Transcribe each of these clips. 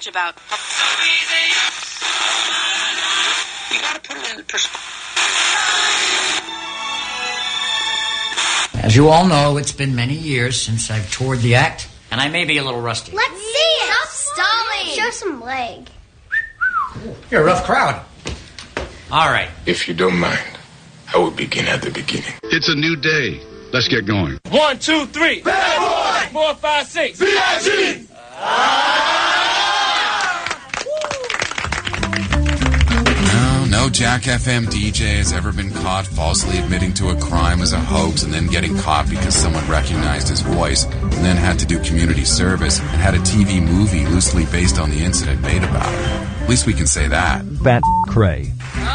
much about. You gotta put it in perspective. As you all know, it's been many years since I've toured the act, and I may be a little rusty. Let's see it. Stop stalling. Show some leg. You're a rough crowd. All right. If you don't mind, I will begin at the beginning. It's a new day. Let's get going. 1, 2, 3. Bad boy. 4, 5, 6. VIG. No Jack FM DJ has ever been caught falsely admitting to a crime as a hoax and then getting caught because someone recognized his voice and then had to do community service and had a TV movie loosely based on the incident made about it. At least we can say that. Bat Cray.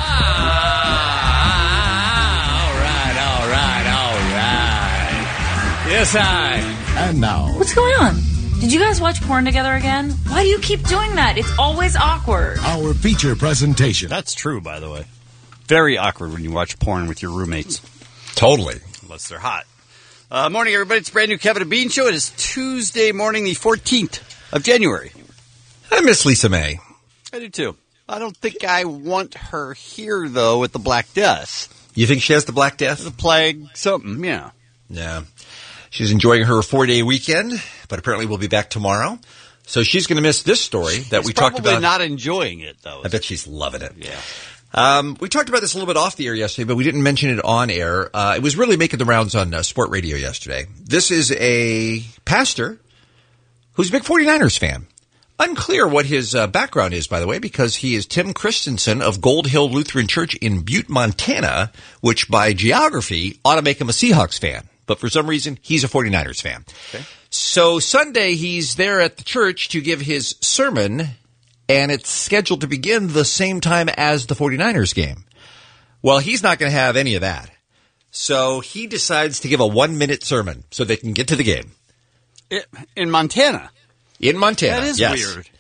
All right. Yes, I. And now. What's going on? Did you guys watch porn together again? Why do you keep doing that? It's always awkward. Our feature presentation. That's true, by the way. Very awkward when you watch porn with your roommates. Totally. Unless they're hot. Morning, everybody. It's a brand new Kevin and Bean Show. It is Tuesday morning, the 14th of January. I miss Lisa May. I do, too. I don't think I want her here, though, with the Black Death. You think she has the Black Death? The plague, something, yeah. Yeah. She's enjoying her 4-day weekend, but apparently we'll be back tomorrow. So she's going to miss this story that we talked about. She's probably not enjoying it, though. I bet she's loving it. Yeah. We talked about this a little bit off the air yesterday, but we didn't mention it on air. It was really making the rounds on Sport Radio yesterday. This is a pastor who's a big 49ers fan. Unclear what his background is, by the way, because he is Tim Christensen of Gold Hill Lutheran Church in Butte, Montana, which by geography ought to make him a Seahawks fan. But for some reason, he's a 49ers fan. Okay. So Sunday, he's there at the church to give his sermon, and it's scheduled to begin the same time as the 49ers game. Well, he's not going to have any of that. So he decides to give a 1-minute sermon so they can get to the game. In Montana? In Montana, that is yes. Weird.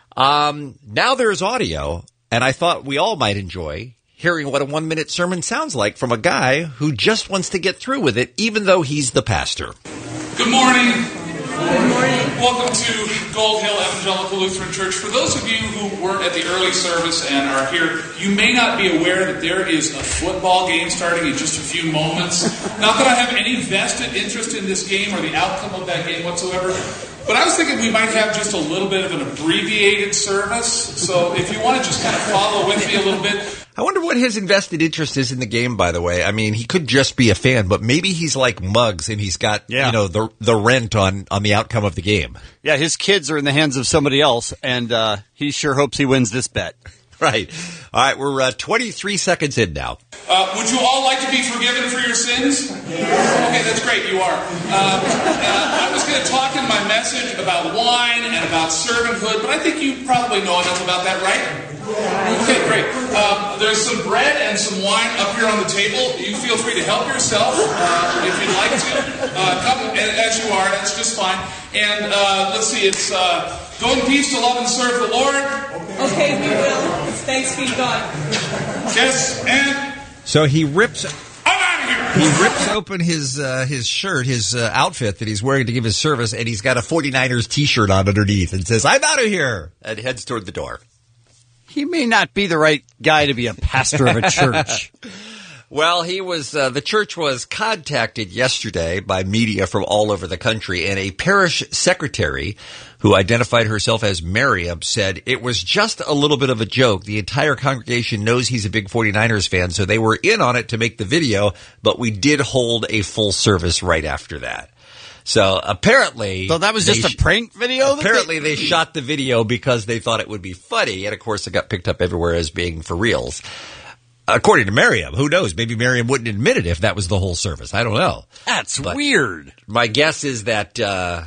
Now there's audio, and I thought we all might enjoy hearing what a 1-minute sermon sounds like from a guy who just wants to get through with it, even though he's the pastor. Good morning. Good morning. Welcome to Gold Hill Evangelical Lutheran Church. For those of you who weren't at the early service and are here, you may not be aware that there is a football game starting in just a few moments. Not that I have any vested interest in this game or the outcome of that game whatsoever, but I was thinking we might have just a little bit of an abbreviated service. So if you want to just kind of follow with me a little bit. I wonder what his invested interest is in the game, by the way. I mean, he could just be a fan, but maybe he's like Muggs and he's got, the rent on the outcome of the game. Yeah, his kids are in the hands of somebody else, and he sure hopes he wins this bet. Right. All right, we're 23 seconds in now. Would you all like to be forgiven for your sins? Okay, that's great, you are. I was going to talk in my message about wine and about servanthood, but I think you probably know enough about that, right? Okay, great. There's some bread and some wine up here on the table. You feel free to help yourself if you'd like to. Come as you are, that's just fine. And let's see, it's go in peace to love and serve the Lord. Okay, we will. Thanks be God. Yes, and... So he rips... I'm out of here! He rips open his shirt, his outfit that he's wearing to give his service, and he's got a 49ers t-shirt on underneath and says, "I'm out of here," and heads toward the door. He may not be the right guy to be a pastor of a church. Well, he was. The church was contacted yesterday by media from all over the country, and a parish secretary who identified herself as Miriam said it was just a little bit of a joke. The entire congregation knows he's a big 49ers fan, so they were in on it to make the video, but we did hold a full service right after that. So apparently... So that was just a prank video? Apparently they shot the video because they thought it would be funny, and of course it got picked up everywhere as being for reals. According to Miriam, who knows? Maybe Miriam wouldn't admit it if that was the whole service. I don't know. That's weird. My guess is that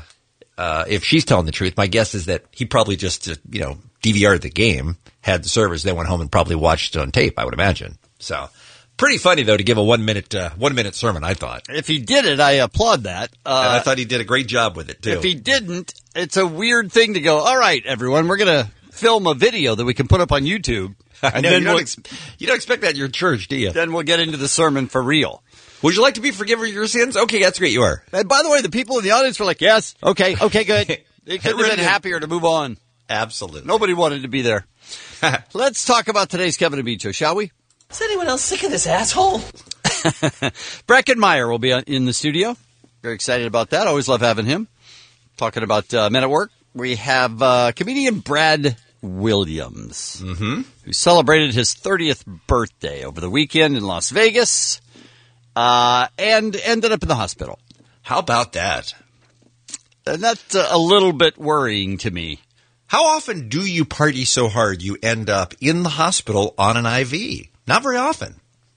if she's telling the truth, my guess is that he probably just, DVR'd the game, had the service, then went home and probably watched it on tape, I would imagine. So... Pretty funny, though, to give a 1-minute sermon, I thought. If he did it, I applaud that. And I thought he did a great job with it, too. If he didn't, it's a weird thing to go, all right, everyone, we're going to film a video that we can put up on YouTube. And then you don't expect that in your church, do you? Then we'll get into the sermon for real. Would you like to be forgiven of your sins? Okay, that's great, you are. And by the way, the people in the audience were like, yes, okay, good. They couldn't have been happier to move on. Absolutely. Nobody wanted to be there. Let's talk about today's Kevin and Bean Show, shall we? Is anyone else sick of this asshole? Breckenmeyer will be in the studio. Very excited about that. Always love having him. Talking about Men at Work. We have comedian Brad Williams, who celebrated his 30th birthday over the weekend in Las Vegas and ended up in the hospital. How about that? And that's a little bit worrying to me. How often do you party so hard you end up in the hospital on an IV? Not very often.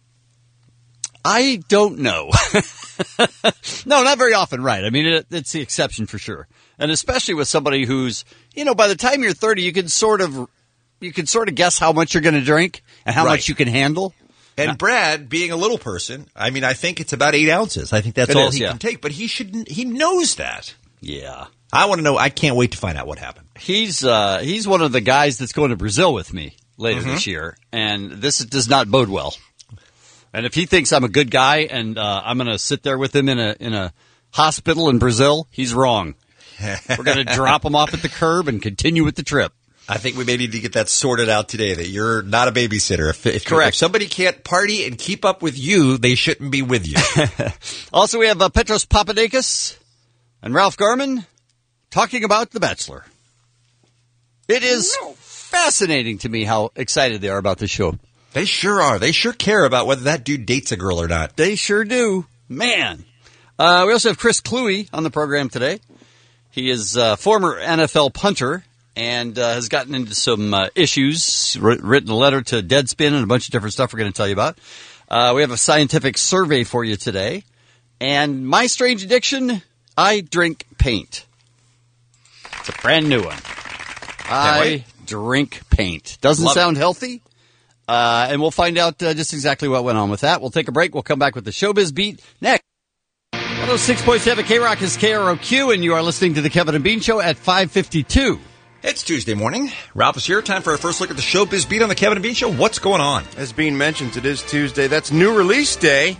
I don't know. No, not very often, right. I mean, it's the exception for sure. And especially with somebody who's, by the time you're 30, you can sort of guess how much you're going to drink and how much you can handle. And Brad, being a little person, I mean, I think it's about 8 ounces. I think that's all he can take. But he knows that. Yeah. I want to know. I can't wait to find out what happened. He's one of the guys that's going to Brazil with me later this year, and this does not bode well. And if he thinks I'm a good guy and I'm going to sit there with him in a hospital in Brazil, he's wrong. We're going to drop him off at the curb and continue with the trip. I think we may need to get that sorted out today, that you're not a babysitter. If somebody can't party and keep up with you, they shouldn't be with you. Also, we have Petros Papadakis and Ralph Garman talking about The Bachelor. It is fascinating to me how excited they are about this show. They sure are. They sure care about whether that dude dates a girl or not. They sure do. Man. We also have Chris Cluey on the program today. He is a former NFL punter and has gotten into some issues, written a letter to Deadspin and a bunch of different stuff we're going to tell you about. We have a scientific survey for you today. And my strange addiction, I drink paint. It's a brand new one. I drink paint. Doesn't sound healthy. And we'll find out just exactly what went on with that. We'll take a break. We'll come back with the Showbiz Beat next. 106.7 K-Rock is KROQ, and you are listening to the Kevin and Bean Show at 5:52. It's Tuesday morning. Ralph is here. Time for our first look at the Showbiz Beat on the Kevin and Bean Show. What's going on? As Bean mentions, it is Tuesday. That's new release day.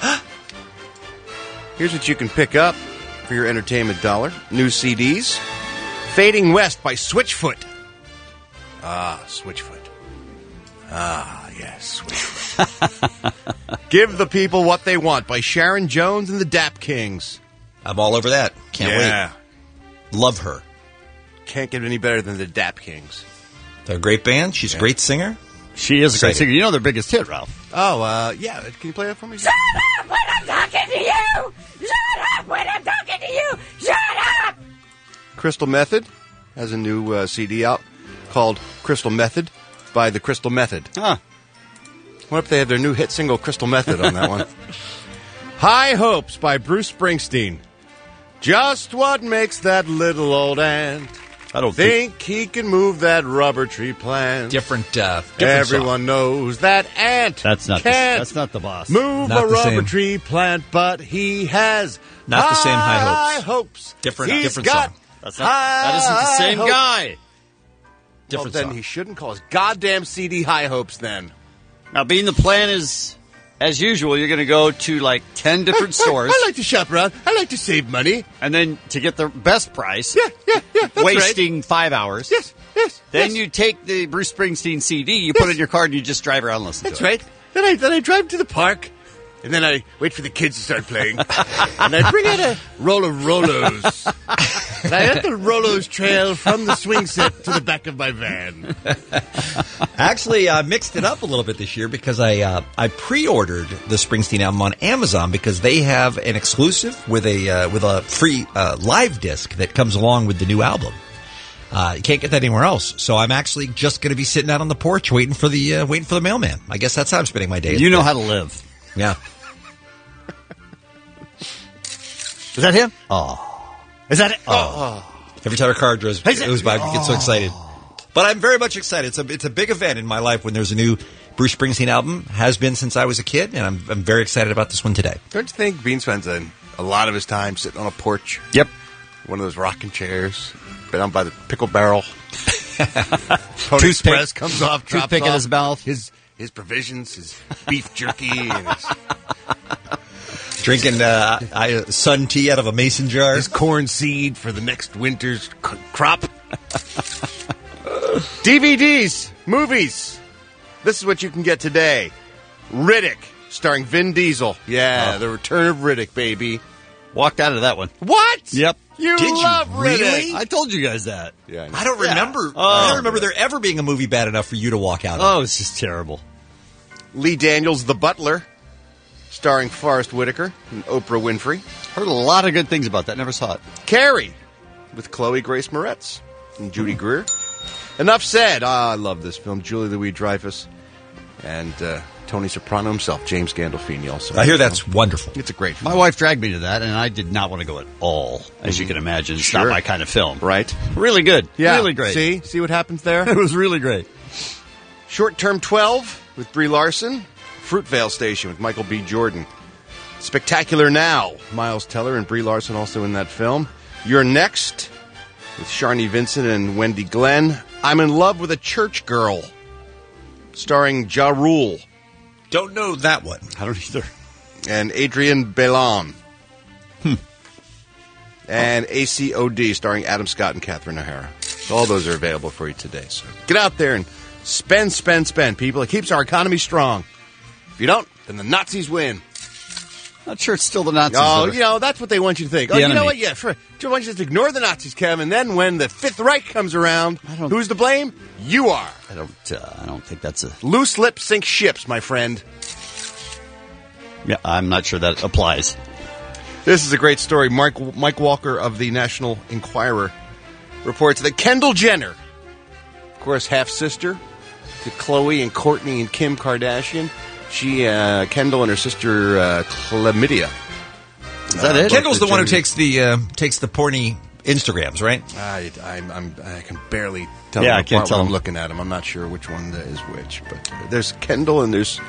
Here's what you can pick up for your entertainment dollar. New CDs. Fading West by Switchfoot. Switchfoot. Yes, Switchfoot. Give the People What They Want by Sharon Jones and the Dap Kings. I'm all over that. Can't wait. Love her. Can't get any better than the Dap Kings. They're a great band. She's a great singer. She is a great singer. You know their biggest hit, Ralph. Oh, yeah. Can you play that for me? Shut up when I'm talking to you! Shut up when I'm talking to you! Shut up! Crystal Method has a new CD out called Crystal Method by the Crystal Method. What if they had their new hit single, Crystal Method, on that one? High Hopes by Bruce Springsteen. Just what makes that little old ant I don't think he can move that rubber tree plant. Different Everyone knows that ant that's not the boss. Move not a rubber tree plant, but he has not the same high hopes. Different He's song. got that isn't the same hopes. guy. Different then song. He shouldn't call his goddamn CD High Hopes then. Now, being the plan is, as usual, you're going to go to like 10 different stores. I like to shop around. I like to save money. And then to get the best price, that's wasting right. 5 hours. Yes. Then you take the Bruce Springsteen CD, you put it in your car, and you just drive around and listen to it. That's right. Then I drive to the park, and then I wait for the kids to start playing. And I bring out a roll of Rolos. And I let the Rolos trail from the swing set to the back of my van. Actually, I mixed it up a little bit this year because I pre-ordered the Springsteen album on Amazon because they have an exclusive with a free live disc that comes along with the new album. You can't get that anywhere else. So I'm actually just going to be sitting out on the porch waiting for the mailman. I guess that's how I'm spending my days. You know how to live. Yeah. Is that him? Oh. Is that it? Oh. Every time a car goes by, I get so excited. But I'm very much excited. It's a big event in my life when there's a new Bruce Springsteen album. Has been since I was a kid, and I'm very excited about this one today. Don't you think Bean spends a lot of his time sitting on a porch? Yep. One of those rocking chairs, down by the pickle barrel. Tony Express comes off, toothpick in his mouth. His provisions, his beef jerky, and his... Drinking sun tea out of a mason jar. His corn seed for the next winter's crop. DVDs, movies. This is what you can get today. Riddick, starring Vin Diesel. Yeah, the return of Riddick, baby. Walked out of that one. What? Yep. You love Riddick. Really? I told you guys that. Yeah, I don't remember. I don't remember there ever being a movie bad enough for you to walk out of. Oh, it's just terrible. Lee Daniels, The Butler, starring Forrest Whitaker and Oprah Winfrey. Heard a lot of good things about that. Never saw it. Carrie, with Chloe Grace Moretz and Judy Greer. Enough said. I love this film. Julie Louis-Dreyfus and Tony Soprano himself, James Gandolfini also. I hear that's wonderful. It's a great film. My wife dragged me to that, and I did not want to go at all, as you can imagine. It's not my kind of film. Right. Really good. Yeah. Really great. See what happens there? It was really great. Short Term 12 with Brie Larson. Fruitvale Station with Michael B. Jordan. Spectacular Now, Miles Teller and Brie Larson also in that film. You're Next with Sharni Vincent and Wendy Glenn. I'm in Love with a Church Girl, starring Ja Rule. Don't know that one. I don't either. And Adrian Bellon. And ACOD, starring Adam Scott and Catherine O'Hara. All those are available for you today. So get out there and spend, people. It keeps our economy strong. If you don't, then the Nazis win. Not sure it's still the Nazis. Oh, that's what they want you to think. The you enemy. know what? Yeah, sure. They want you to ignore the Nazis, Kevin. Then when the Fifth Reich comes around, who's to blame? You are. I don't think that's a... Loose lips sink ships, my friend. Yeah, I'm not sure that applies. This is a great story. Mike Walker of the National Enquirer reports that Kendall Jenner, of course, half-sister to Khloe and Kourtney and Kim Kardashian, Kendall and her sister Chlamydia. Is that it? Kendall's the one who takes the porny Instagrams, right? I can barely tell Yeah, them I can't apart tell when I'm them. looking at them. I'm not sure which one is which, but there's Kendall and there's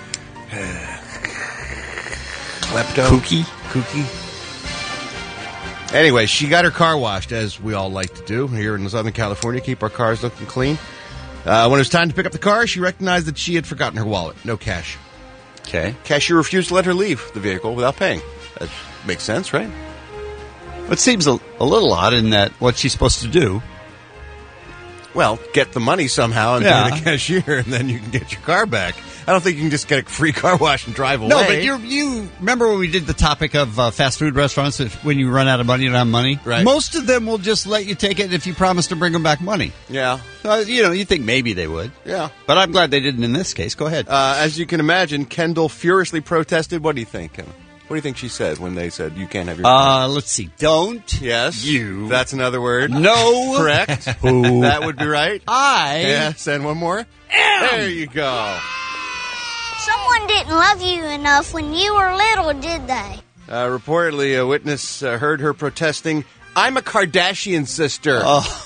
Klepto. Kooky. Anyway, she got her car washed, as we all like to do here in Southern California, keep our cars looking clean. When it was time to pick up the car, she recognized that she had forgotten her wallet. No cash. Okay. Cashier refused to let her leave the vehicle without paying. That makes sense, right? It seems a little odd in that what she's supposed to do. Well, get the money somehow and pay the cashier, and then you can get your car back. I don't think you can just get a free car wash and drive away. No, but you remember when we did the topic of fast food restaurants, when you run out of money, you don't have money? Right. Most of them will just let you take it if you promise to bring them back money. Yeah. You think maybe they would. Yeah. But I'm glad they didn't in this case. Go ahead. As you can imagine, Kendall furiously protested. What do you think, Kevin? What do you think she said when they said you can't have your car? Let's see. Don't. Yes. You. That's another word. No. Correct. Who. That would be right. Yes, and one more. There you go. Someone didn't love you enough when you were little, did they? Reportedly, a witness heard her protesting, "I'm a Kardashian sister."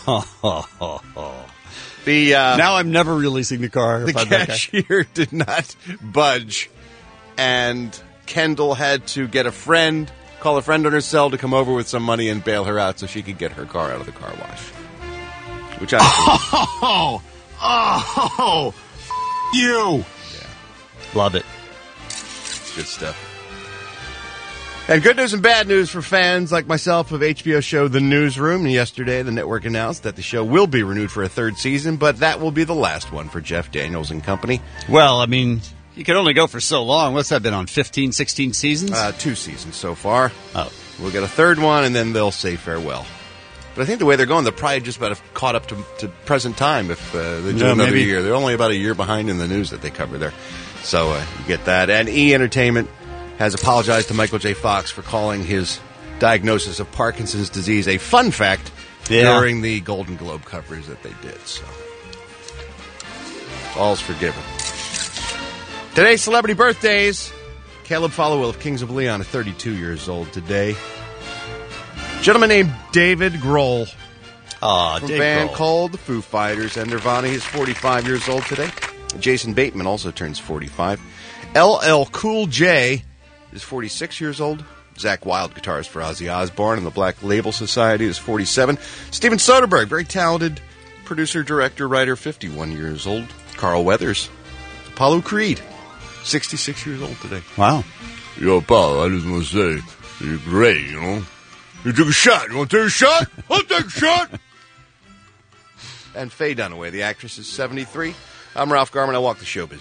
Now I'm never releasing the car. The cashier did not budge, and Kendall had to get call a friend on her cell to come over with some money and bail her out so she could get her car out of the car wash. Which I you. Love it. Good stuff. And good news and bad news for fans like myself of HBO show The Newsroom. Yesterday, the network announced that the show will be renewed for a third season, but that will be the last one for Jeff Daniels and company. Well, I mean, you can only go for so long. What's that been on, 15, 16 seasons? 2 seasons so far. Oh. We'll get a third one, and then they'll say farewell. But I think the way they're going, they're probably just about caught up to present time if they do another year. They're only about a year behind in the news that they cover there. So you get that. And E! Entertainment has apologized to Michael J. Fox for calling his diagnosis of Parkinson's disease a fun fact during the Golden Globe coverage that they did. So all's forgiven. Today's celebrity birthdays. Caleb Followill of Kings of Leon is 32 years old today. A gentleman named David Grohl from a band called the Foo Fighters and Nirvana. He's 45 years old today. Jason Bateman also turns 45. LL Cool J is 46 years old. Zakk Wylde, guitarist for Ozzy Osbourne and the Black Label Society, is 47. Steven Soderbergh, very talented producer, director, writer, 51 years old. Carl Weathers, Apollo Creed, 66 years old today. Wow. Yo, Apollo, I just want to say, you're great, you know? You took a shot. You want to take a shot? I'll take a shot. And Faye Dunaway, the actress, is 73. I'm Ralph Garman. I walk the showbiz.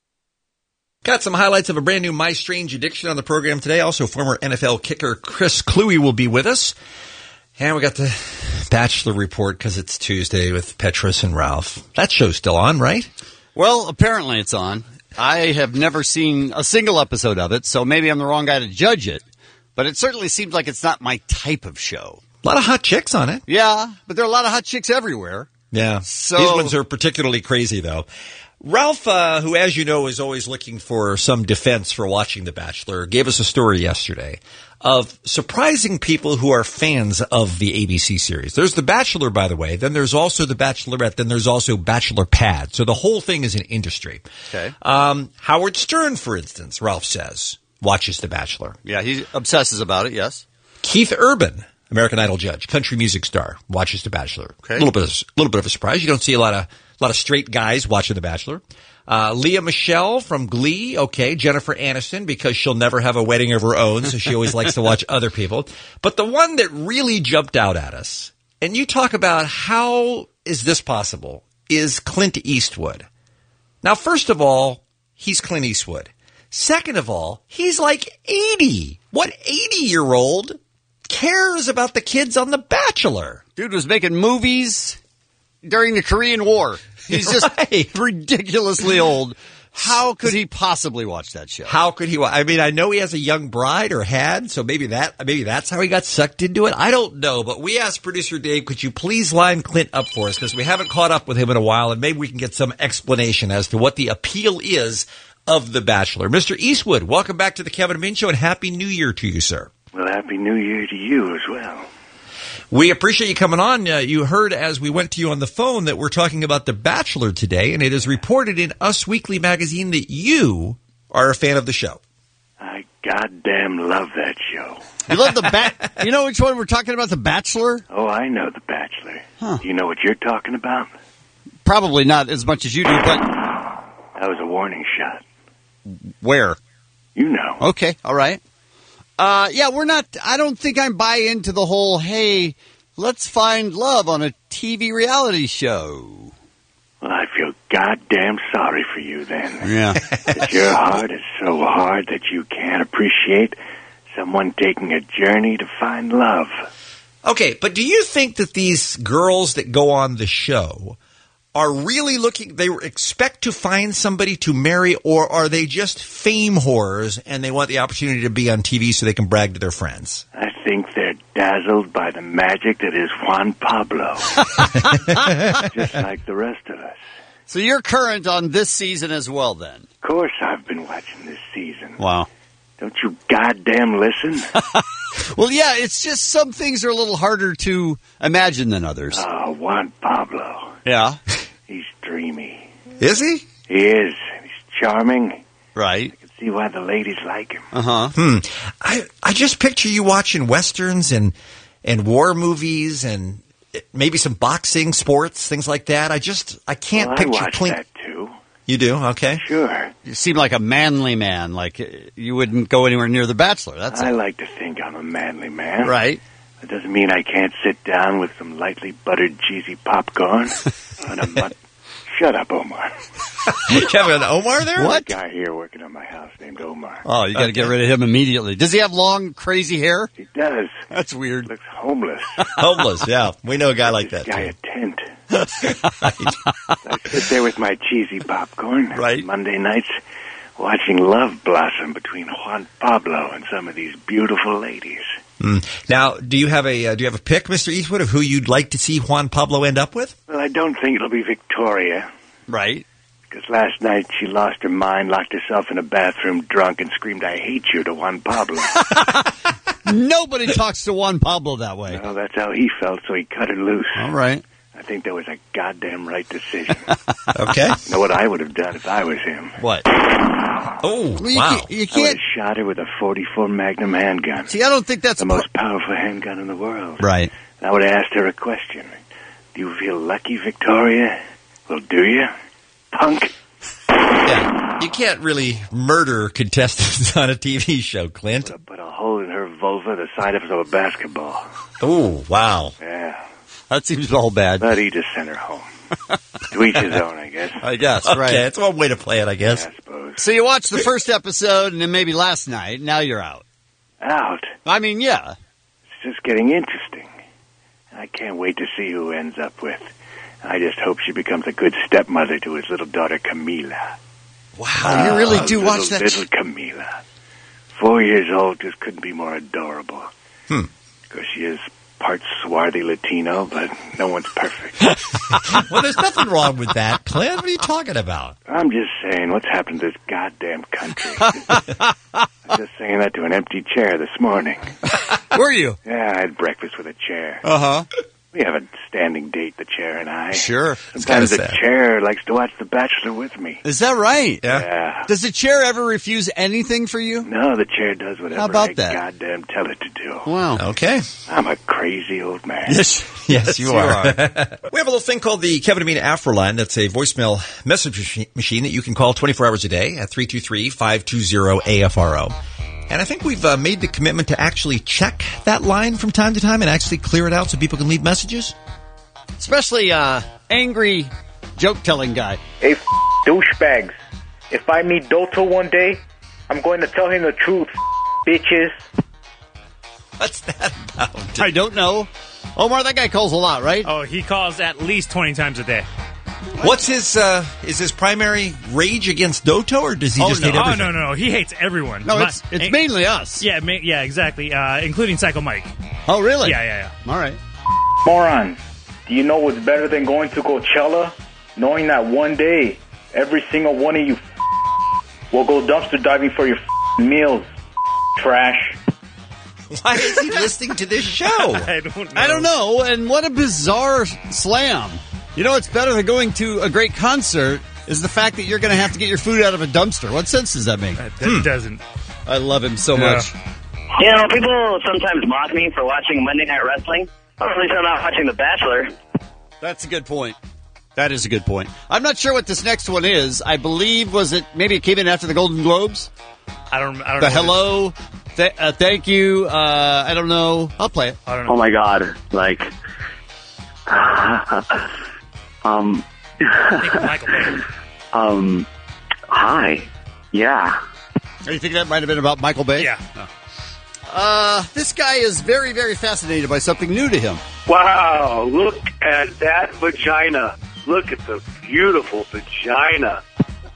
Got some highlights of a brand new My Strange Addiction on the program today. Also, former NFL kicker Chris Cluey will be with us. And we got the Bachelor Report because it's Tuesday with Petrus and Ralph. That show's still on, right? Well, apparently it's on. I have never seen a single episode of it, so maybe I'm the wrong guy to judge it. But it certainly seems like it's not my type of show. A lot of hot chicks on it. Yeah, but there are a lot of hot chicks everywhere. Yeah. So, these ones are particularly crazy, though. Ralph, who, as you know, is always looking for some defense for watching The Bachelor, gave us a story yesterday of surprising people who are fans of the ABC series. There's The Bachelor, by the way. Then there's also The Bachelorette. Then there's also Bachelor Pad. So the whole thing is an industry. Okay. Howard Stern, for instance, Ralph says, watches The Bachelor. Yeah, he obsesses about it, yes. Keith Urban, American Idol judge, country music star, watches The Bachelor. Okay. A little bit of a surprise. You don't see a lot of straight guys watching The Bachelor. Leah Michelle from Glee. Okay. Jennifer Aniston, because she'll never have a wedding of her own, so she always likes to watch other people. But the one that really jumped out at us, and you talk about how is this possible, is Clint Eastwood. Now, first of all, he's Clint Eastwood. Second of all, he's like 80. What 80-year-old cares about the kids on The Bachelor? Dude was making movies during the Korean War. He's just ridiculously old. How could he possibly watch that show? How could he? I mean, I know he has a young bride or had, so maybe that's how he got sucked into it. I don't know, but we asked producer Dave, could you please line Clint up for us, because we haven't caught up with him in a while, and maybe we can get some explanation as to what the appeal is of The Bachelor. Mr. Eastwood, welcome back to the Kevin and Bean Show, and Happy New Year to you, sir. Well, Happy New Year to you as well. We appreciate you coming on. You heard as we went to you on the phone that we're talking about The Bachelor today, and it is reported in Us Weekly magazine that you are a fan of the show. I goddamn love that show. You love You know which one we're talking about, The Bachelor? Oh, I know The Bachelor. Huh. Do you know what you're talking about? Probably not as much as you do, but... That was a warning shot. Where? You know. Okay, all right. Yeah, I don't think I'm buy into the whole, hey, let's find love on a TV reality show. Well, I feel goddamn sorry for you then. Yeah. That your heart is so hard that you can't appreciate someone taking a journey to find love. Okay, but do you think that these girls that go on the show are really they expect to find somebody to marry, or are they just fame whores and they want the opportunity to be on TV so they can brag to their friends? I think they're dazzled by the magic that is Juan Pablo. Just like the rest of us. So you're current on this season as well, then? Of course I've been watching this season. Wow. Don't you goddamn listen? Well, yeah, it's just some things are a little harder to imagine than others. Oh, Juan Pablo. Yeah. He's dreamy. Is he? He is. He's charming. Right. I can see why the ladies like him. Uh-huh. I just picture you watching westerns and war movies and maybe some boxing, sports, things like that. I can't picture I watch that too. You do? Okay. Sure. You seem like a manly man, like you wouldn't go anywhere near The Bachelor. I like to think I'm a manly man. Right. That doesn't mean I can't sit down with some lightly buttered cheesy popcorn on a Shut up, Omar. You have an Omar there? What? There's a guy here working on my house named Omar. Oh, you got to get rid of him immediately. Does he have long, crazy hair? He does. That's weird. He looks homeless. Homeless, yeah. We know a guy like that. Guy a tent. I sit there with my cheesy popcorn. Right. Monday nights, watching love blossom between Juan Pablo and some of these beautiful ladies. Now, do you have a pick, Mr. Eastwood, of who you'd like to see Juan Pablo end up with? Well, I don't think it'll be Victoria. Right. Because last night she lost her mind, locked herself in a bathroom drunk, and screamed, "I hate you," to Juan Pablo. Nobody talks to Juan Pablo that way. Well, that's how he felt, so he cut her loose. All right. I think that was a goddamn right decision. Okay. You know what I would have done if I was him? What? Oh, well, wow. You I can't... would have shot her with a .44 Magnum handgun. See, I don't think that's... the most powerful handgun in the world. Right. And I would have asked her a question. Do you feel lucky, Victoria? Well, do you? Punk? Yeah. You can't really murder contestants on a TV show, Clint. Put a hole in her vulva the size of a basketball. Oh, wow. Yeah. That seems all bad. But he just sent her home. To each his own, I guess. I guess, Okay, right. that's one way to play it, I guess. I suppose. So you watched the first episode and then maybe last night. Now you're out. Out. I mean, yeah. It's just getting interesting. I can't wait to see who ends up with. I just hope she becomes a good stepmother to his little daughter, Camila. Wow, you really do watch that? Little Camila. 4 years old, just couldn't be more adorable. Because she is part swarthy Latino, but no one's perfect. Well, there's nothing wrong with that, Clint. What are you talking about? I'm just saying, what's happened to this goddamn country? I'm just saying that to an empty chair this morning. Were you? Yeah, I had breakfast with a chair. Uh-huh. We have a standing date, the chair and I. Sure. Sometimes the chair likes to watch The Bachelor with me. Is that right? Yeah. Does the chair ever refuse anything for you? No, the chair does whatever How about I that? goddamn tell it to do. Wow. Okay. I'm a crazy old man. Yes, you are. We have a little thing called the Kevin and Bean Afro Line. That's a voicemail message machine that you can call 24 hours a day at 323-520-AFRO. And I think we've made the commitment to actually check that line from time to time and actually clear it out so people can leave messages. Especially angry joke-telling guy. Hey, douchebags. If I meet Doto one day, I'm going to tell him the truth, bitches. What's that about? I don't know. Omar, that guy calls a lot, right? Oh, he calls at least 20 times a day. What's his, is his primary rage against Doto, or does he just hate everything? Oh, no. He hates everyone. No, it's mainly us. Yeah, exactly. Including Psycho Mike. Oh, really? Yeah. All right. Morons, do you know what's better than going to Coachella? Knowing that one day, every single one of you will go dumpster diving for your meals, trash. Why is he listening to this show? I don't know. And what a bizarre slam. You know what's better than going to a great concert is the fact that you're going to have to get your food out of a dumpster. What sense does that make? That doesn't. I love him so much. You know, people sometimes mock me for watching Monday Night Wrestling. At least I'm not watching The Bachelor. That's a good point. That is a good point. I'm not sure what this next one is. I believe, maybe it came in after the Golden Globes? I don't know. The hello, thank you, I don't know. I'll play it. I don't know. Oh my God. Like, Michael Bay. Hi. Yeah. Are you thinking that might have been about Michael Bay? Yeah. This guy is very, very fascinated by something new to him. Wow. Look at that vagina. Look at the beautiful vagina.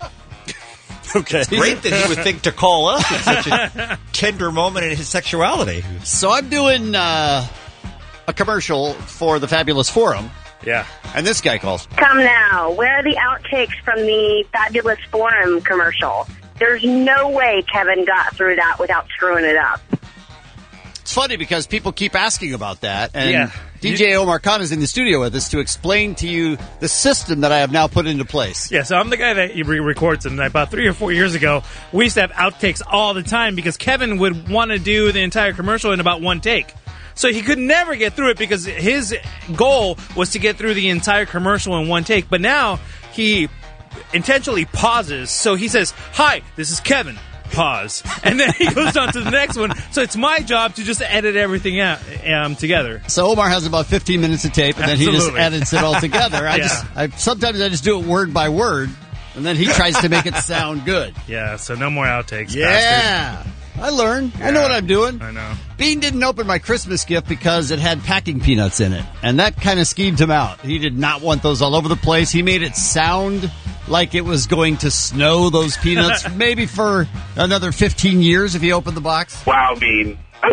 Okay. It's great that he would think to call us at such a tender moment in his sexuality. So I'm doing a commercial for the Fabulous Forum. Yeah. And this guy calls. Come now. Where are the outtakes from the Fabulous Forum commercial? There's no way Kevin got through that without screwing it up. It's funny because people keep asking about that. And yeah. DJ Omar Khan is in the studio with us to explain to you the system that I have now put into place. Yeah, so I'm the guy that records them. About 3 or 4 years ago, we used to have outtakes all the time because Kevin would want to do the entire commercial in about one take. So he could never get through it because his goal was to get through the entire commercial in one take. But now he intentionally pauses. So he says, "Hi, this is Kevin." Pause. And then he goes on to the next one. So it's my job to just edit everything out together. So Omar has about 15 minutes of tape, and then he just edits it all together. Sometimes I just do it word by word, and then he tries to make it sound good. Yeah, so no more outtakes, Yeah. bastard. I learn. Yeah, I know what I'm doing. I know. Bean didn't open my Christmas gift because it had packing peanuts in it, and that kind of schemed him out. He did not want those all over the place. He made it sound like it was going to snow those peanuts maybe for another 15 years if he opened the box. Wow, Bean. I'm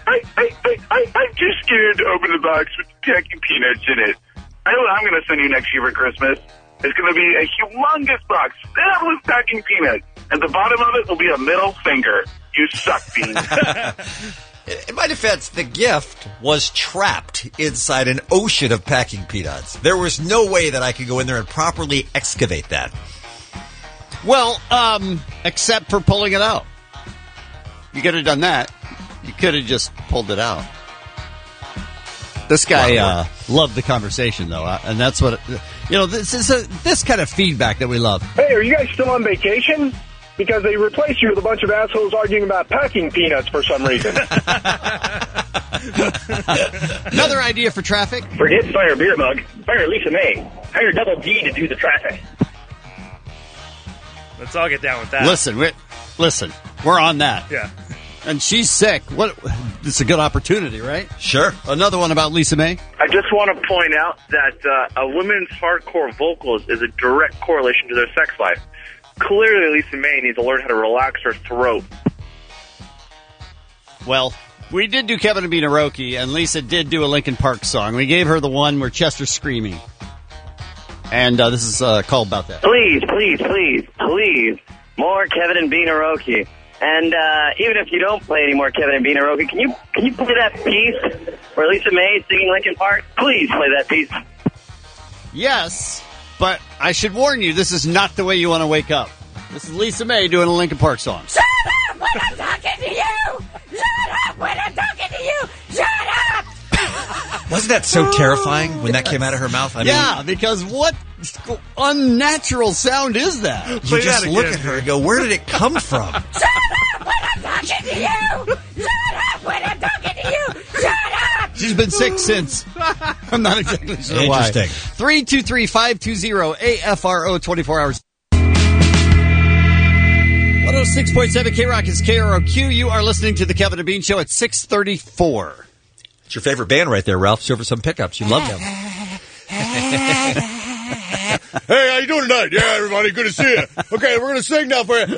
too scared to open the box with packing peanuts in it. I know what I'm going to send you next year for Christmas. It's going to be a humongous box filled with packing peanuts. At the bottom of it will be a middle finger. You suck, Bean. In my defense, the gift was trapped inside an ocean of packing peanuts. There was no way that I could go in there and properly excavate that. Well, except for pulling it out. You could have done that. You could have just pulled it out. This guy loved the conversation, though, and that's what this is. This kind of feedback that we love. Hey, are you guys still on vacation? Because they replaced you with a bunch of assholes arguing about packing peanuts for some reason. Another idea for traffic. Forget fire beer mug. Fire Lisa May. Hire Double D to do the traffic. Let's all get down with that. Listen, we're on that. Yeah. And she's sick. It's a good opportunity, right? Sure. Another one about Lisa May. I just want to point out that a woman's hardcore vocals is a direct correlation to their sex life. Clearly, Lisa May needs to learn how to relax her throat. Well, we did do Kevin and Bean Aroki, and Lisa did do a Linkin Park song. We gave her the one where Chester's screaming. And this is called about that. Please, please, please, please, more Kevin and Bean Aroki. And even if you don't play any more Kevin and Bean Aroki, can you play that piece where Lisa May is singing Linkin Park? Please play that piece. Yes, but I should warn you, this is not the way you want to wake up. This is Lisa May doing a Linkin Park song. Shut up when I'm talking to you! Shut up when I'm talking to you! Shut up! Wasn't that so terrifying when that came out of her mouth? I mean, because what unnatural sound is that? You just look at her and go, where did it come from? Shut up when I'm talking to you! Shut up when I'm talking to you! Shut up! She's been sick since. I'm not exactly sure why. Interesting. 323-520-AFRO 24 hours. 106.7 K-Rock is KROQ. You are listening to the Kevin and Bean Show at 6:34. It's your favorite band right there, Ralph. Serve us some pickups. You love them. Hey, how you doing tonight? Yeah, everybody, good to see you. Okay, we're going to sing now for you.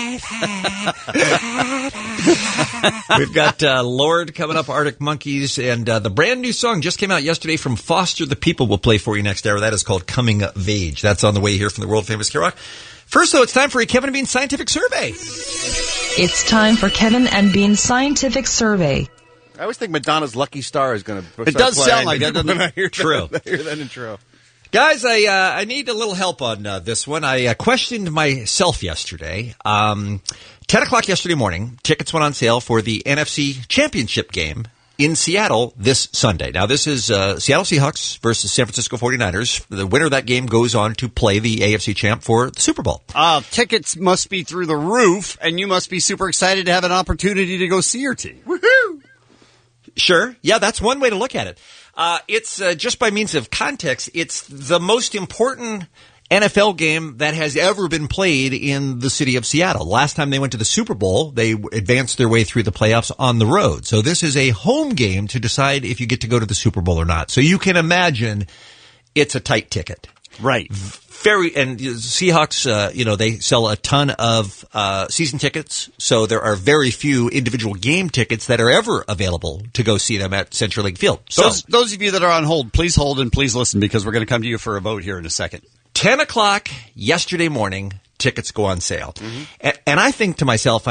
We've got Lord coming up, Arctic Monkeys, and the brand new song just came out yesterday from Foster the People we'll play for you next hour. That is called Coming of Age. That's on the way here from the world-famous K-Rock. First, though, it's time for a Kevin and Bean Scientific Survey. It's time for Kevin and Bean Scientific Survey. I always think Madonna's Lucky Star is going to. It does sound like that, doesn't it? When I hear True. I hear that intro. Guys, I need a little help on this one. I questioned myself yesterday. 10 o'clock yesterday morning, tickets went on sale for the NFC Championship game in Seattle this Sunday. Now, this is Seattle Seahawks versus San Francisco 49ers. The winner of that game goes on to play the AFC champ for the Super Bowl. Tickets must be through the roof, and you must be super excited to have an opportunity to go see your team. Woohoo! Sure. Yeah, that's one way to look at it. It's just by means of context, it's the most important NFL game that has ever been played in the city of Seattle. Last time they went to the Super Bowl, they advanced their way through the playoffs on the road. So this is a home game to decide if you get to go to the Super Bowl or not. So you can imagine it's a tight ticket. Right. And Seahawks, they sell a ton of season tickets, so there are very few individual game tickets that are ever available to go see them at Central League Field. So those of you that are on hold, please hold and please listen because we're going to come to you for a vote here in a second. 10 o'clock yesterday morning, tickets go on sale. Mm-hmm. And I think to myself,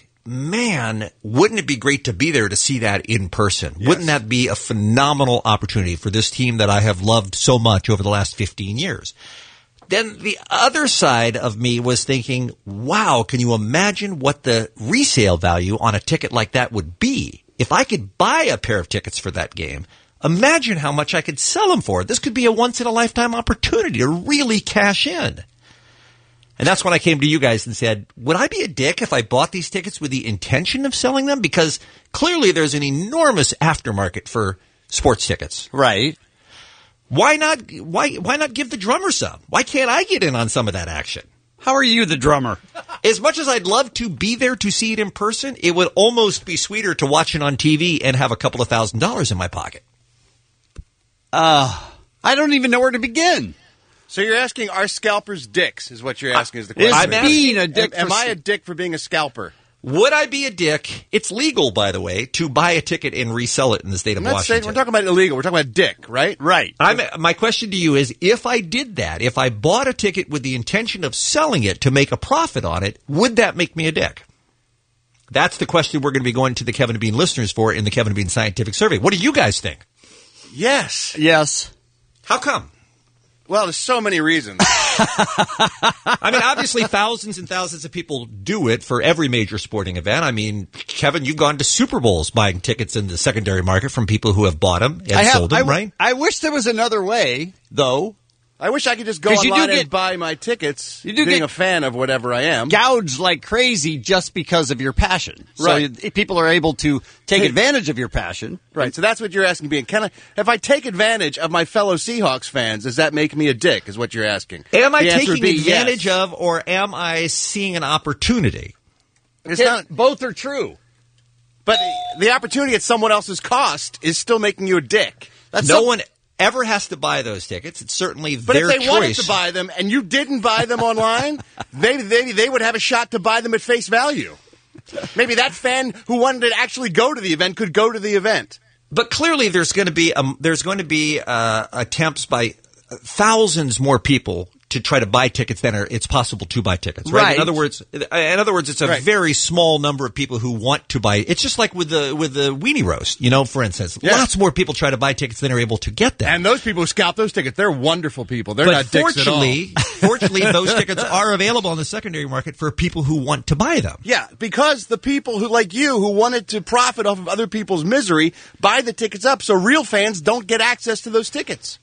man, wouldn't it be great to be there to see that in person? Yes. Wouldn't that be a phenomenal opportunity for this team that I have loved so much over the last 15 years? Then the other side of me was thinking, wow, can you imagine what the resale value on a ticket like that would be? If I could buy a pair of tickets for that game, imagine how much I could sell them for. This could be a once-in-a-lifetime opportunity to really cash in. And that's when I came to you guys and said, would I be a dick if I bought these tickets with the intention of selling them? Because clearly there's an enormous aftermarket for sports tickets. Right. Why not give the drummer some? Why can't I get in on some of that action? How are you the drummer? As much as I'd love to be there to see it in person, it would almost be sweeter to watch it on TV and have a couple of $1,000s in my pocket. I don't even know where to begin. So you're asking, are scalpers dicks, is what you're asking is the question. I'm being a dick. Am I a dick for being a scalper? Would I be a dick? It's legal, by the way, to buy a ticket and resell it in the state of Washington. We're talking about illegal. We're talking about dick, right? Right. My question to you is, if I did that, if I bought a ticket with the intention of selling it to make a profit on it, would that make me a dick? That's the question we're going to be going to the Kevin and Bean listeners for in the Kevin and Bean Scientific Survey. What do you guys think? Yes. Yes. How come? Well, there's so many reasons. I mean, obviously, thousands and thousands of people do it for every major sporting event. I mean, Kevin, you've gone to Super Bowls buying tickets in the secondary market from people who have bought them and sold them, right? I wish there was another way, though. I wish I could just go 'Cause you do online get- and buy my tickets, you do being get a fan of whatever I am. Gouged like crazy just because of your passion. Right. So people are able to take advantage of your passion. Right, so that's what you're asking, being, if I take advantage of my fellow Seahawks fans, does that make me a dick, is what you're asking. Am I The answer would taking be advantage yes. of, or am I seeing an opportunity? It's not, both are true. But the opportunity at someone else's cost is still making you a dick. No one ever has to buy those tickets. It's certainly But their if they wanted choice. to buy them and you didn't buy them online, maybe they would have a shot to buy them at face value. Maybe that fan who wanted to actually go to the event could go to the event. But clearly, there's going to be attempts by thousands more people to try to buy tickets than it's possible to buy tickets. Right. Right. In other words, it's a Right. very small number of people who want to buy. It's just like with the weenie roast. For instance, Yeah. lots more people try to buy tickets than are able to get them. And those people who scalp those tickets, they're wonderful people. They're But not dicks at all. fortunately, those tickets are available on the secondary market for people who want to buy them. Yeah, because the people who, like you, who wanted to profit off of other people's misery, buy the tickets up so real fans don't get access to those tickets.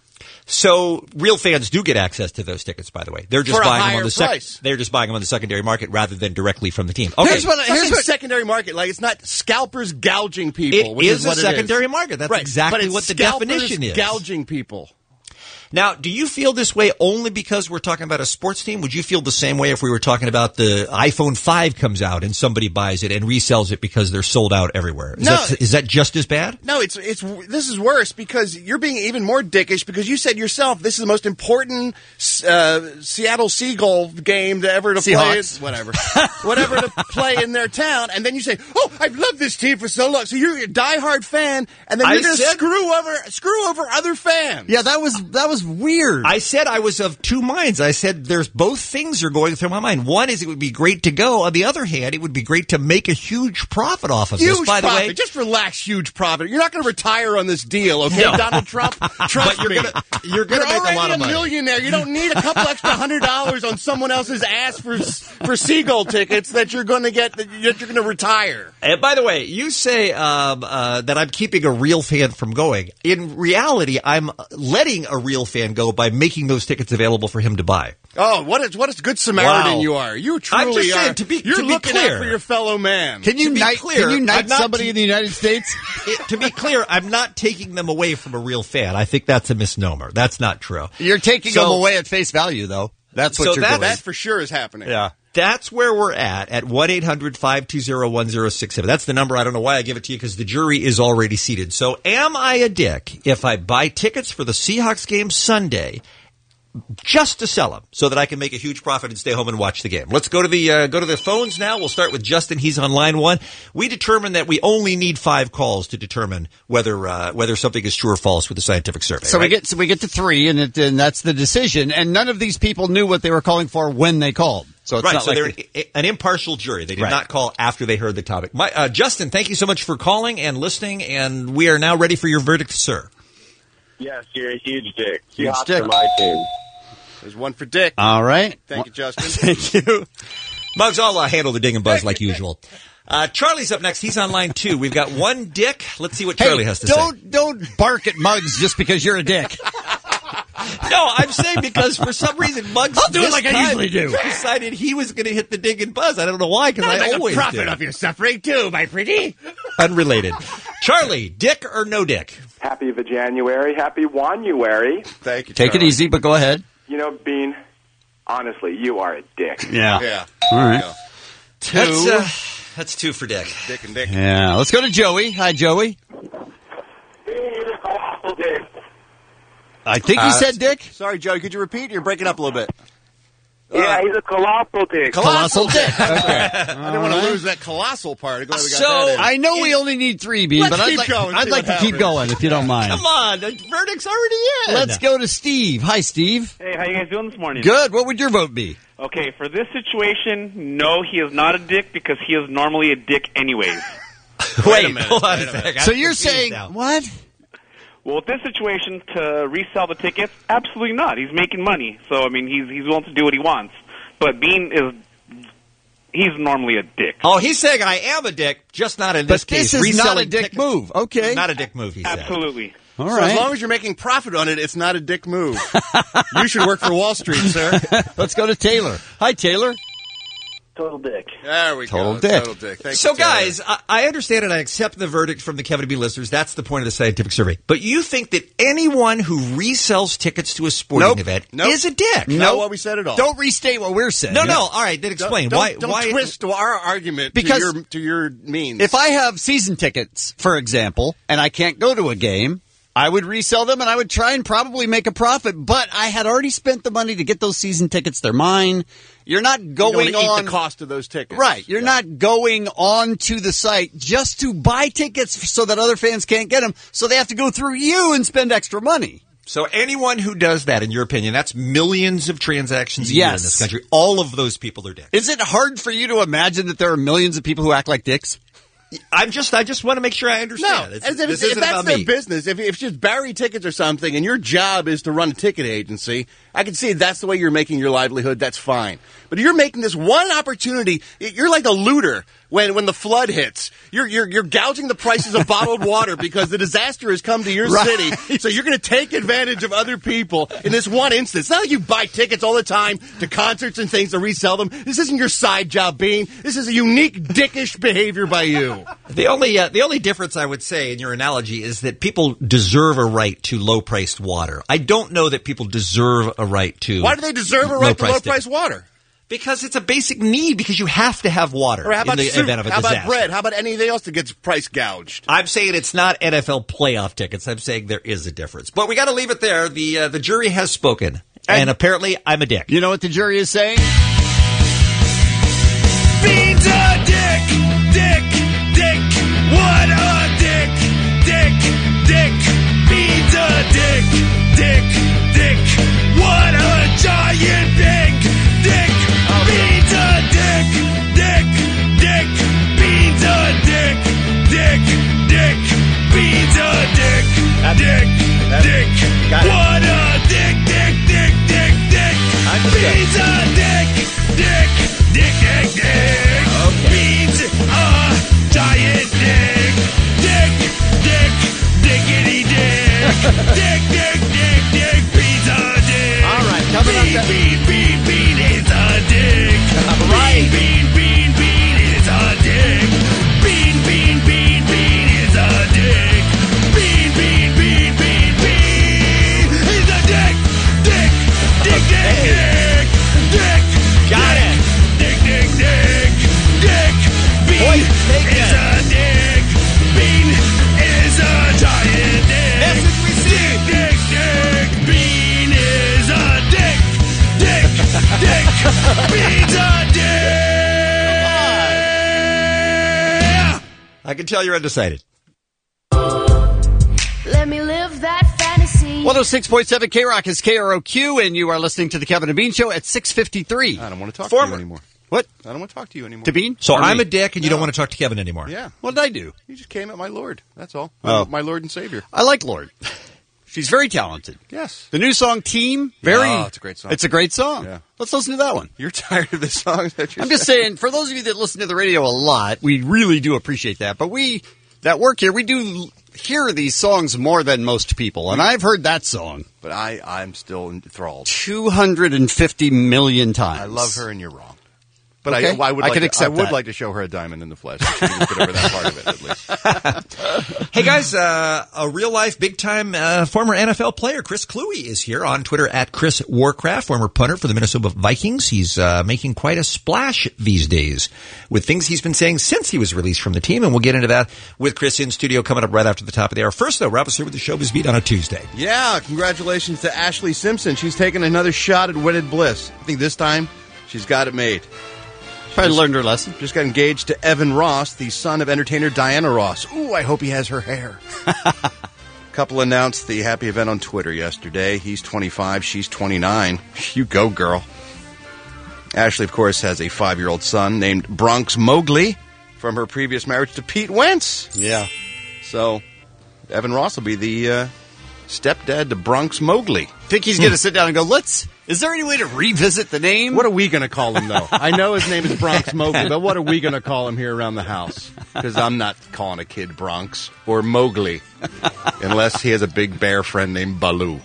So real fans do get access to those tickets, by the way. They're just For a buying them higher on the price. They're just buying them on the secondary market rather than directly from the team. Okay. Here's what secondary market, like, it's not scalpers gouging people. It which is a what secondary it is. market. That's Right, exactly but it's what the scalpers definition is. Gouging people. Now, do you feel this way only because we're talking about a sports team? Would you feel the same way if we were talking about the iPhone 5 comes out and somebody buys it and resells it because they're sold out everywhere? Is that just as bad? No, this is worse because you're being even more dickish because you said yourself this is the most important Seattle Seagull game to ever to Seahawks. play. Whatever to play in their town, and then you say, "Oh, I've loved this team for so long." So you're a diehard fan, and then you're going to screw over other fans. Yeah, that was weird. I said I was of two minds. I said there's both things are going through my mind. One is it would be great to go. On the other hand, it would be great to make a huge profit off of this. By the way, just relax, huge profit. You're not going to retire on this deal, okay, No. Donald Trump? Trust But me. you're gonna make a lot of money. Millionaire. You don't need a couple extra $100 on someone else's ass for Seagull tickets that you're going to get. That you're going to retire. And by the way, you say that I'm keeping a real fan from going. In reality, I'm letting a real fan go by making those tickets available for him to buy. Oh, what a good Samaritan Wow. you are! You truly I'm just saying, are. to be looking clear. out for your fellow man. Can you knight I'm not somebody in the United States? To be clear, I'm not taking them away from a real fan. I think that's a misnomer. That's not true. You're taking them away at face value, though. That's what you're doing. That for sure is happening. Yeah. That's where we're at 1-800-520-1067. That's the number. I don't know why I give it to you because the jury is already seated. So am I a dick if I buy tickets for the Seahawks game Sunday just to sell them so that I can make a huge profit and stay home and watch the game? Let's go to the phones now. We'll start with Justin. He's on line one. We determined that we only need 5 calls to determine whether something is true or false with the scientific survey. So right? we get to 3, and that's the decision. And none of these people knew what they were calling for when they called. So it's right, not so like they're an impartial jury. They did Right. not call after they heard the topic. Justin, thank you so much for calling and listening, and we are now ready for your verdict, sir. Yes, you're a huge dick. Huge Seahawks dick. are my team. There's one for Dick. All right. Thank you, Justin. Thank you. Muggs, I'll handle the ding and buzz like usual. Charlie's up next. He's on line 2. We've got one Dick. Let's see what Charlie has to say. Don't bark at Muggs just because you're a dick. No, I'm saying because for some reason Muggs I'll do it this like I time usually do. decided he was going to hit the ding and buzz. I don't know why, because I always do. your suffering too, my pretty. Unrelated. Charlie, dick or no dick? Happy January. Happy January. Thank you. Take it Charlie. easy, but go ahead. You know, Bean, honestly, you are a dick. Yeah. Yeah. All right. There you go. 2. That's 2 for Dick. Dick and Dick. Yeah. Let's go to Joey. Hi, Joey. I think he said dick. Sorry, Joey. Could you repeat? You're breaking up a little bit. Yeah, he's a colossal dick. Colossal dick. Okay. I didn't want to lose that colossal part. Glad we got that in. I know we only need 3, Bean, but Let's I'd keep like, going, I'd see like what to keep happens. going if you don't mind. Come on, the verdict's already in. Let's go to Steve. Hi, Steve. Hey, how you guys doing this morning? Good. What would your vote be? Okay, for this situation, no, he is not a dick because he is normally a dick anyways. Wait, hold on a second. So I'm you're confused saying now. what? Well, with this situation, to resell the tickets, absolutely not. He's making money, so I mean, he's willing to do what he wants. But he's normally a dick. Oh, he's saying I am a dick, just not in this But this case. is not a Reselling dick tickets. move. Okay. Not a dick move, he said. Absolutely. All So right. as long as you're making profit on it, it's not a dick move. You should work for Wall Street, sir. Let's go to Taylor. Hi, Taylor. Total dick. There we Total go. dick. Total dick. Thank So, you, Taylor. guys, I understand and I accept the verdict from the Kevin and Bean listeners. That's the point of the scientific survey. But you think that anyone who resells tickets to a sporting event is a dick? Not what we said at all. Don't restate what we're saying. No. All right, then explain. Don't why twist our argument Because to your means. If I have season tickets, for example, and I can't go to a game, I would resell them and I would try and probably make a profit, but I had already spent the money to get those season tickets. They're mine. You're not going eat on the cost of those tickets. Right. You're not going on to the site just to buy tickets so that other fans can't get them, so they have to go through you and spend extra money. So anyone who does that, in your opinion, that's millions of transactions a year in Yes. this country. All of those people are dicks. Is it hard for you to imagine that there are millions of people who act like dicks? I just want to make sure I No, understand. as This if isn't that's about their me. business, if it's just Barry tickets or something, and your job is to run a ticket agency, I can see that's the way you're making your livelihood. That's fine. But you're making this one opportunity. You're like a looter when the flood hits. You're gouging the prices of bottled water because the disaster has come to your city. So you're going to take advantage of other people in this one instance. It's not like you buy tickets all the time to concerts and things to resell them. This isn't your side job, Bean. This is a unique dickish behavior by you. The only difference I would say in your analogy is that people deserve a right to low-priced water. I don't know that people deserve a right to. Why do they deserve a right to low-priced water? Because it's a basic need. Because you have to have water Or how about in the soup? event of a How disaster. about bread? How about anything else that gets price gouged? I'm saying it's not NFL playoff tickets. I'm saying there is a difference. But we got to leave it there. The jury has spoken, and apparently I'm a dick. You know what the jury is saying? Bean's a dick, dick, dick. What a dick, dick, dick. Bean's a dick, dick, dick. What a giant big dick. Bean's a dick, dick, dick. Bean's a dick, dick, dick. Bean's a dick, dick, dick. What a dick, dick, dick, dick, dick. Bean's a dick, dick, dick, dick, dick. Bean's a giant dick, dick, dick, dickity dick, dick, dick, dick, dick. Bean's a dick. All right, coming up. Bean is a dick. Right. Bean is a dick. Bean is a dick. Bean is a dick. Dick, dick, dick, dick. Got it. Dick, dick, dick, dick. Bean is a dick. Bean is a giant dick. Message received. Dick, dick, Bean is a dick. Dick, dick, Bean's a dick. I can tell you're undecided. Let me live that fantasy. 106.7 K-Rock is KROQ, and you are listening to the Kevin and Bean Show at 6:53. I don't want to talk to you anymore. What? I don't want to talk to you anymore. To Bean? So Or I'm me? a dick, and you don't want to talk to Kevin anymore. Yeah. What did I do? You just came at my Lord. That's all. Oh. My Lord and Savior. I like Lord. She's very talented. Yes. The new song Team, very. Oh, it's a great song. It's a great song. Yeah. Let's listen to that one. You're tired of this song? I'm just saying, for those of you that listen to the radio a lot, we really do appreciate that. But we that work here, we do hear these songs more than most people. And I've heard that song. But I'm still enthralled. 250 million times. I love her, and you're wrong. But Okay. I would I like can to, accept I would that. like to show her a diamond in the flesh. She can get over that part of it, at least. Hey guys, a real life, big time former NFL player, Chris Cluey, is here on Twitter at Chris Warcraft, former punter for the Minnesota Vikings. He's making quite a splash these days with things he's been saying since he was released from the team, and we'll get into that with Chris in studio coming up right after the top of the hour. First, though, Rob is here with the Showbiz Beat on a Tuesday. Yeah, congratulations to Ashley Simpson. She's taking another shot at wedded bliss. I think this time she's got it made. Probably learned her lesson. Just got engaged to Evan Ross, the son of entertainer Diana Ross. Ooh, I hope he has her hair. Couple announced the happy event on Twitter yesterday. He's 25, she's 29. You go, girl. Ashley, of course, has a 5-year-old son named Bronx Mowgli from her previous marriage to Pete Wentz. Yeah. So, Evan Ross will be the stepdad to Bronx Mowgli. Think he's going to sit down and go, is there any way to revisit the name? What are we going to call him, though? I know his name is Bronx Mowgli, but what are we going to call him here around the house? Because I'm not calling a kid Bronx or Mowgli unless he has a big bear friend named Baloo.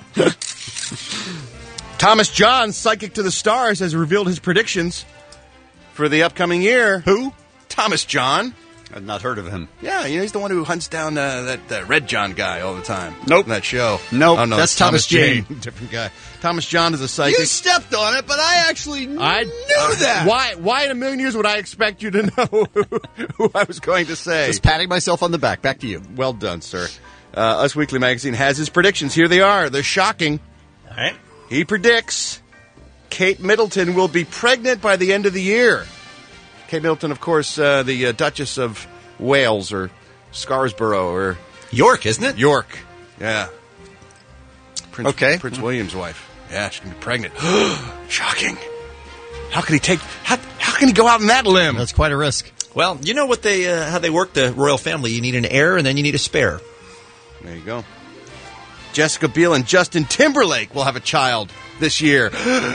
Thomas John, psychic to the stars, has revealed his predictions for the upcoming year. Who? Thomas John. I've not heard of him. Yeah, he's the one who hunts down that Red John guy all the time. Nope. On that show. Nope, Oh, no, that's Thomas Jane. Different guy. Thomas John is a psychic. You stepped on it, but I actually knew that. Why in a million years would I expect you to know who I was going to say? Just patting myself on the back. Back to you. Well done, sir. Us Weekly Magazine has his predictions. Here they are. They're shocking. All right. He predicts Kate Middleton will be pregnant by the end of the year. Kate Middleton, of course, the Duchess of Wales or Scarsborough or York, isn't it? York. Yeah. Prince William's wife. Yeah, she's going to be pregnant. Shocking. How can he go out on that limb? That's quite a risk. Well, you know what how they work the royal family. You need an heir and then you need a spare. There you go. Jessica Biel and Justin Timberlake will have a child this year.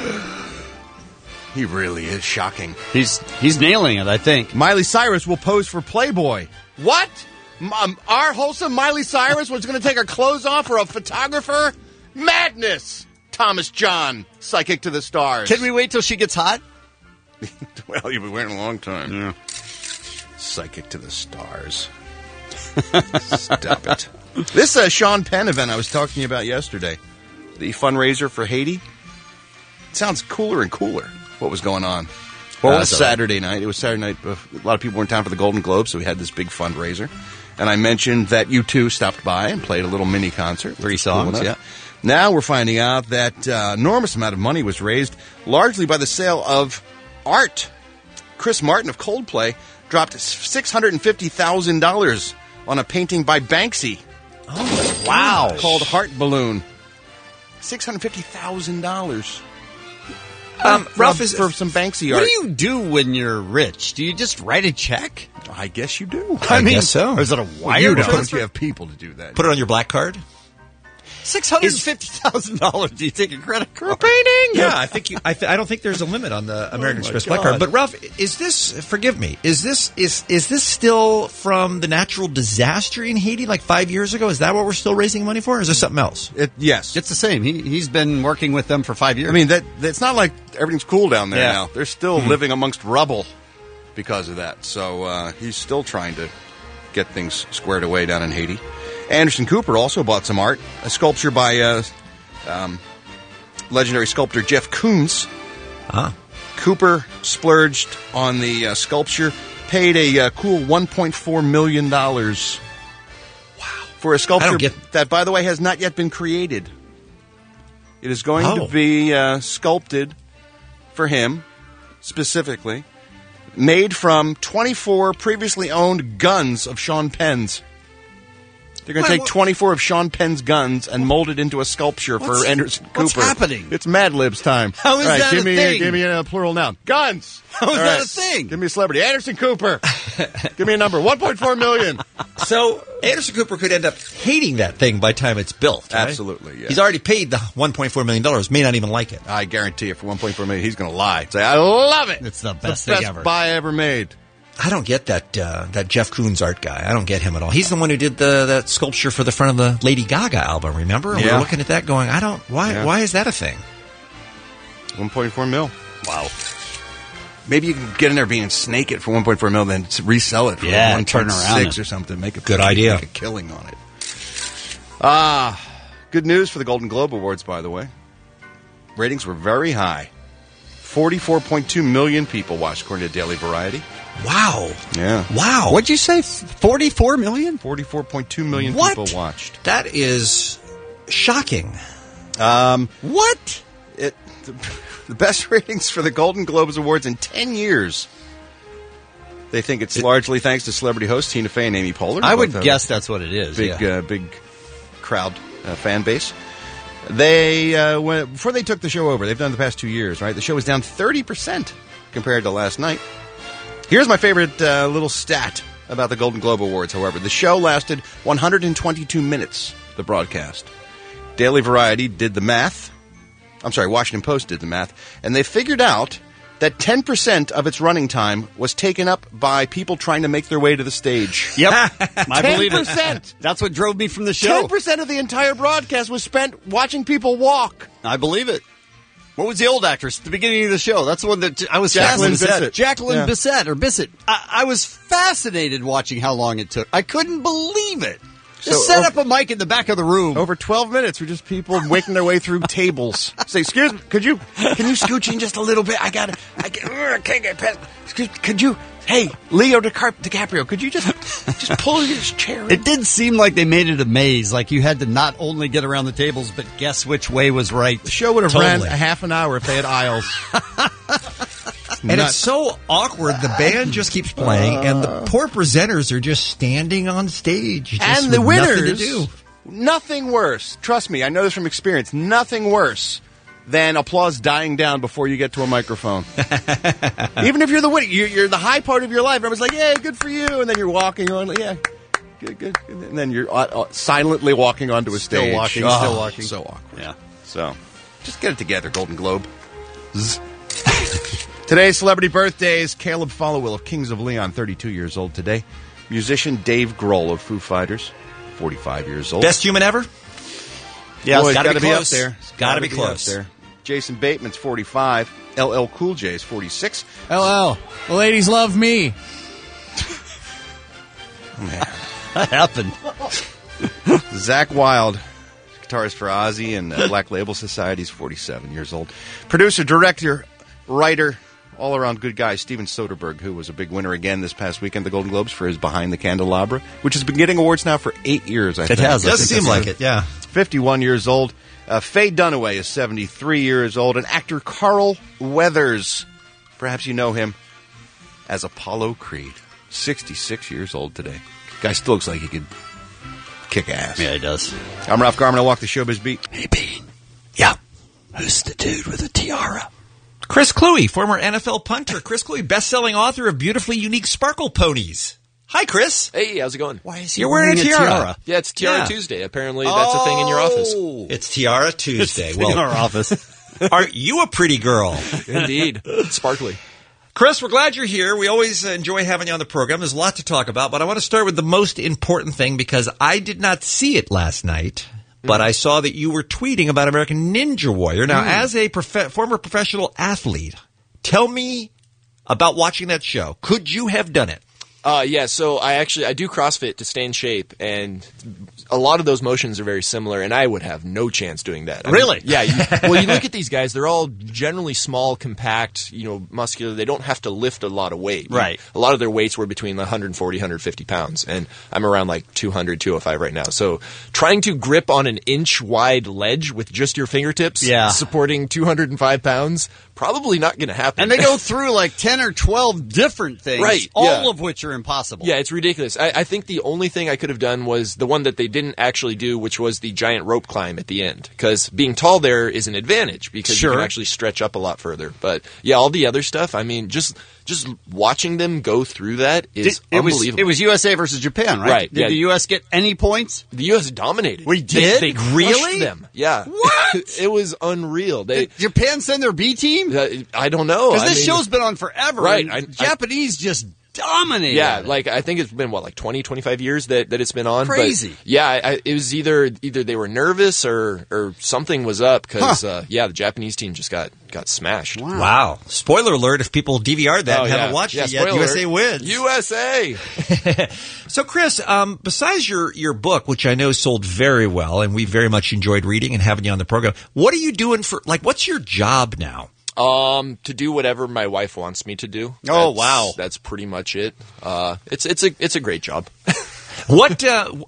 He really is shocking. He's nailing it, I think. Miley Cyrus will pose for Playboy. What? Our wholesome Miley Cyrus was going to take her clothes off for a photographer? Madness! Thomas John, psychic to the stars. Can we wait till she gets hot? Well, you've been waiting a long time. Yeah. Psychic to the stars. Stop it. This Sean Penn event I was talking to you about yesterday, the fundraiser for Haiti, it sounds cooler and cooler. What was going on? Well, it was Saturday night. It was Saturday night. A lot of people were in town for the Golden Globes, so we had this big fundraiser. And I mentioned that U2 stopped by and played a little mini concert. 3 songs, yeah. Now we're finding out that enormous amount of money was raised, largely by the sale of art. Chris Martin of Coldplay dropped $650,000 on a painting by Banksy. Oh, wow. Called Heart Balloon. $650,000. Ralph, for some Banksy art. What do you do when you're rich? Do you just write a check? I guess you do. I guess so. Or is it a wire You transfer? don't. You have people to do that. Put it on your black card. $650,000. Do you take a credit card? Painting? Yeah, I think I don't think there's a limit on the American Express Black Card. But Ralph, is this? Forgive me. Is this still from the natural disaster in Haiti like 5 years ago? Is that what we're still raising money for? Or is there something else? Yes, it's the same. He's been working with them for 5 years. I mean, that's not like everything's cool down there now. They're still living amongst rubble because of that. So he's still trying to get things squared away down in Haiti. Anderson Cooper also bought some art, a sculpture by legendary sculptor Jeff Koons. Cooper splurged on the sculpture, paid a cool $1.4 million. Wow. For a sculpture that, by the way, has not yet been created. It is going to be sculpted for him, specifically, made from 24 previously owned guns of Sean Penn's. They're going to take 24 of Sean Penn's guns and mold it into a sculpture for Anderson Cooper. What's happening? It's Mad Libs time. How is that a thing? Give me a plural noun. Guns. How is that a thing? Give me a celebrity. Anderson Cooper. Give me a number. 1.4 million. So Anderson Cooper could end up hating that thing by the time it's built. Right? Absolutely, yeah. He's already paid the $1.4 million. May not even like it. I guarantee you for $1.4 million, he's going to lie. Say, I love it. It's the best thing ever. Best buy ever made. I don't get that Jeff Koons art guy. I don't get him at all. He's the one who did that sculpture for the front of the Lady Gaga album, remember? And we were looking at that going, why is that a thing? 1.4 mil. Wow. Maybe you can get in there being snake it for 1.4 mil, then resell it for turn around 1.6 or something. Make a good idea. Make a killing on it. Good news for the Golden Globe Awards, by the way. Ratings were very high. 44.2 million people watched, according to Daily Variety. Wow. Yeah. Wow. What'd you say? 44 million? 44.2 million people watched. That is shocking. What? The best ratings for the Golden Globes Awards in 10 years. They think it's largely thanks to celebrity hosts Tina Fey and Amy Poehler. I would guess that's what it is. Big crowd fan base. They before they took the show over, they've done the past 2 years, right? The show was down 30% compared to last night. Here's my favorite little stat about the Golden Globe Awards, however. The show lasted 122 minutes, the broadcast. Daily Variety did the math. I'm sorry, Washington Post did the math, and they figured out that 10% of its running time was taken up by people trying to make their way to the stage. Yep. I believe it. 10%. That's what drove me from the show. 10% of the entire broadcast was spent watching people walk. I believe it. What was the old actress at the beginning of the show? That's the one that I was Jacqueline fascinated. Bisset. Jacqueline Yeah. Bisset or Bissett. I was fascinated watching how long it took. I couldn't believe it. Just set up a mic in the back of the room. Over 12 minutes were just people making their way through tables. Say, excuse me, can you scooch in just a little bit? I can't get past. Could you, hey, Leo DiCaprio, could you just pull his chair in? It did seem like they made it a maze. Like you had to not only get around the tables, but guess which way was right. The show would have ran a half an hour if they had aisles. And it's so awkward. The band just keeps playing, and the poor presenters are just standing on stage. Just And the with nothing to winners, do. nothing worse. Trust me, I know this from experience. Nothing worse than applause dying down before you get to a microphone. Even if you're the winner, you're the high part of your life. Everyone's like, "Yeah, good for you," and then you're walking on, yeah, good, and then you're silently walking onto a stage. Still walking. So awkward. Yeah. So, just get it together, Golden Globe. Today's celebrity birthdays: Caleb Followill of Kings of Leon, 32 years old today. Musician Dave Grohl of Foo Fighters, 45 years old. Best human ever? Yeah, Boy, it's gotta gotta be be close. up there. It's gotta be Up close. there. Jason Bateman's 45. LL Cool J is 46. LL, the ladies love me. That happened. Zach Wilde, guitarist for Ozzy and Black Label Society, is 47 years old. Producer, director, writer, all-around good guy, Steven Soderbergh, who was a big winner again this past weekend at the Golden Globes for his Behind the Candelabra, which has been getting awards now for 8 years, I think. It does seem like it, yeah. 51 years old. Faye Dunaway is 73 years old. And actor Carl Weathers, perhaps you know him as Apollo Creed, 66 years old today. Guy still looks like he could kick ass. Yeah, he does. I'm Ralph Garman. I walk the showbiz beat. Hey, Bean. Yeah. Who's the dude with the tiara? Chris Cluey, former NFL punter. Chris Cluey, best-selling author of Beautifully Unique Sparkle Ponies. Hi, Chris. Hey, how's it going? Why is he You're wearing a tiara? Yeah, it's Tiara Tuesday. Apparently, that's a thing in your office. It's Tiara Tuesday. In our office. Are you a pretty girl? Indeed. Sparkly. Chris, we're glad you're here. We always enjoy having you on the program. There's a lot to talk about, but I want to start with the most important thing because I did not see it last night, but I saw that you were tweeting about American Ninja Warrior. Now, as a former professional athlete, tell me about watching that show. Could you have done it? Yeah, so I do CrossFit to stay in shape, and a lot of those motions are very similar, and I would have no chance doing that. I Really? mean, yeah. You look at these guys; they're all generally small, compact, muscular. They don't have to lift a lot of weight. Right. A lot of their weights were between 140, 150 pounds, and I'm around like 200, 205 right now. So trying to grip on an inch-wide ledge with just your fingertips, supporting 205 pounds, probably not going to happen. And they go through like 10 or 12 different things, right? All of which are impossible. Yeah, it's ridiculous. I think the only thing I could have done was the one that they didn't actually do, which was the giant rope climb at the end. Because being tall there is an advantage because you can actually stretch up a lot further. But yeah, all the other stuff, I mean, just watching them go through that is unbelievable. It was USA versus Japan, right? Right. Did the U.S. get any points? The U.S. dominated. We did? They crushed them. Yeah. What? It was unreal. Did Japan send their B team? I don't know. Because this show's been on forever. Right. Japanese just dominated. Yeah, like I think it's been 20, 25 years that it's been on. Crazy. But, yeah, it was either they were nervous or something was up because the Japanese team just got smashed. Wow. Spoiler alert if people DVR'd that and haven't watched it yet. USA wins. USA. So, Chris, besides your book, which I know sold very well and we very much enjoyed reading and having you on the program, what are you doing what's your job now? To do whatever my wife wants me to do. Wow. That's pretty much it. It's a great job. What,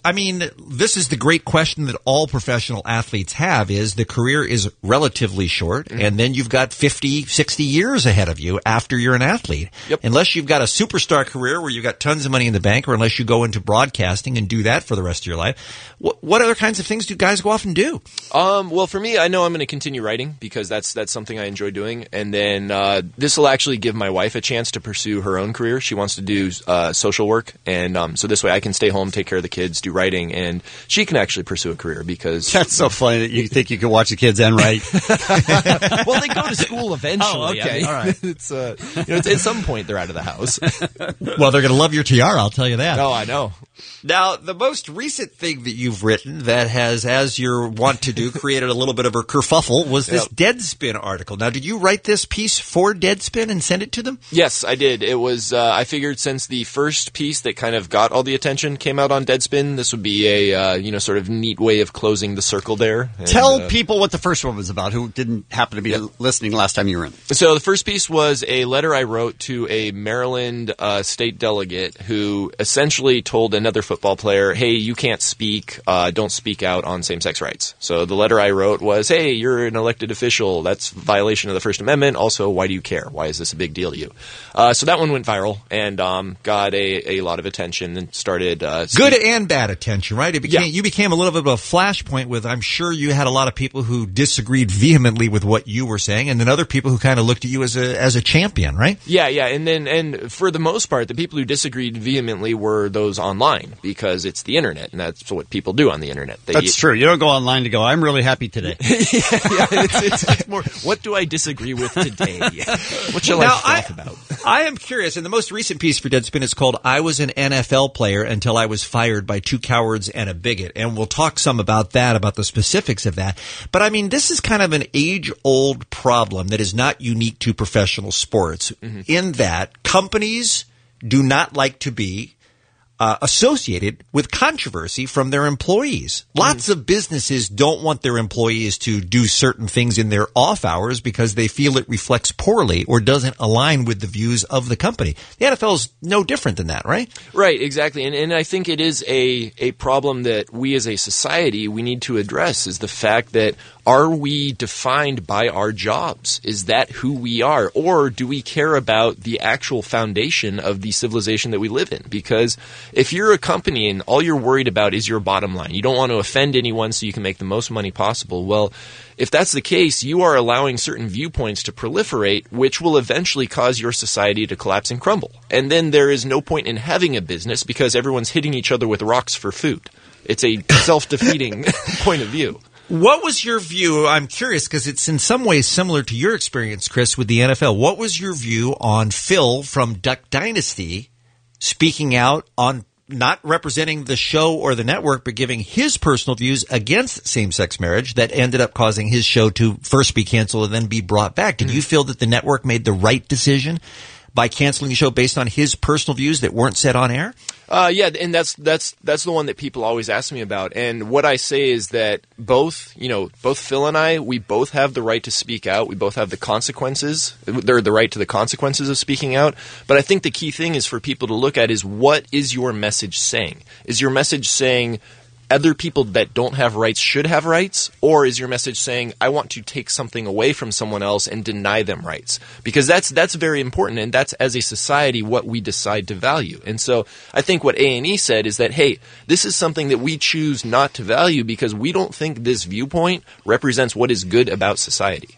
this is the great question that all professional athletes have is the career is relatively short and then you've got 50, 60 years ahead of you after you're an athlete. Yep. Unless you've got a superstar career where you've got tons of money in the bank or unless you go into broadcasting and do that for the rest of your life. What other kinds of things do guys go off and do? Well, for me, I know I'm going to continue writing because that's something I enjoy doing. And then this will actually give my wife a chance to pursue her own career. She wants to do social work. And so this way I can stay home home, take care of the kids, do writing, and she can actually pursue a career because... That's so funny that you think you can watch the kids and write. Well, they go to school eventually. Oh, okay. I mean, All right. It's, it's at some point they're out of the house. Well, they're going to love your tiara, I'll tell you that. Oh, I know. Now, the most recent thing that you've written that has, as you're wont to do, created a little bit of a kerfuffle was this Deadspin article. Now, did you write this piece for Deadspin and send it to them? Yes, I did. It was, I figured since the first piece that kind of got all the attention came out on Deadspin, this would be a, sort of neat way of closing the circle there. And, tell people what the first one was about who didn't happen to be listening last time you were in. So the first piece was a letter I wrote to a Maryland state delegate who essentially told another football player, hey, you can't speak, don't speak out on same-sex rights. So the letter I wrote was, hey, you're an elected official, that's violation of the First Amendment, also, why do you care? Why is this a big deal to you? So that one went viral and got a lot of attention and started... Good and bad attention, right? You became a little bit of a flashpoint with, I'm sure you had a lot of people who disagreed vehemently with what you were saying, and then other people who kind of looked at you as a champion, right? Yeah, and for the most part, the people who disagreed vehemently were those online, because it's the internet, and that's what people do on the internet. That's true. You don't go online to go, I'm really happy today. It's more, what do I disagree with today? What shall I talk about? I am curious, and the most recent piece for Deadspin is called I Was an NFL Player Until I Was Fired by Two Cowards and a Bigot, and we'll talk some about that, about the specifics of that. But I mean, this is kind of an age-old problem that is not unique to professional sports, in that companies do not like to be associated with controversy from their employees. Lots of businesses don't want their employees to do certain things in their off hours because they feel it reflects poorly or doesn't align with the views of the company. The NFL is no different than that, right? Right, exactly. And I think it is a problem that we as a society, we need to address, is the fact that are we defined by our jobs? Is that who we are? Or do we care about the actual foundation of the civilization that we live in? Because if you're a company and all you're worried about is your bottom line, you don't want to offend anyone so you can make the most money possible, well, if that's the case, you are allowing certain viewpoints to proliferate, which will eventually cause your society to collapse and crumble. And then there is no point in having a business because everyone's hitting each other with rocks for food. It's a self-defeating point of view. What was your view? I'm curious because it's in some ways similar to your experience, Chris, with the NFL. What was your view on Phil from Duck Dynasty speaking out on not representing the show or the network, but giving his personal views against same-sex marriage that ended up causing his show to first be canceled and then be brought back? Did you feel that the network made the right decision by canceling the show based on his personal views that weren't said on air? Yeah, and that's the one that people always ask me about. And what I say is that both Phil and I, we both have the right to speak out. We both have the consequences. They're the right to the consequences of speaking out. But I think the key thing is for people to look at is, what is your message saying? Is your message saying other people that don't have rights should have rights? Or is your message saying, I want to take something away from someone else and deny them rights? Because that's very important, and that's, as a society, what we decide to value. And so I think what A&E said is that, hey, this is something that we choose not to value because we don't think this viewpoint represents what is good about society.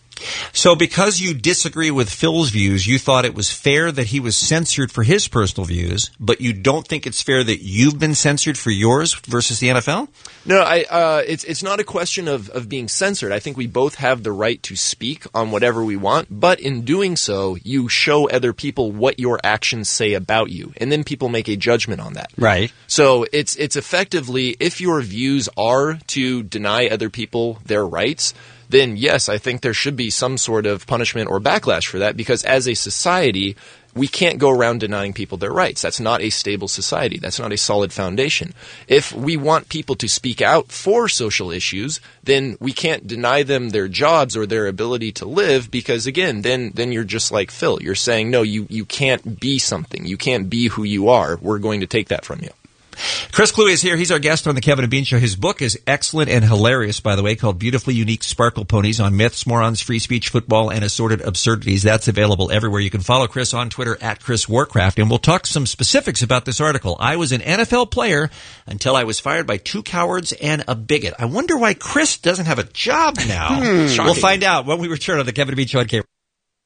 So because you disagree with Phil's views, you thought it was fair that he was censored for his personal views, but you don't think it's fair that you've been censored for yours versus the NFL? No, it's not a question of being censored. I think we both have the right to speak on whatever we want, but in doing so, you show other people what your actions say about you, and then people make a judgment on that. Right. So it's effectively, if your views are to deny other people their rights, then yes, I think there should be some sort of punishment or backlash for that, because as a society, we can't go around denying people their rights. That's not a stable society. That's not a solid foundation. If we want people to speak out for social issues, then we can't deny them their jobs or their ability to live, because again, then you're just like Phil. You're saying, no, you can't be something. You can't be who you are. We're going to take that from you. Chris Kluwe is here. He's our guest on the Kevin and Bean Show. His book is excellent and hilarious, by the way, called Beautifully Unique Sparkle Ponies on Myths, Morons, Free Speech, Football, and Assorted Absurdities. That's available everywhere. You can follow Chris on Twitter at Chris Warcraft, and we'll talk some specifics about this article. I was an NFL player until I was fired by two cowards and a bigot. I wonder why Chris doesn't have a job now. We'll find out when we return on the Kevin and Bean Show on K.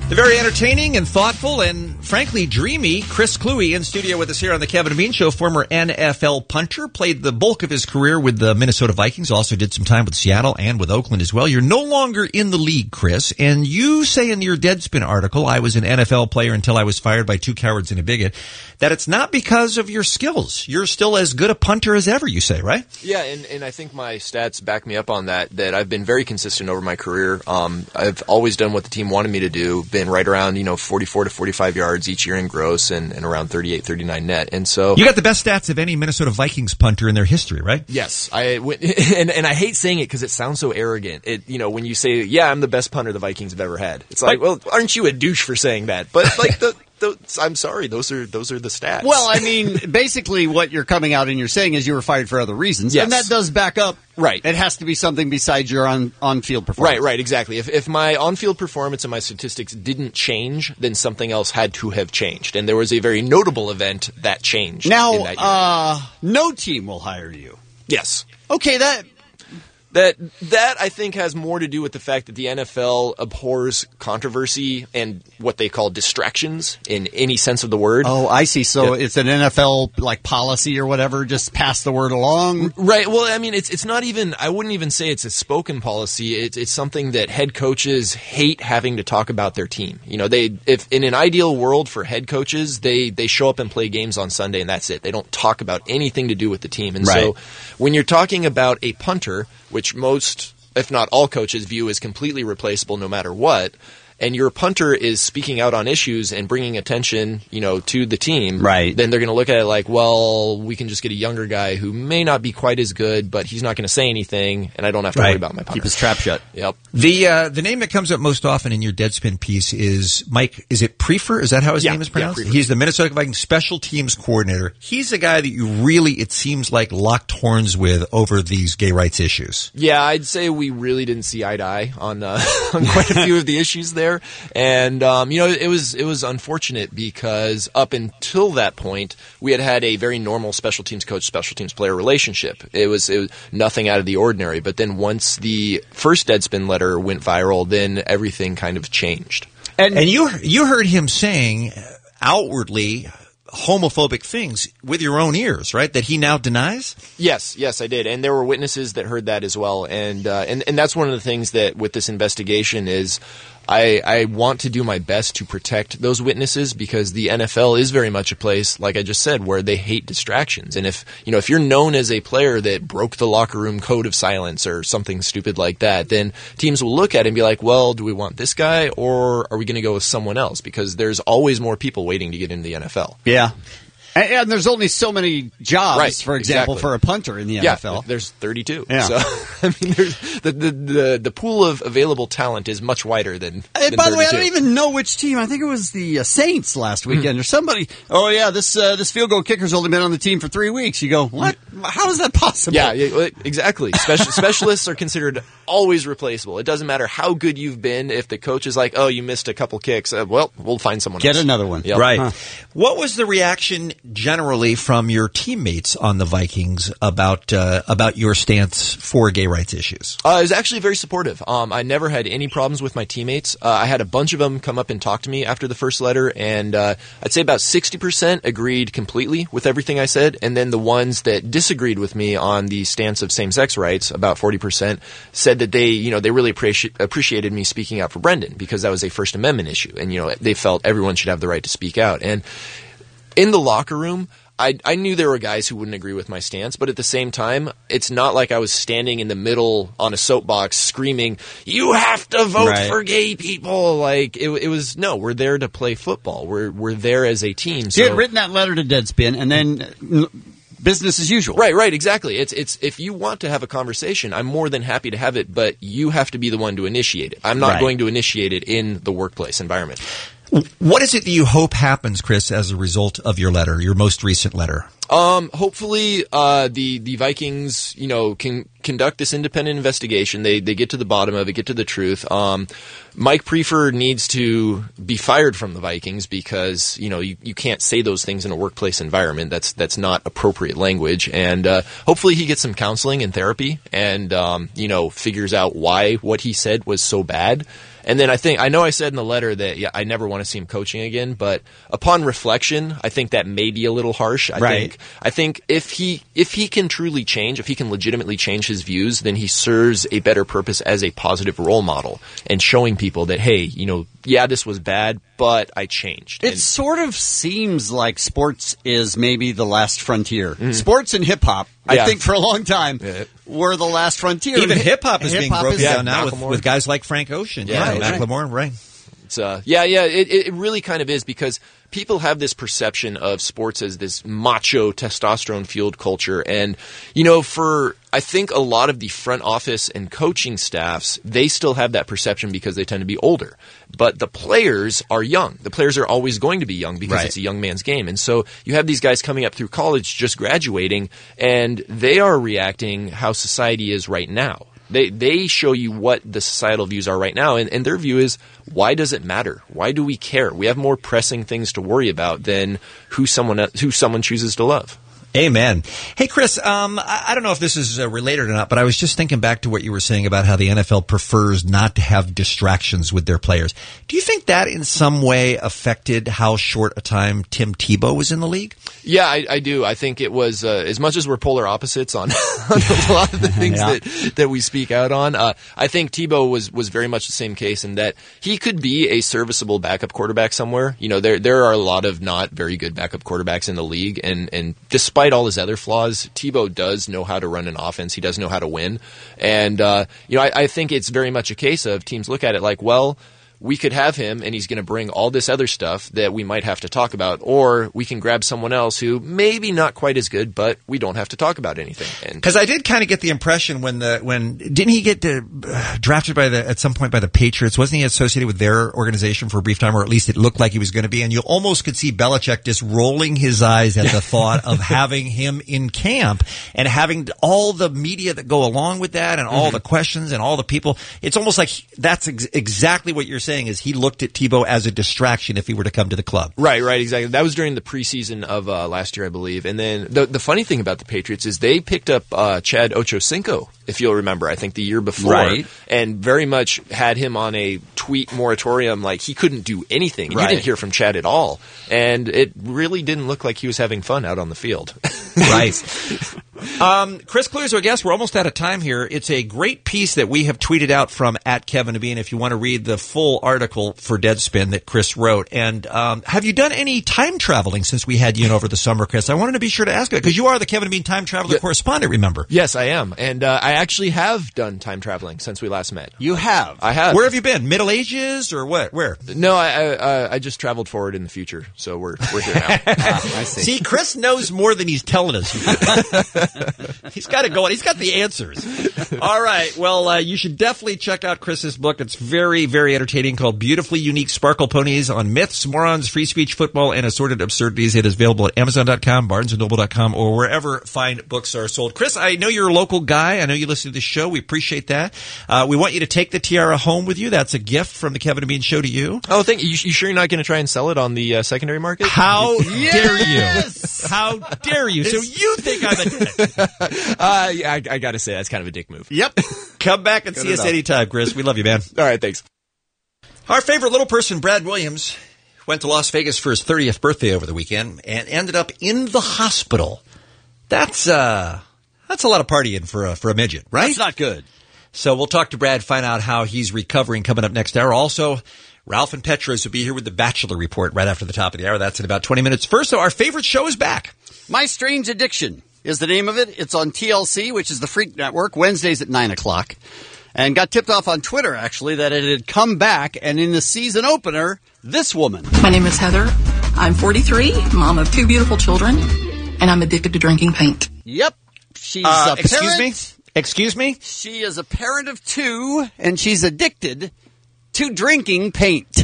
The very entertaining and thoughtful and, frankly, dreamy Chris Cluey in studio with us here on the Kevin and Bean Show. Former NFL punter, played the bulk of his career with the Minnesota Vikings, also did some time with Seattle and with Oakland as well. You're no longer in the league, Chris, and you say in your Deadspin article, I was an NFL player until I was fired by two cowards and a bigot, that it's not because of your skills. You're still as good a punter as ever, you say, right? Yeah, and I think my stats back me up on that I've been very consistent over my career. I've always done what the team wanted me to do, been right around, 44 to 45 yards each year in gross and around 38, 39 net. And so you got the best stats of any Minnesota Vikings punter in their history, right? Yes. And I hate saying it because it sounds so arrogant. When you say, yeah, I'm the best punter the Vikings have ever had. It's like, well, aren't you a douche for saying that? But like I'm sorry, those are the stats. Well, I mean, basically what you're coming out and you're saying is you were fired for other reasons. Yes. And that does back up. Right. It has to be something besides your on-field performance. Right, exactly. If my on-field performance and my statistics didn't change, then something else had to have changed. And there was a very notable event that changed. Now, in that year. No team will hire you. Yes. Okay, That I think has more to do with the fact that the NFL abhors controversy and what they call distractions in any sense of the word. Oh, I see. So it's an NFL policy or whatever. Just pass the word along. Right. Well, I mean, it's not even. I wouldn't even say it's a spoken policy. It's something that head coaches hate having to talk about their team. If in an ideal world for head coaches, they show up and play games on Sunday and that's it. They don't talk about anything to do with the team. And so when you're talking about a punter, which most, if not all coaches view as completely replaceable no matter what, and your punter is speaking out on issues and bringing attention, to the team, right, then they're going to look at it like, well, we can just get a younger guy who may not be quite as good, but he's not going to say anything, and I don't have to worry about my punter. Keep his trap shut. Yep. The name that comes up most often in your Deadspin piece is Mike, is it Prefer? Is that how his name is pronounced? Prefer. He's the Minnesota Vikings special teams coordinator. He's the guy that you really, it seems like, locked horns with over these gay rights issues. Yeah, I'd say we really didn't see eye to eye on quite a few of the issues there. And it was unfortunate because up until that point we had a very normal special teams coach, special teams player relationship. It was nothing out of the ordinary. But then once the first Deadspin letter went viral, then everything kind of changed. And you heard him saying outwardly homophobic things with your own ears, right? That he now denies? Yes, I did. And there were witnesses that heard that as well. And that's one of the things that with this investigation is I want to do my best to protect those witnesses because the NFL is very much a place, like I just said, where they hate distractions. And if you're known as a player that broke the locker room code of silence or something stupid like that, then teams will look at it and be like, well, do we want this guy or are we going to go with someone else? Because there's always more people waiting to get into the NFL. Yeah. And there's only so many jobs, for example, for a punter in the NFL. There's 32. Yeah. So, I mean, the pool of available talent is much wider than And by the way, I 32. don't even know which team. I think it was the Saints last weekend or somebody. Oh, yeah, this field goal kicker's only been on the team for 3 weeks. You go, what? How is that possible? Yeah, exactly. Specialists are considered always replaceable. It doesn't matter how good you've been. If the coach is like, oh, you missed a couple kicks, well, we'll find someone else. Get another one. Yep. Right. Huh. What was the reaction generally from your teammates on the Vikings about your stance for gay rights issues? It was actually very supportive. I never had any problems with my teammates. I had a bunch of them come up and talk to me after the first letter, and I'd say about 60% agreed completely with everything I said, and then the ones that disagreed with me on the stance of same-sex rights, about 40%, said that they really appreciated me speaking out for Brendan because that was a First Amendment issue, and they felt everyone should have the right to speak out. And in the locker room, I knew there were guys who wouldn't agree with my stance, but at the same time, it's not like I was standing in the middle on a soapbox screaming, you have to vote for gay people. Like, it was, no, we're there to play football. We're there as a team. So you had written that letter to Deadspin, and then business as usual. Right, exactly. It's if you want to have a conversation, I'm more than happy to have it, but you have to be the one to initiate it. I'm not going to initiate it in the workplace environment. What is it that you hope happens, Chris, as a result of your letter, your most recent letter? Hopefully, the Vikings, can conduct this independent investigation. They get to the bottom of it, get to the truth. Mike Prefer needs to be fired from the Vikings because, you can't say those things in a workplace environment. That's not appropriate language. And, hopefully he gets some counseling and therapy and, figures out why what he said was so bad. And then I know I said in the letter that I never want to see him coaching again, but upon reflection, I think that may be a little harsh. I think if he can truly change, if he can legitimately change his views, then he serves a better purpose as a positive role model and showing people that, hey, this was bad, but I changed. It sort of seems like sports is maybe the last frontier. Mm-hmm. Sports and hip-hop, I think for a long time, were the last frontier. Even hip-hop is being broken down now with guys like Frank Ocean. Macklemore, right. It's, it really kind of is, because people have this perception of sports as this macho, testosterone-fueled culture. And, I think a lot of the front office and coaching staffs, they still have that perception because they tend to be older. But the players are young. The players are always going to be young because it's a young man's game. And so you have these guys coming up through college, just graduating, and they are reacting how society is right now. They show you what the societal views are right now, and their view is, why does it matter? Why do we care? We have more pressing things to worry about than who someone chooses to love. Amen. Hey, Chris, I don't know if this is related or not, but I was just thinking back to what you were saying about how the NFL prefers not to have distractions with their players. Do you think that in some way affected how short a time Tim Tebow was in the league? Yeah, I do. I think it was, as much as we're polar opposites on a lot of the things that we speak out on, I think Tebow was very much the same case in that he could be a serviceable backup quarterback somewhere. There are a lot of not very good backup quarterbacks in the league, and despite all his other flaws, Tebow does know how to run an offense. He does know how to win. And, I think it's very much a case of teams look at it like, well, we could have him and he's going to bring all this other stuff that we might have to talk about, or we can grab someone else who maybe not quite as good, but we don't have to talk about anything. Because I did kind of get the impression when didn't he get drafted at some point by the Patriots? Wasn't he associated with their organization for a brief time, or at least it looked like he was going to be? And you almost could see Belichick just rolling his eyes at the thought of having him in camp and having all the media that go along with that and all the questions and all the people. It's almost like that's exactly what you're saying. Is he looked at Tebow as a distraction if he were to come to the club. Right, exactly. That was during the preseason of last year, I believe. And then the funny thing about the Patriots is they picked up Chad Ochocinco, if you'll remember, I think the year before, and very much had him on a tweet moratorium, like he couldn't do anything. You didn't hear from Chad at all. And it really didn't look like he was having fun out on the field. Right. Chris Cluey is our guest. We're almost out of time here. It's a great piece that we have tweeted out from @KevinAbean if you want to read the full article for Deadspin that Chris wrote. And have you done any time traveling since we had you in over the summer, Chris? I wanted to be sure to ask you, because you are the Kevin and Bean time traveler correspondent, remember? Yes, I am. And I actually have done time traveling since we last met. You have? I have. Where have you been? Middle Ages or what? Where? No, I just traveled forward in the future, so we're here now. I see. See, Chris knows more than he's telling us. He's got it going. He's got the answers. All right. Well, you should definitely check out Chris's book. It's very, very entertaining, called Beautifully Unique Sparkle Ponies on Myths, Morons, Free Speech, Football, and Assorted Absurdities. It is available at Amazon.com, BarnesandNoble.com, or wherever fine books are sold. Chris, I know you're a local guy. I know you listen to the show. We appreciate that. We want you to take the tiara home with you. That's a gift from the Kevin and Bean Show to you. Oh, thank you. You sure you're not going to try and sell it on the secondary market? How dare you? How dare you? So you think I'm a dick? I got to say, that's kind of a dick move. Yep. Come back and see us anytime, Chris. We love you, man. All right, thanks. Our favorite little person, Brad Williams, went to Las Vegas for his 30th birthday over the weekend and ended up in the hospital. That's a lot of partying for a midget, right? That's not good. So we'll talk to Brad, find out how he's recovering coming up next hour. Also, Ralph and Petros will be here with the Bachelor Report right after the top of the hour. That's in about 20 minutes. First, though, our favorite show is back. My Strange Addiction is the name of it. It's on TLC, which is the Freak Network, Wednesdays at 9 o'clock. And got tipped off on Twitter, actually, that it had come back. And in the season opener, this woman. My name is Heather. I'm 43, mom of 2 beautiful children, and I'm addicted to drinking paint. Yep. She's a parent. Excuse me? She is a parent of 2, and she's addicted to drinking paint.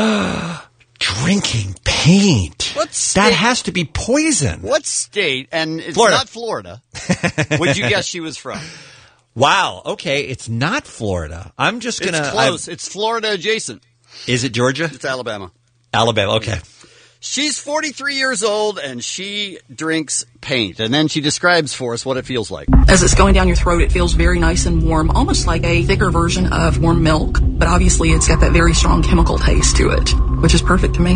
Drinking paint. What state? That has to be poison. What state? And it's Florida. not Florida. Would you guess she was from? Wow. Okay. It's not Florida. I'm just going to... It's close. It's Florida adjacent. Is it Georgia? It's Alabama. Alabama. Okay. She's 43 years old, and she drinks paint. And then she describes for us what it feels like. As it's going down your throat, it feels very nice and warm, almost like a thicker version of warm milk. But obviously, it's got that very strong chemical taste to it, which is perfect to me.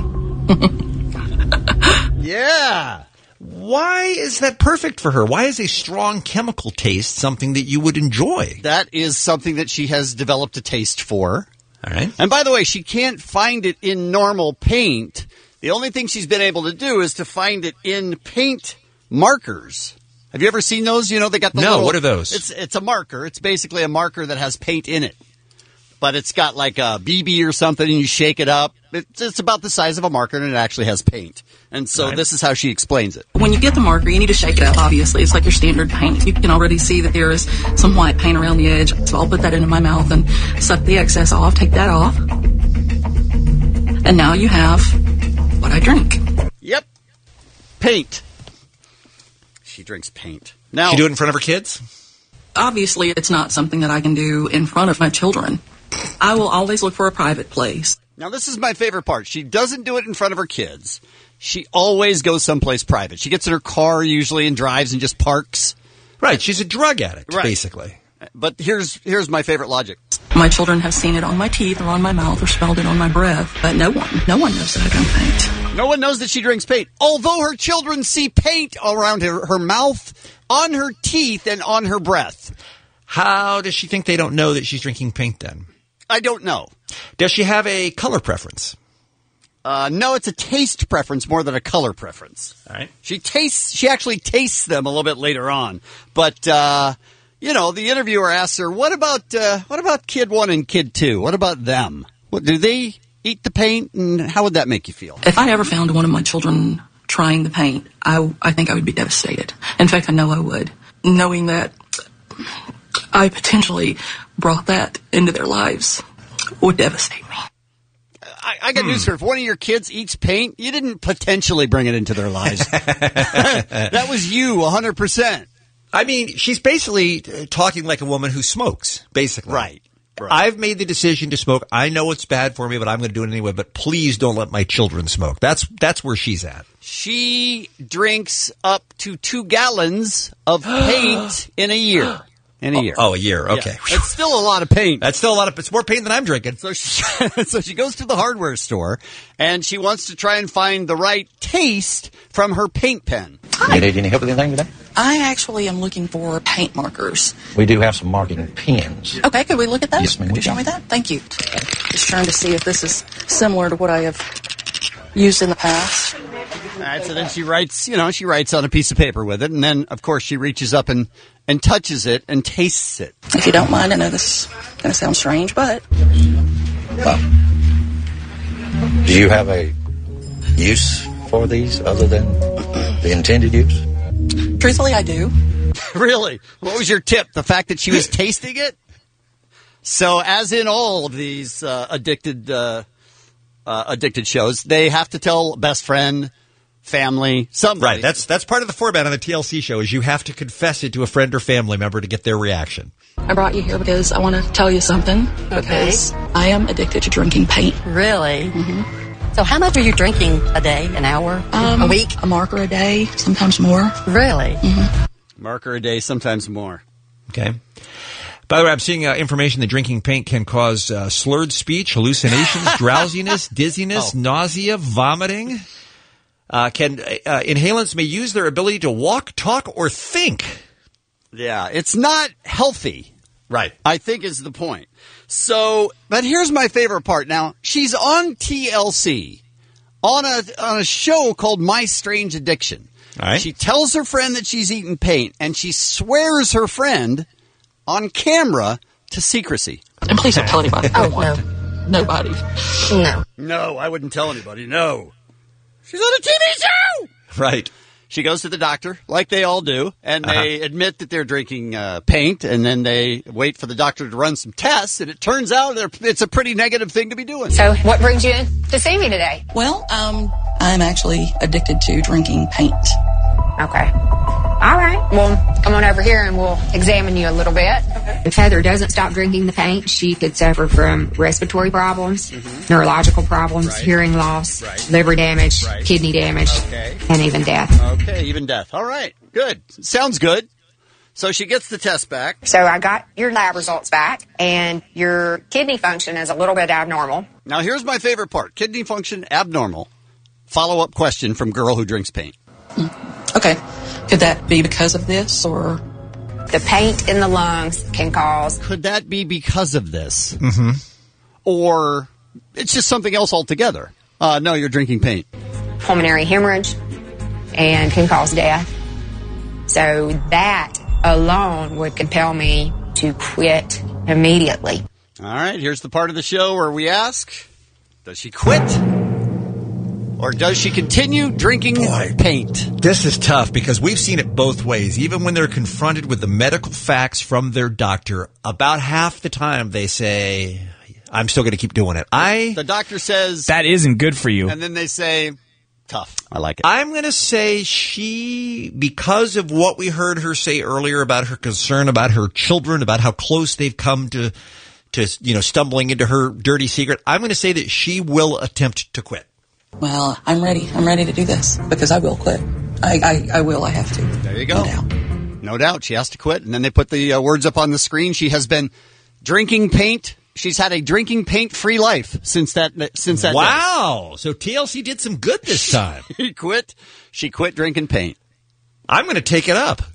Yeah. Why is that perfect for her? Why is a strong chemical taste something that you would enjoy? That is something that she has developed a taste for. All right. And by the way, she can't find it in normal paint. The only thing she's been able to do is to find it in paint markers. Have you ever seen those? You know, they got the No, what are those? It's a marker. It's basically a marker that has paint in it. But it's got like a BB or something, and you shake it up. It's about the size of a marker, and it actually has paint. And so This is how she explains it. When you get the marker, you need to shake it up, obviously. It's like your standard paint. You can already see that there is some white paint around the edge. So I'll put that into my mouth and suck the excess off, take that off. And now you have what I drink. Yep. Paint. She drinks paint. Now, She do it in front of her kids? Obviously, it's not something that I can do in front of my children. I will always look for a private place. Now, this is my favorite part. She doesn't do it in front of her kids. She always goes someplace private. She gets in her car usually and drives and just parks. Right. She's a drug addict, basically. But here's my favorite logic. My children have seen it on my teeth or on my mouth or smelled it on my breath, but no one knows that I drink paint. No one knows that she drinks paint, although her children see paint around her mouth, on her teeth, and on her breath. How does she think they don't know that she's drinking paint then? I don't know. Does she have a color preference? No, it's a taste preference more than a color preference. All right. She actually tastes them a little bit later on. But, the interviewer asks her, what about kid 1 and kid 2? What about them? Do they eat the paint, and how would that make you feel? If I ever found one of my children trying the paint, I think I would be devastated. In fact, I know I would. Knowing that I potentially brought that into their lives would devastate me. I got news for you. If one of your kids eats paint, you didn't potentially bring it into their lives. That was you, 100%. I mean, she's basically talking like a woman who smokes, basically. Right. I've made the decision to smoke. I know it's bad for me, but I'm going to do it anyway. But please don't let my children smoke. That's where she's at. She drinks up to 2 gallons of paint in a year. In a year. Oh, a year. Okay. Yeah. It's still a lot of paint. That's still a lot of. It's more paint than I'm drinking. So she goes to the hardware store, and she wants to try and find the right taste from her paint pen. Hi. You need any help with anything today? I actually am looking for paint markers. We do have some marking pens. Okay, could we look at that? Yes, ma'am. Could you show me that? Thank you. Just trying to see if this is similar to what I have used in the past. All right, so then she writes on a piece of paper with it, and then, of course, she reaches up and touches it and tastes it. If you don't mind, I know this is going to sound strange, but... Well, do you have a use for these other than the intended use? Truthfully, I do. Really? What was your tip? The fact that she was tasting it? So, as in all of these addicted shows, they have to tell best friend, family, somebody. Right. That's part of the format on the TLC show is you have to confess it to a friend or family member to get their reaction. I brought you here because I want to tell you something. Okay. Because I am addicted to drinking paint. Really? Mm-hmm. So how much are you drinking a day, an hour, a week? A marker a day, sometimes more. Really? Mm-hmm. Marker a day, sometimes more. Okay. By the way, I'm seeing information that drinking paint can cause slurred speech, hallucinations, drowsiness, dizziness, nausea, vomiting. Inhalants may use their ability to walk, talk, or think. Yeah, it's not healthy. Right. I think is the point. So, but here's my favorite part. Now, she's on TLC on a show called My Strange Addiction. All right. She tells her friend that she's eaten paint, and she swears her friend on camera to secrecy. And please don't tell anybody. Oh, no. Nobody. No, I wouldn't tell anybody. No. She's on a TV show! Right. She goes to the doctor, like they all do, and they admit that they're drinking paint, and then they wait for the doctor to run some tests, and it turns out it's a pretty negative thing to be doing. So what brings you in to see me today? Well, I'm actually addicted to drinking paint. Okay. All right. Well, come on over here and we'll examine you a little bit. Okay. If Heather doesn't stop drinking the paint, she could suffer from respiratory problems, neurological problems, hearing loss, liver damage, kidney damage, and even death. Okay, even death. All right. Good. Sounds good. So she gets the test back. So I got your lab results back, and your kidney function is a little bit abnormal. Now, here's my favorite part. Kidney function abnormal. Follow-up question from girl who drinks paint. Okay. Could that be because of this, or? The paint in the lungs can cause... Could that be because of this? Mm-hmm. Or it's just something else altogether? No, you're drinking paint. Pulmonary hemorrhage and can cause death. So that alone would compel me to quit immediately. All right, here's the part of the show where we ask, does she quit? Or does she continue drinking paint? This is tough because we've seen it both ways. Even when they're confronted with the medical facts from their doctor, about half the time they say, I'm still going to keep doing it. The doctor says... That isn't good for you. And then they say, tough. I like it. I'm going to say she, because of what we heard her say earlier about her concern about her children, about how close they've come to stumbling into her dirty secret, I'm going to say that she will attempt to quit. Well, I'm ready. I'm ready to do this because I will quit. I will. I have to. There you go. No doubt. No doubt. She has to quit. And then they put the words up on the screen. She has been drinking paint. She's had a drinking paint-free life since that Wow. Day. So TLC did some good this time. She quit drinking paint. I'm going to take it up.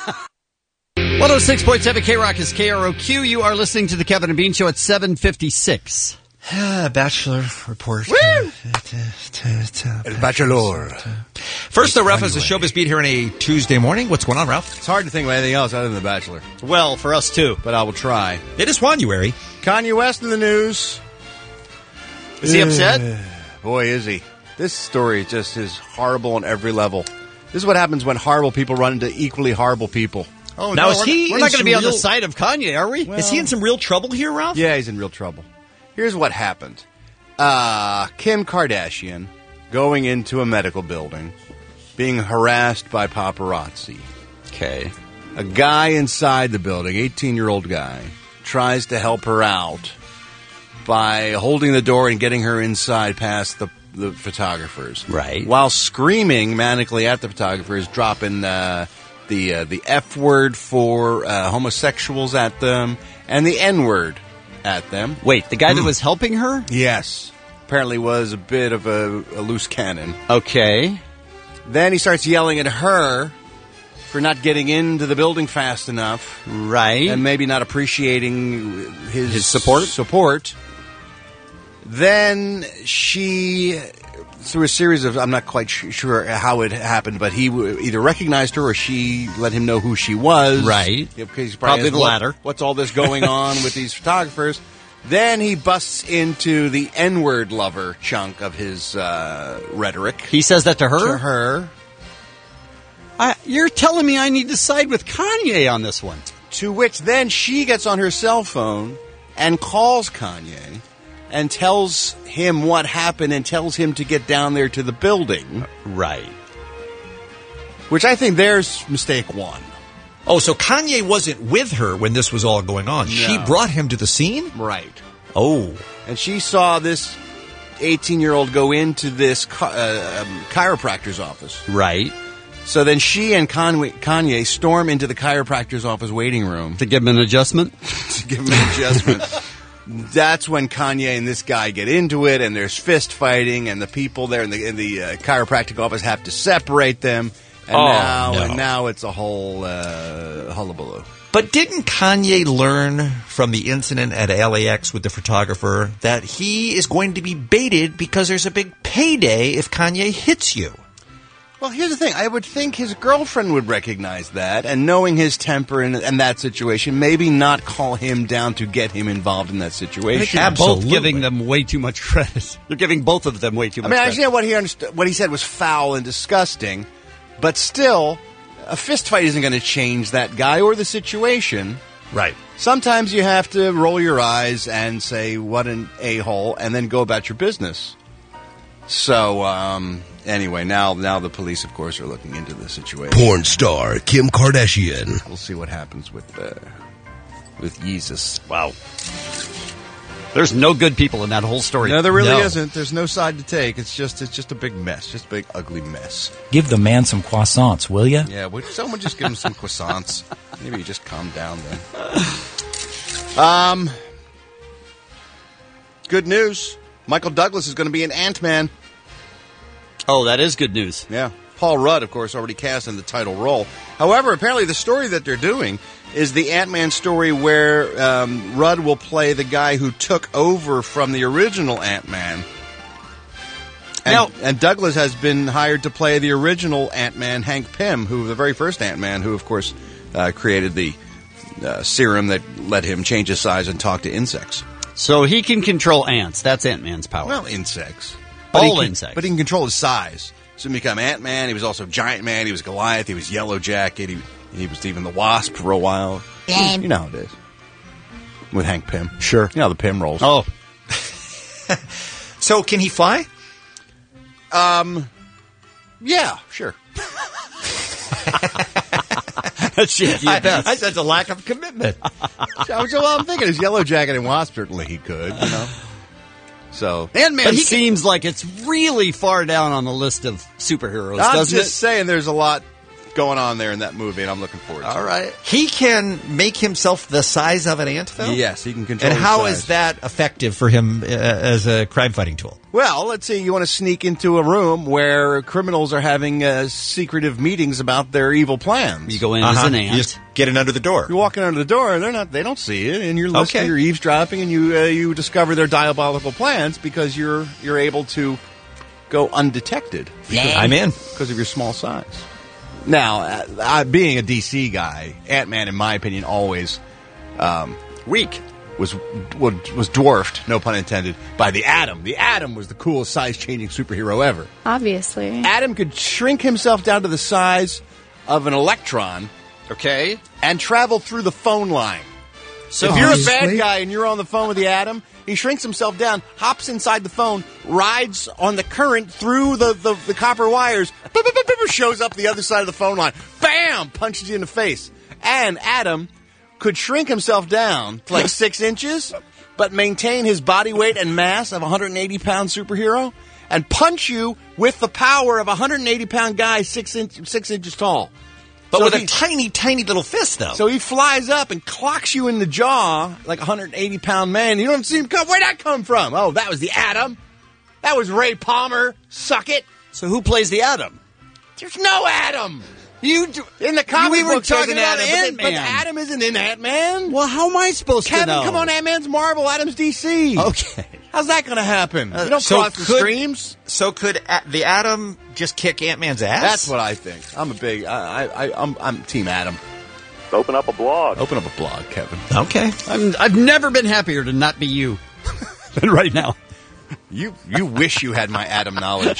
106.7 K-Rock is KROQ. You are listening to the Kevin and Bean Show at 7:56. Bachelor report. Woo! El Bachelor. First, though, Ralph has a showbiz beat here on a Tuesday morning. What's going on, Ralph? It's hard to think of anything else other than The Bachelor. Well, for us too. But I will try. It is January. Kanye West in the news. Is he upset? Boy, is he. This story just is horrible on every level. This is what happens when horrible people run into equally horrible people. Oh, now, no, we're not going to be on the side of Kanye, are we? Well, is he in some real trouble here, Ralph? Yeah, he's in real trouble. Here's what happened. Kim Kardashian going into a medical building, being harassed by paparazzi. Okay. A guy inside the building, 18-year-old guy, tries to help her out by holding the door and getting her inside past the photographers. Right. While screaming manically at the photographers, dropping the F word for homosexuals at them and the N word at them. Wait, the guy that was helping her? Yes. Apparently was a bit of a loose cannon. Okay. Then he starts yelling at her for not getting into the building fast enough. Right. And maybe not appreciating his support. Then she, through a series of, I'm not quite sure how it happened, but he either recognized her or she let him know who she was. Right. Because probably the latter. What's all this going on with these photographers? Then he busts into the N-word lover chunk of his rhetoric. He says that to her? To her. You're telling me I need to side with Kanye on this one. To which then she gets on her cell phone and calls Kanye and tells him what happened and tells him to get down there to the building. Right. Which I think there's mistake one. Oh, so Kanye wasn't with her when this was all going on. No. She brought him to the scene? Right. Oh. And she saw this 18-year-old go into this chiropractor's office. Right. So then she and Kanye storm into the chiropractor's office waiting room. To give him an adjustment? To give him an adjustment. That's when Kanye and this guy get into it, and there's fist fighting, and the people there in the chiropractic office have to separate them. And now it's a whole hullabaloo. But didn't Kanye learn from the incident at LAX with the photographer that he is going to be baited because there's a big payday if Kanye hits you? Well, here's the thing. I would think his girlfriend would recognize that, and knowing his temper and that situation, maybe not call him down to get him involved in that situation. Absolutely. Both giving them way too much credit. You're giving both of them way too much credit. I understand what he said was foul and disgusting, but still, a fist fight isn't going to change that guy or the situation. Right. Sometimes you have to roll your eyes and say, what an a-hole, and then go about your business. So, anyway, now the police, of course, are looking into the situation. Porn star Kim Kardashian. We'll see what happens with Jesus. Wow. There's no good people in that whole story. No, there really isn't. There's no side to take. It's just a big mess. Just a big, ugly mess. Give the man some croissants, will you? Yeah, would someone just give him some croissants? Maybe you just calm down then. Good news. Michael Douglas is going to be in Ant-Man. Oh, that is good news. Yeah. Paul Rudd, of course, already cast in the title role. However, apparently the story that they're doing is the Ant-Man story where Rudd will play the guy who took over from the original Ant-Man. And Douglas has been hired to play the original Ant-Man, Hank Pym, who the very first Ant-Man, who, of course, created the serum that let him change his size and talk to insects. So he can control ants. That's Ant-Man's power. Well, insects. Insects. But he can control his size. So he become Ant-Man. He was also Giant Man. He was Goliath. He was Yellow Jacket. He was even the Wasp for a while. You know how it is. With Hank Pym. Sure. You know how the Pym rolls. Oh. So can he fly? Yeah, sure. That's a lack of commitment. So I'm thinking his Yellow Jacket and Wasp, certainly he could, you know. So Ant-Man seems like it's really far down on the list of superheroes, doesn't it? I'm just saying there's a lot going on there in that movie, and I'm looking forward to it. All right. He can make himself the size of an ant, though? Yes, he can control And his how size. is that effective for him as a crime-fighting tool? Well, let's say you want to sneak into a room where criminals are having secretive meetings about their evil plans. You go in as an ant. You just get in under the door. You're walking under the door, and they don't see it, and you're listening, you're eavesdropping, and you discover their diabolical plans because you're able to go undetected. I'm in. Because of your small size. Now, being a DC guy, Ant-Man, in my opinion, always weak. Was dwarfed, no pun intended, by the Atom. The Atom was the coolest size-changing superhero ever. Obviously. Atom could shrink himself down to the size of an electron, okay, and travel through the phone line. So if you're a bad guy and you're on the phone with the Atom, he shrinks himself down, hops inside the phone, rides on the current through the copper wires, shows up the other side of the phone line, bam, punches you in the face. And Atom could shrink himself down to like 6 inches, but maintain his body weight and mass of a 180-pound superhero, and punch you with the power of a 180-pound guy 6 inches tall. But so with a tiny, tiny little fist, though. So he flies up and clocks you in the jaw like a 180-pound man. You don't see him come. Where'd that come from? Oh, that was the Atom. That was Ray Palmer. Suck it. So who plays the Atom? There's no Atom. In the comic we were books, talking there's an about Atom, Ant-Man. but Adam isn't in Ant-Man. Well, how am I supposed to know? Kevin, come on, Ant-Man's Marvel, Adam's DC. Okay. How's that going to happen? You don't cross the streams. So could the Atom just kick Ant-Man's ass? That's what I think. I'm a big. I'm Team Atom. Open up a blog. Open up a blog, Kevin. Okay. I've never been happier to not be you than right now. You wish you had my Atom knowledge.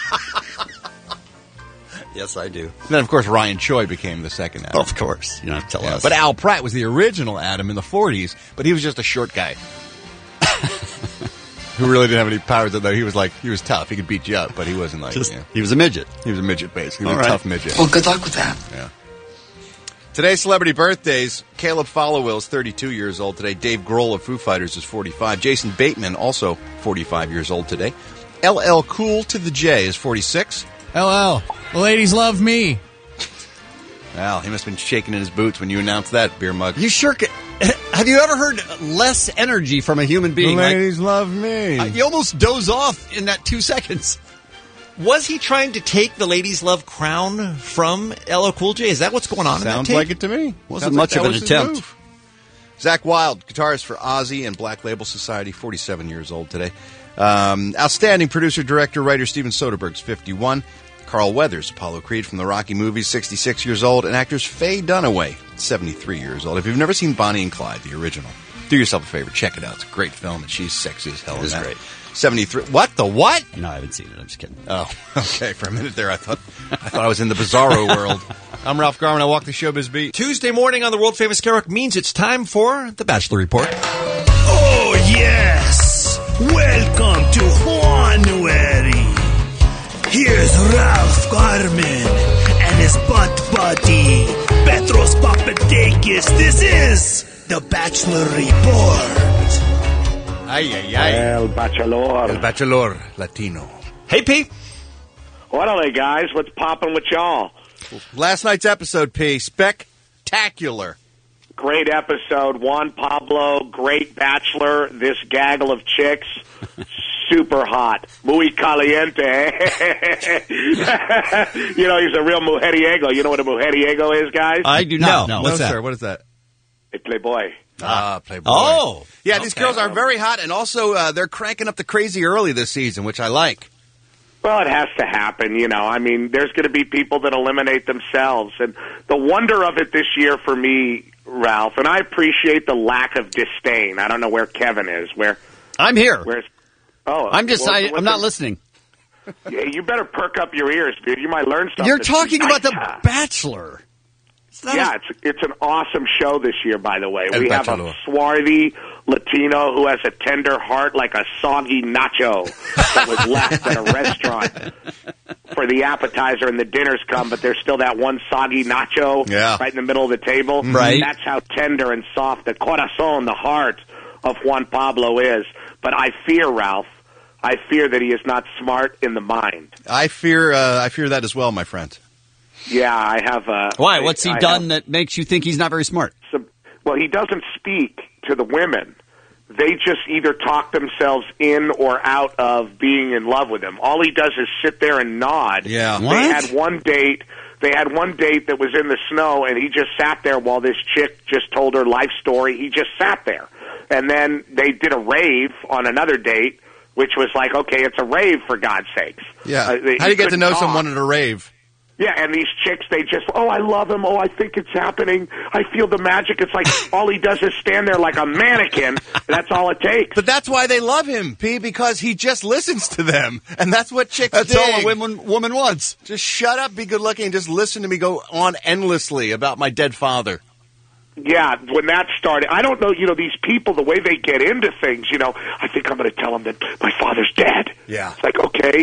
Yes, I do. And then, of course, Ryan Choi became the second Atom. Of course. You don't have to tell us. But Al Pratt was the original Atom in the 40s, but he was just a short guy. Who really didn't have any powers, though. He was tough. He could beat you up, but he wasn't like... He was a midget. He was a midget, basically. He All was a right. tough midget. Well, good luck with that. Yeah. Today's celebrity birthdays. Caleb Followill is 32 years old today. Dave Grohl of Foo Fighters is 45. Jason Bateman, also 45 years old today. LL Cool to the J is 46. LL, the ladies love me. Well, he must have been shaking in his boots when you announced that, beer mug. You sure could. Have you ever heard less energy from a human being? The ladies love me. You almost doze off in that 2 seconds. Was he trying to take the ladies' love crown from LL Cool J? Is that what's going on in that Sounds tape? like it to me. Wasn't much of an attempt. Zakk Wylde, guitarist for Ozzy and Black Label Society, 47 years old today. Outstanding producer, director, writer Steven Soderbergh's 51. Carl Weathers, Apollo Creed from the Rocky movies, 66 years old. And actors Faye Dunaway, 73 years old. If you've never seen Bonnie and Clyde, the original, do yourself a favor. Check it out. It's a great film, and she's sexy as hell in that. It is great. 73. What? The what? No, I haven't seen it. I'm just kidding. Oh, okay. For a minute there, I thought I was in the bizarro world. I'm Ralph Garman. I walk the showbiz beat. Tuesday morning on the world famous Skyrock means it's time for the Bachelor Report. Oh, yes. Welcome to January. Garmin and his butt buddy, Petros Papadakis. This is the Bachelor Report. El Bachelor Latino. Hey, P. What are they, guys? What's popping with y'all? Last night's episode, P. Spectacular. Great episode. Juan Pablo, great bachelor. This gaggle of chicks, super hot. Muy caliente. You know, he's a real mujeriego. You know what a mujeriego is, guys? I do not. No. What's that? Sir, what is that? A playboy. Playboy. Oh. Yeah, these girls are very hot, and also they're cranking up the crazy early this season, which I like. Well, it has to happen, you know. I mean, there's going to be people that eliminate themselves. And the wonder of it this year for me, Ralph, and I appreciate the lack of disdain. I don't know where Kevin is. I'm here. I'm not listening. Yeah, you better perk up your ears, dude. You might learn something. You're talking about The Bachelor. It's an awesome show this year, by the way. El Have Bachelor. a swarthy Latino who has a tender heart like a soggy nacho that was left at a restaurant for the appetizer and the dinners come, but there's still that one soggy nacho right in the middle of the table. Right. That's how tender and soft the corazon, the heart of Juan Pablo is. But I fear, Ralph, that he is not smart in the mind. I fear that as well, my friend. Yeah, I have. Why? What's he done that makes you think he's not very smart? Well, he doesn't speak to the women. They just either talk themselves in or out of being in love with him. All he does is sit there and nod. Yeah. They had one date that was in the snow, and he just sat there while this chick just told her life story. He just sat there. And then they did a rave on another date, which was like, okay, it's a rave for God's sakes. Yeah. How do you get to know someone at a rave? Yeah, and these chicks, they just, I love him. I think it's happening. I feel the magic. It's like all he does is stand there like a mannequin. That's all it takes. But that's why they love him, P, because he just listens to them. And that's what chicks dig. That's all a woman wants. Just shut up, be good looking, and just listen to me go on endlessly about my dead father. Yeah, when that started, I don't know, these people, the way they get into things, I think I'm going to tell them that my father's dead. Yeah. It's like, okay,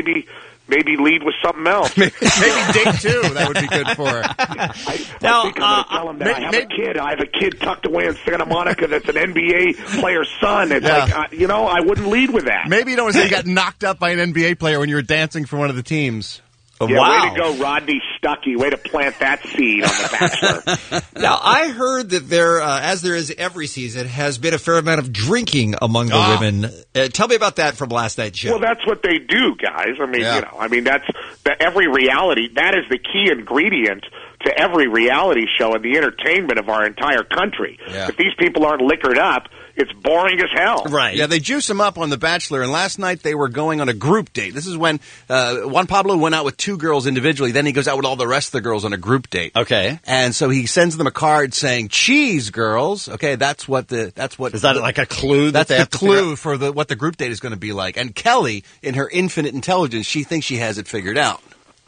maybe lead with something else. Maybe date two. That would be good for her. I think I'm going to tell him that I have a kid. I have a kid tucked away in Santa Monica that's an NBA player's son. It's like, I wouldn't lead with that. Maybe you don't want to say you got knocked up by an NBA player when you were dancing for one of the teams. Yeah, wow. Way to go, Rodney Stuckey. Way to plant that seed on The Bachelor. Now, I heard that there, as there is every season, has been a fair amount of drinking among the women. Tell me about that from last night's show. Well, that's what they do, guys. I mean, that's every reality. That is the key ingredient to every reality show and the entertainment of our entire country. Yeah. If these people aren't liquored up, it's boring as hell. Right. Yeah, they juice them up on The Bachelor, and last night they were going on a group date. This is when Juan Pablo went out with two girls individually, then he goes out with all the rest of the girls on a group date. Okay. And so he sends them a card saying, "Cheese, girls." Okay, is that like a clue? That's the clue for what the group date is going to be like. And Kelly, in her infinite intelligence, she thinks she has it figured out.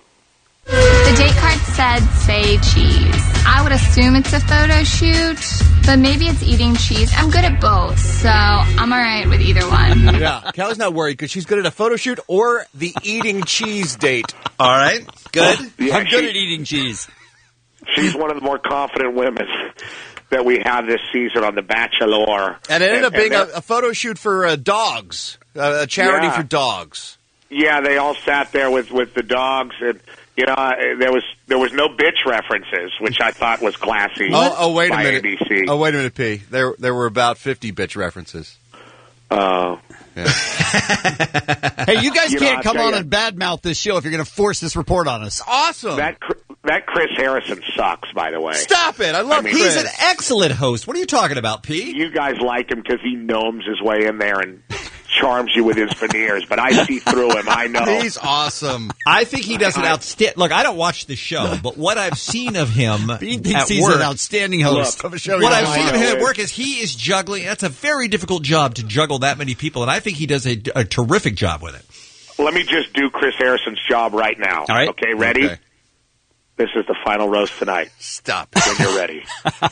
The date card said, say cheese. I would assume it's a photo shoot, but maybe it's eating cheese. I'm good at both, so I'm all right with either one. Yeah, Kelly's not worried because she's good at a photo shoot or the eating cheese date. All right, good. Yeah, I'm good at eating cheese. She's one of the more confident women that we have this season on The Bachelor. And it ended up being a photo shoot for dogs, a charity for dogs. Yeah, they all sat there with the dogs, and there was no bitch references, which I thought was classy. Oh, wait a minute. ABC. Oh, wait a minute, P. There were about 50 bitch references. Oh. Yeah. Hey, you guys can't come on and badmouth this show if you're going to force this report on us. Awesome. That Chris Harrison sucks, by the way. Stop it. I love Chris. He's an excellent host. What are you talking about, P? You guys like him because he gnomes his way in there and charms you with his veneers, but I see through him. I know. He's awesome. I think he does an outstanding... Look, I don't watch the show, but what I've seen of him he thinks he's an outstanding host of a show. What I've seen of him at work is he is juggling. That's a very difficult job to juggle that many people, and I think he does a terrific job with it. Let me just do Chris Harrison's job right now. All right. Okay, ready? Okay. This is the final roast tonight. Stop when you're ready.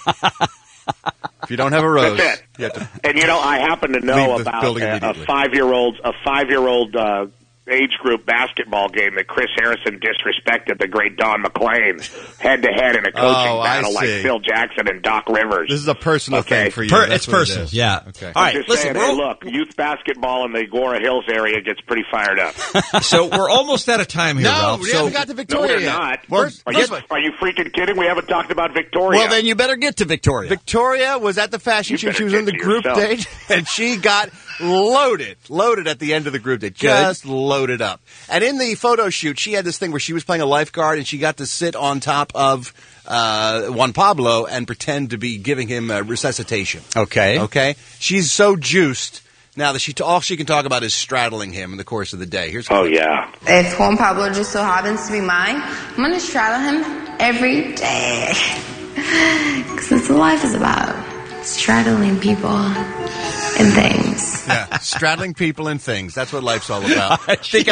If you don't have a rose, that's it. you have to and I happen to know about a 5-year-old age group basketball game that Chris Harrison disrespected the great Don McClain head-to-head in a coaching battle like Phil Jackson and Doc Rivers. This is a personal thing for you. It's personal, yeah. Okay. All right, just listen. saying, hey, look, youth basketball in the Agora Hills area gets pretty fired up. So we're almost out of time here, Ralph. we haven't got to Victoria No, we're yet. not. Well, Are you freaking kidding? We haven't talked about Victoria. Well, then you better get to Victoria. Victoria was at the fashion show. She was in the group date, and she got loaded at the end of the group date. Just loaded up. And in the photo shoot, she had this thing where she was playing a lifeguard, and she got to sit on top of Juan Pablo and pretend to be giving him resuscitation. Okay? She's so juiced now that all she can talk about is straddling him in the course of the day. Here's yeah. If Juan Pablo just so happens to be mine, I'm going to straddle him every day. Because that's what life is about. Straddling people and things. Yeah, straddling people and things. That's what life's all about. I think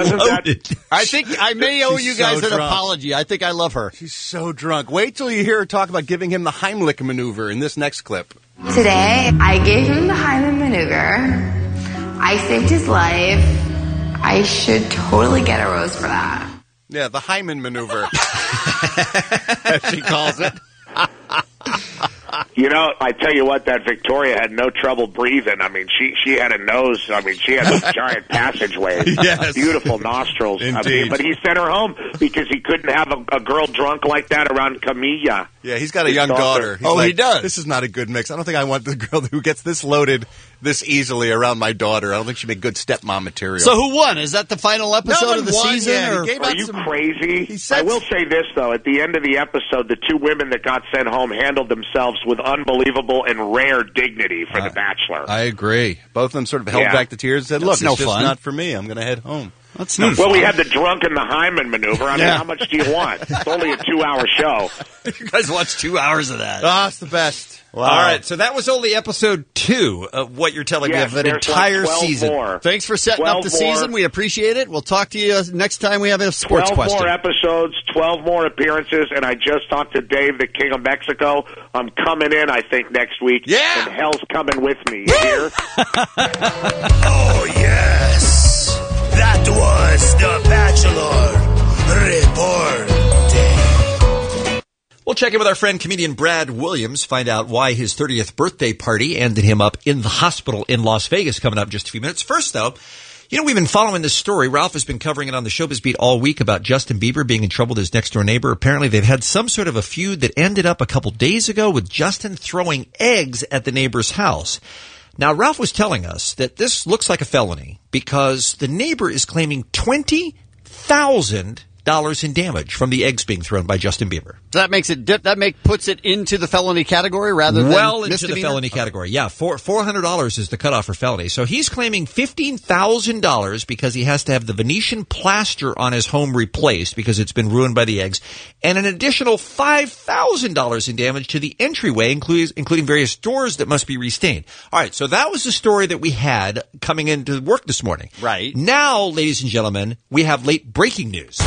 I may owe you guys an apology. I think I love her. She's so drunk. Wait till you hear her talk about giving him the Heimlich maneuver in this next clip. Today, I gave him the Heimlich maneuver. I saved his life. I should totally get a rose for that. Yeah, the Hyman maneuver, as she calls it. You know, I tell you what, that Victoria had no trouble breathing. I mean, she had a nose. I mean, she had those giant passageways. Yes. Beautiful nostrils. Indeed. I mean, but he sent her home because he couldn't have a girl drunk like that around Camilla. Yeah, he's got a young daughter. He's he does. This is not a good mix. I don't think I want the girl who gets this loaded this easily around my daughter. I don't think she'd make good stepmom material. So who won? Is that the final episode of the season? Yeah, Are you crazy? I will say this, though. At the end of the episode, the two women that got sent home handled themselves with unbelievable and rare dignity for The Bachelor. I agree. Both of them sort of held back the tears and said, look, it's just not for me. I'm going to head home. That's no fun. We had the drunk and the Hyman maneuver. I mean, how much do you want? It's only a 2-hour show. You guys watch 2 hours of that. Oh, it's the best. Wow. All right, so that was only episode 2 of what you're telling me of an entire season. More. Thanks for setting up the season. We appreciate it. We'll talk to you next time we have a sports 12 question. 12 more episodes, 12 more appearances, and I just talked to Dave, the King of Mexico. I'm coming in, I think, next week. Yeah! And hell's coming with me. You hear? Oh, yes. That was The Bachelor Report. We'll check in with our friend comedian Brad Williams, find out why his 30th birthday party ended him up in the hospital in Las Vegas, coming up just a few minutes. First, though, you know, we've been following this story. Ralph has been covering it on the Showbiz Beat all week about Justin Bieber being in trouble with his next-door neighbor. Apparently, they've had some sort of a feud that ended up a couple days ago with Justin throwing eggs at the neighbor's house. Now, Ralph was telling us that this looks like a felony because the neighbor is claiming $20,000 in damage from the eggs being thrown by Justin Bieber. So that makes it puts it into the felony category rather than into the felony category. Yeah, $400 is the cutoff for felony. So he's claiming $15,000 because he has to have the Venetian plaster on his home replaced because it's been ruined by the eggs, and an additional $5,000 in damage to the entryway, including various doors that must be restained. All right, so that was the story that we had coming into work this morning. Right. Now, ladies and gentlemen, we have late breaking news.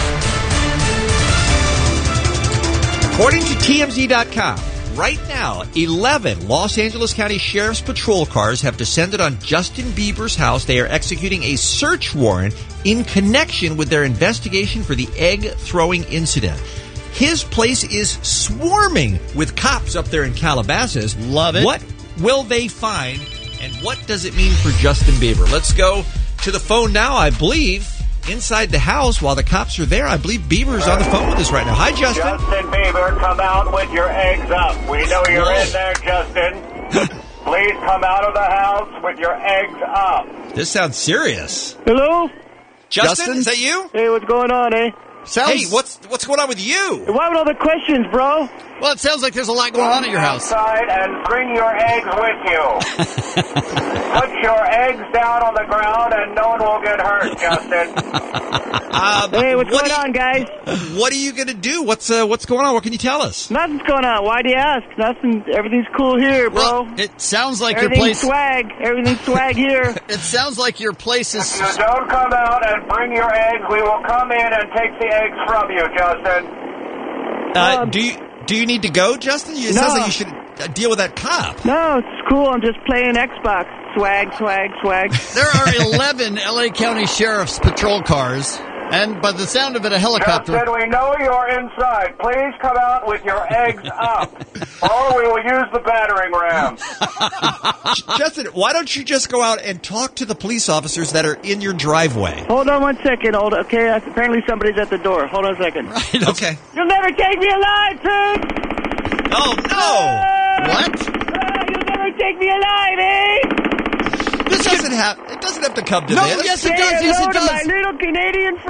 According to TMZ.com, right now, 11 Los Angeles County Sheriff's Patrol cars have descended on Justin Bieber's house. They are executing a search warrant in connection with their investigation for the egg-throwing incident. His place is swarming with cops up there in Calabasas. Love it. What will they find, and what does it mean for Justin Bieber? Let's go to the phone now, I believe. Inside the house, while the cops are there, I believe Bieber's on the phone with us right now. Hi, Justin. Justin Bieber, come out with your eggs up. We know you're in there, Justin. Please come out of the house with your eggs up. This sounds serious. Hello? Justin, is that you? Hey, what's going on, eh? Hey, what's going on with you? Why with all the questions, bro? Well, it sounds like there's a lot going on at your house. Outside and bring your eggs with you. Put your eggs down on the ground and no one will get hurt, Justin. Hey, what's going on, guys? What are you going to do? What's going on? What can you tell us? Nothing's going on. Why do you ask? Nothing. Everything's cool here, bro. Well, it sounds like your Everything's place... swag. Everything's swag here. It sounds like your place is... If you don't come out and bring your eggs, we will come in and take the eggs from you, Justin. Do you need to go, Justin? It sounds like you should deal with that cop. No, it's cool. I'm just playing Xbox. swag, swag, swag. There are 11 L.A. County Sheriff's patrol cars, and by the sound of it, a helicopter. Justin, we know you're inside. Please come out with your eggs up, or we will use the battering ram. Justin, why don't you just go out and talk to the police officers that are in your driveway? Hold on 1 second. Okay, apparently somebody's at the door. Hold on a second. Right, okay. You'll never take me alive, pig! Oh, no! What? You'll never take me alive, eh? This doesn't have. It doesn't have to come to No, this. yes, it does. Yes, it Hello to does. my little Canadian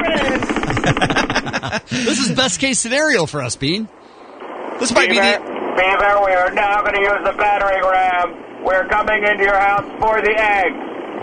friend. This is best case scenario for us, Bean. This might be Beaver, Beaver, we are now going to use the battering ram. We're coming into your house for the eggs.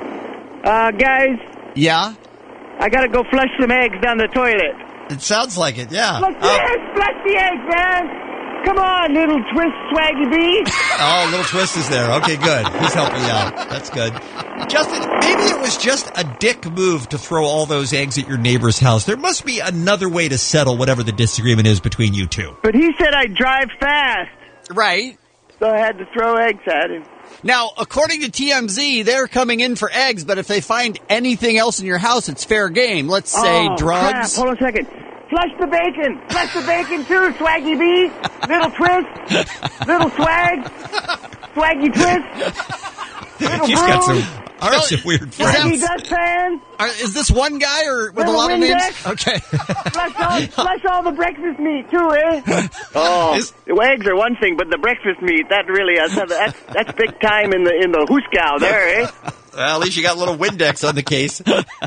Guys, Yeah, I gotta go flush some eggs down the toilet. it sounds like it. Yeah. Look, yes, flush the eggs, man. Come on, little twist, swaggy bee. Oh, little twist is there. Okay, good. He's helping you out. That's good. Justin, maybe it was just a dick move to throw all those eggs at your neighbor's house. There must be another way to settle whatever the disagreement is between you two. But he said I drive fast, Right. so I had to throw eggs at him. Now, according to TMZ, they're coming in for eggs, but if they find anything else in your house, it's fair game. Let's say drugs. Crap. Hold on a second. Flush the bacon. Flush the bacon too, swaggy bee. Little twist. Little swag. Swaggy twist. Little He's got broom. some weird Swaggy friends. dustpan. Is this one guy or with Little a lot of names? Windex. Okay. Flush all the breakfast meat too, eh? Oh, the eggs are one thing, but the breakfast meat, that really, that's big time in the hooskow there, eh? Well, at least you got a little Windex on the case.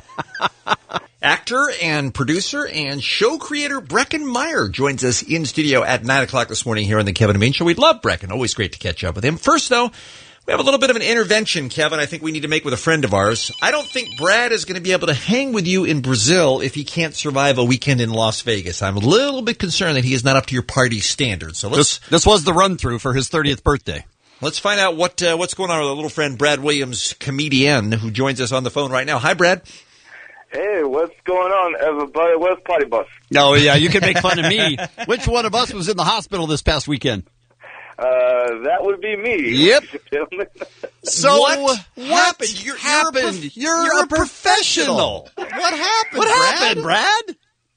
Actor and producer and show creator Breckin Meyer joins us in studio at 9 o'clock this morning here on the Kevin and Bean Show. We love Breckin. Always great to catch up with him. First, though, we have a little bit of an intervention, Kevin, I think we need to make with a friend of ours. I don't think Brad is going to be able to hang with you in Brazil if he can't survive a weekend in Las Vegas. I'm a little bit concerned that he is not up to your party standards. So This was the run-through for his 30th birthday. Let's find out what's going on with our little friend Brad Williams, comedian, who joins us on the phone right now. Hi, Brad. Hey, what's going on, everybody? Where's Potty Bus? Oh, yeah, you can make fun of me. Which one of us was in the hospital this past weekend? That would be me. Yep. So what happened? You're a professional. What happened, Brad?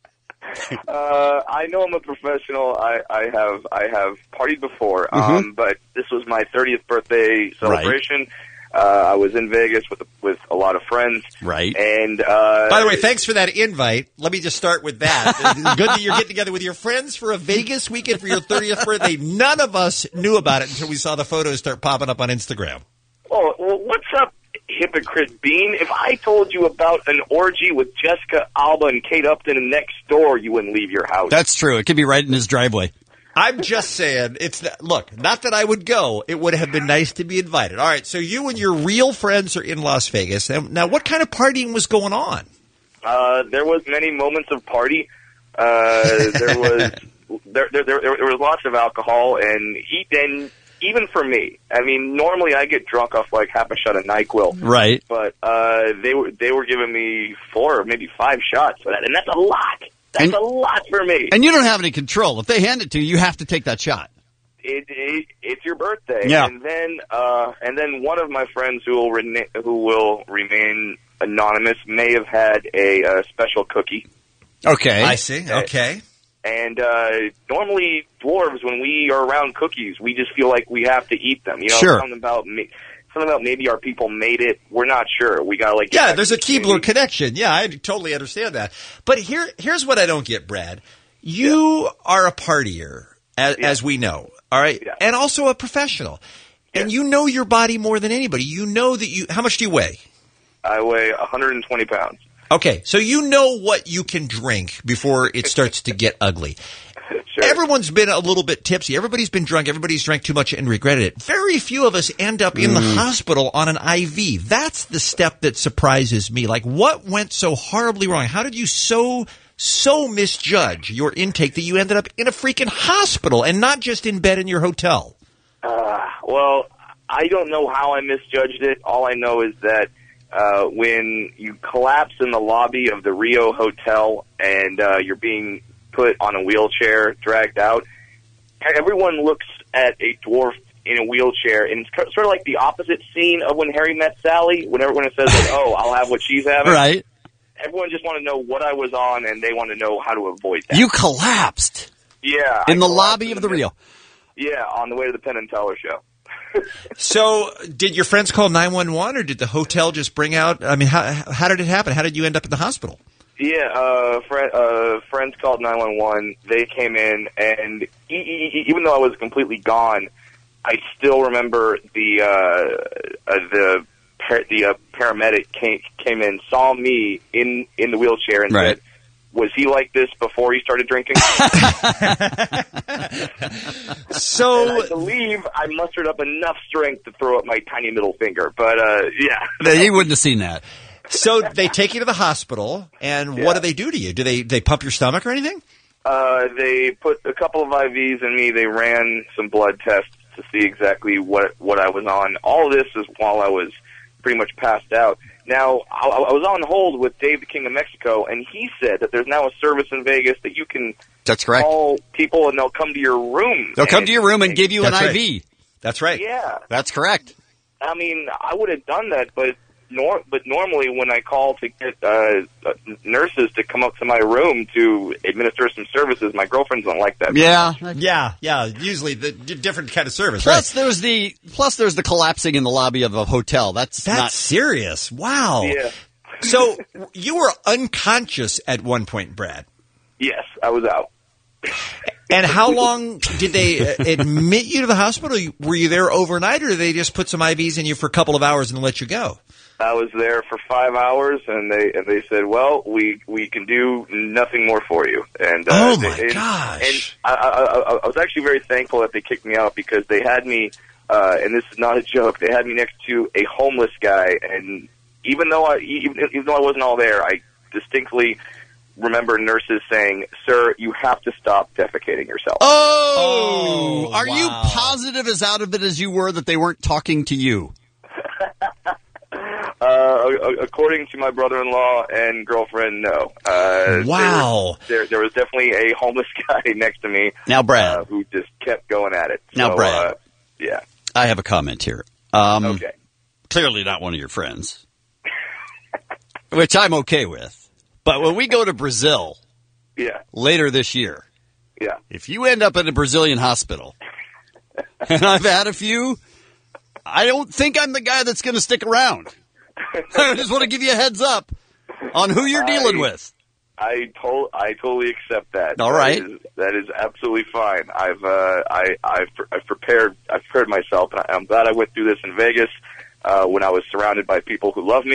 I know I'm a professional. I have partied before, but this was my 30th birthday celebration. I was in Vegas with a lot of friends. Right. And by the way, thanks for that invite. Let me just start with that. Good that you're getting together with your friends for a Vegas weekend for your 30th birthday. None of us knew about it until we saw the photos start popping up on Instagram. well, what's up, hypocrite Bean? If I told you about an orgy with Jessica Alba and Kate Upton next door, you wouldn't leave your house. That's true. It could be right in his driveway. I'm just saying, look, not that I would go. It would have been nice to be invited. All right, so you and your real friends are in Las Vegas. Now, what kind of partying was going on? There was many moments of party. There was lots of alcohol, and even for me, I mean, normally I get drunk off like half a shot of NyQuil. Right. But they were giving me 4 or maybe 5 shots for that, and that's a lot. That's a lot for me. And you don't have any control. If they hand it to you, you have to take that shot. It's your birthday, yeah. And then one of my friends who will remain anonymous may have had a special cookie. Okay, I see. Okay. And normally dwarves, when we are around cookies, we just feel like we have to eat them. You know, sure. Something about maybe our people made it. We're not sure. We got there's a Keebler connection. Yeah, I totally understand that. But here's what I don't get, Brad. You are a partier, as we know. All right, and also a professional, and you know your body more than anybody. You know that how much do you weigh? I weigh 120 pounds. Okay, so you know what you can drink before it starts to get ugly. Sure. Everyone's been a little bit tipsy. Everybody's been drunk. Everybody's drank too much and regretted it. Very few of us end up in the hospital on an IV. That's the step that surprises me. Like, what went so horribly wrong? How did you so misjudge your intake that you ended up in a freaking hospital and not just in bed in your hotel? Well, I don't know how I misjudged it. All I know is that when you collapse in the lobby of the Rio Hotel and you're being put on a wheelchair, dragged out, everyone looks at a dwarf in a wheelchair, and it's sort of like the opposite scene of when Harry met Sally, when everyone says, like, oh, I'll have what she's having. Right. Everyone just wanted to know what I was on, and they wanted to know how to avoid that. You collapsed. Yeah. In the lobby of the Rio. Yeah, on the way to the Penn and Teller show. So, did your friends call 911, or did the hotel just bring out? I mean, how did it happen? How did you end up in the hospital? Yeah, friends called 911. They came in, and even though I was completely gone, I still remember the paramedic came in, saw me in the wheelchair, and said, "Was he like this before he started drinking?" So and I believe I mustered up enough strength to throw up my tiny middle finger, but yeah, he wouldn't have seen that. So they take you to the hospital, and what do they do to you? Do they pump your stomach or anything? They put a couple of IVs in me. They ran some blood tests to see exactly what I was on. All of this is while I was pretty much passed out. Now, I was on hold with Dave the King of Mexico, and he said that there's now a service in Vegas that you can call people, and they'll come to your room. They'll come to your room and give you an IV. That's right. Yeah. That's correct. I mean, I would have done that, but normally when I call to get nurses to come up to my room to administer some services, my girlfriends don't like that. Yeah. Usually the different kind of service. Plus, there's the collapsing in the lobby of a hotel. That's not serious. Wow. Yeah. So you were unconscious at one point, Brad. Yes, I was out. And how long did they admit you to the hospital? Were you there overnight, or did they just put some IVs in you for a couple of hours and let you go? I was there for 5 hours, and they said, "Well, we can do nothing more for you." And oh my gosh! And I was actually very thankful that they kicked me out, because they had me, and this is not a joke, they had me next to a homeless guy, and even though I wasn't all there, I distinctly remember nurses saying, "Sir, you have to stop defecating yourself." Oh, are you positive as out of it as you were that they weren't talking to you? According to my brother-in-law and girlfriend, no. Wow. There was definitely a homeless guy next to me. Now, Brad. Who just kept going at it. Now, Brad. Yeah. I have a comment here. Okay. Clearly not one of your friends. Which I'm okay with. But when we go to Brazil later this year, if you end up in a Brazilian hospital, and I've had a few, I don't think I'm the guy that's going to stick around. I just want to give you a heads up on who you're dealing with. I totally accept that. All right. That is absolutely fine. I've prepared myself, and I'm glad I went through this in Vegas. When I was surrounded by people who love me,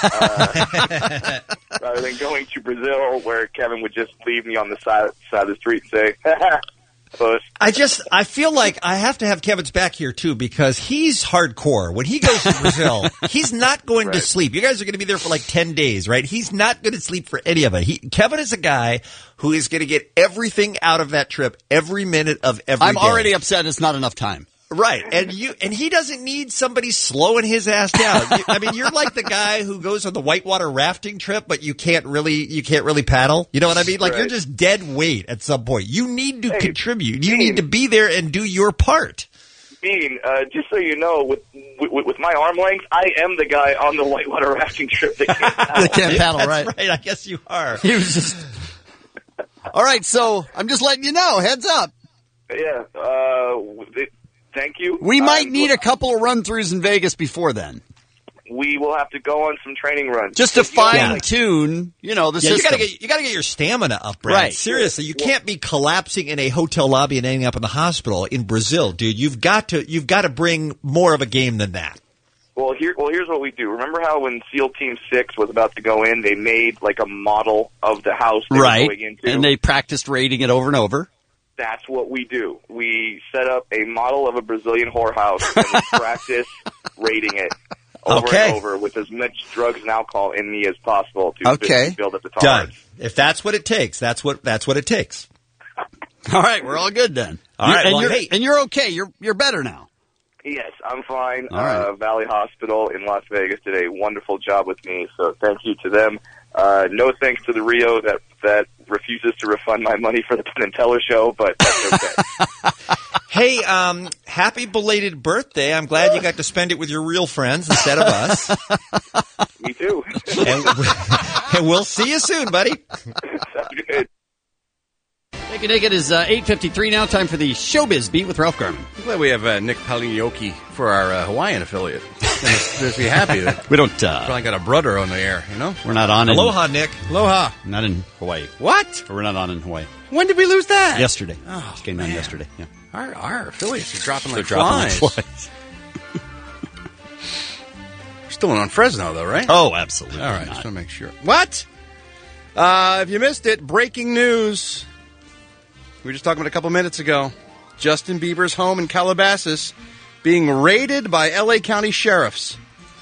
rather than going to Brazil, where Kevin would just leave me on the side of the street and say, "Puss." I feel like I have to have Kevin's back here too, because he's hardcore. When he goes to Brazil, he's not going to sleep. You guys are going to be there for like 10 days, right? He's not going to sleep for any of it. Kevin is a guy who is going to get everything out of that trip, every minute of every day. I'm already upset it's not enough time. Right, and he doesn't need somebody slowing his ass down. I mean, you're like the guy who goes on the whitewater rafting trip, but you can't really paddle. You know what I mean? Like, you're just dead weight at some point. You need to contribute. You need to be there and do your part. Bean, just so you know, with my arm length, I am the guy on the whitewater rafting trip that can't paddle. That can't paddle, right? That's right. I guess you are. He was just. All right, so I'm just letting you know. Heads up. Yeah. Thank you. We might need a couple of run-throughs in Vegas before then. We will have to go on some training runs. Just to fine-tune, the system. You got to get your stamina up, Brad. Right. Seriously, you can't be collapsing in a hotel lobby and ending up in the hospital in Brazil, dude. You've got to bring more of a game than that. Well, here's what we do. Remember how when SEAL Team 6 was about to go in, they made like a model of the house they were going into? And they practiced raiding it over and over? That's what we do. We set up a model of a Brazilian whorehouse and we practice raiding it over and over with as much drugs and alcohol in me as possible to build up the tolerance. Done. If that's what it takes, that's what it takes. All right, we're all good then. All right, and you're okay. You're better now. Yes, I'm fine. All right. Valley Hospital in Las Vegas did a wonderful job with me, so thank you to them. No thanks to the Rio that refuses to refund my money for the Penn and Teller show, but that's okay. Hey, happy belated birthday. I'm glad you got to spend it with your real friends instead of us. Me too. And we'll see you soon, buddy. Sounds good. Take It is 8:53 now. Time for the Showbiz Beat with Ralph Garman. I'm glad we have Nick Palinioki for our Hawaiian affiliate. Just be happy that we don't. Probably got a brother on the air, you know? We're not on Aloha, Nick. Aloha. Not in Hawaii. What? We're not on in Hawaii. When did we lose that? Yesterday. Oh, Just came down yesterday. Yeah. Our affiliates are dropping like They're dropping flies. like flies. We're still on Fresno, though, right? Oh, absolutely. All right, not. just want to make sure. What? If you missed it, breaking news. We were just talking about a couple minutes ago. Justin Bieber's home in Calabasas being raided by L.A. County sheriffs.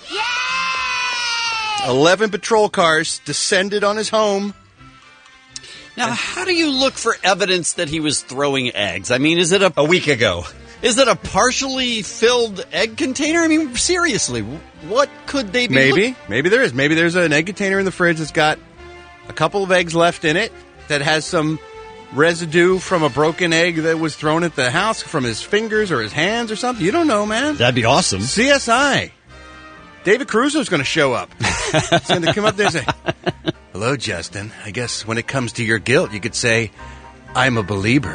11 patrol cars descended on his home. Now, how do you look for evidence that he was throwing eggs? I mean, is it a week ago? Is it a partially filled egg container? I mean, seriously, what could they be? Maybe there is. Maybe there's an egg container in the fridge that's got a couple of eggs left in it that has some residue from a broken egg that was thrown at the house from his fingers or his hands or something. You don't know, man. That'd be awesome. CSI. David Caruso's going to show up. He's going to come up there and say, "Hello, Justin. I guess when it comes to your guilt, you could say, I'm a believer."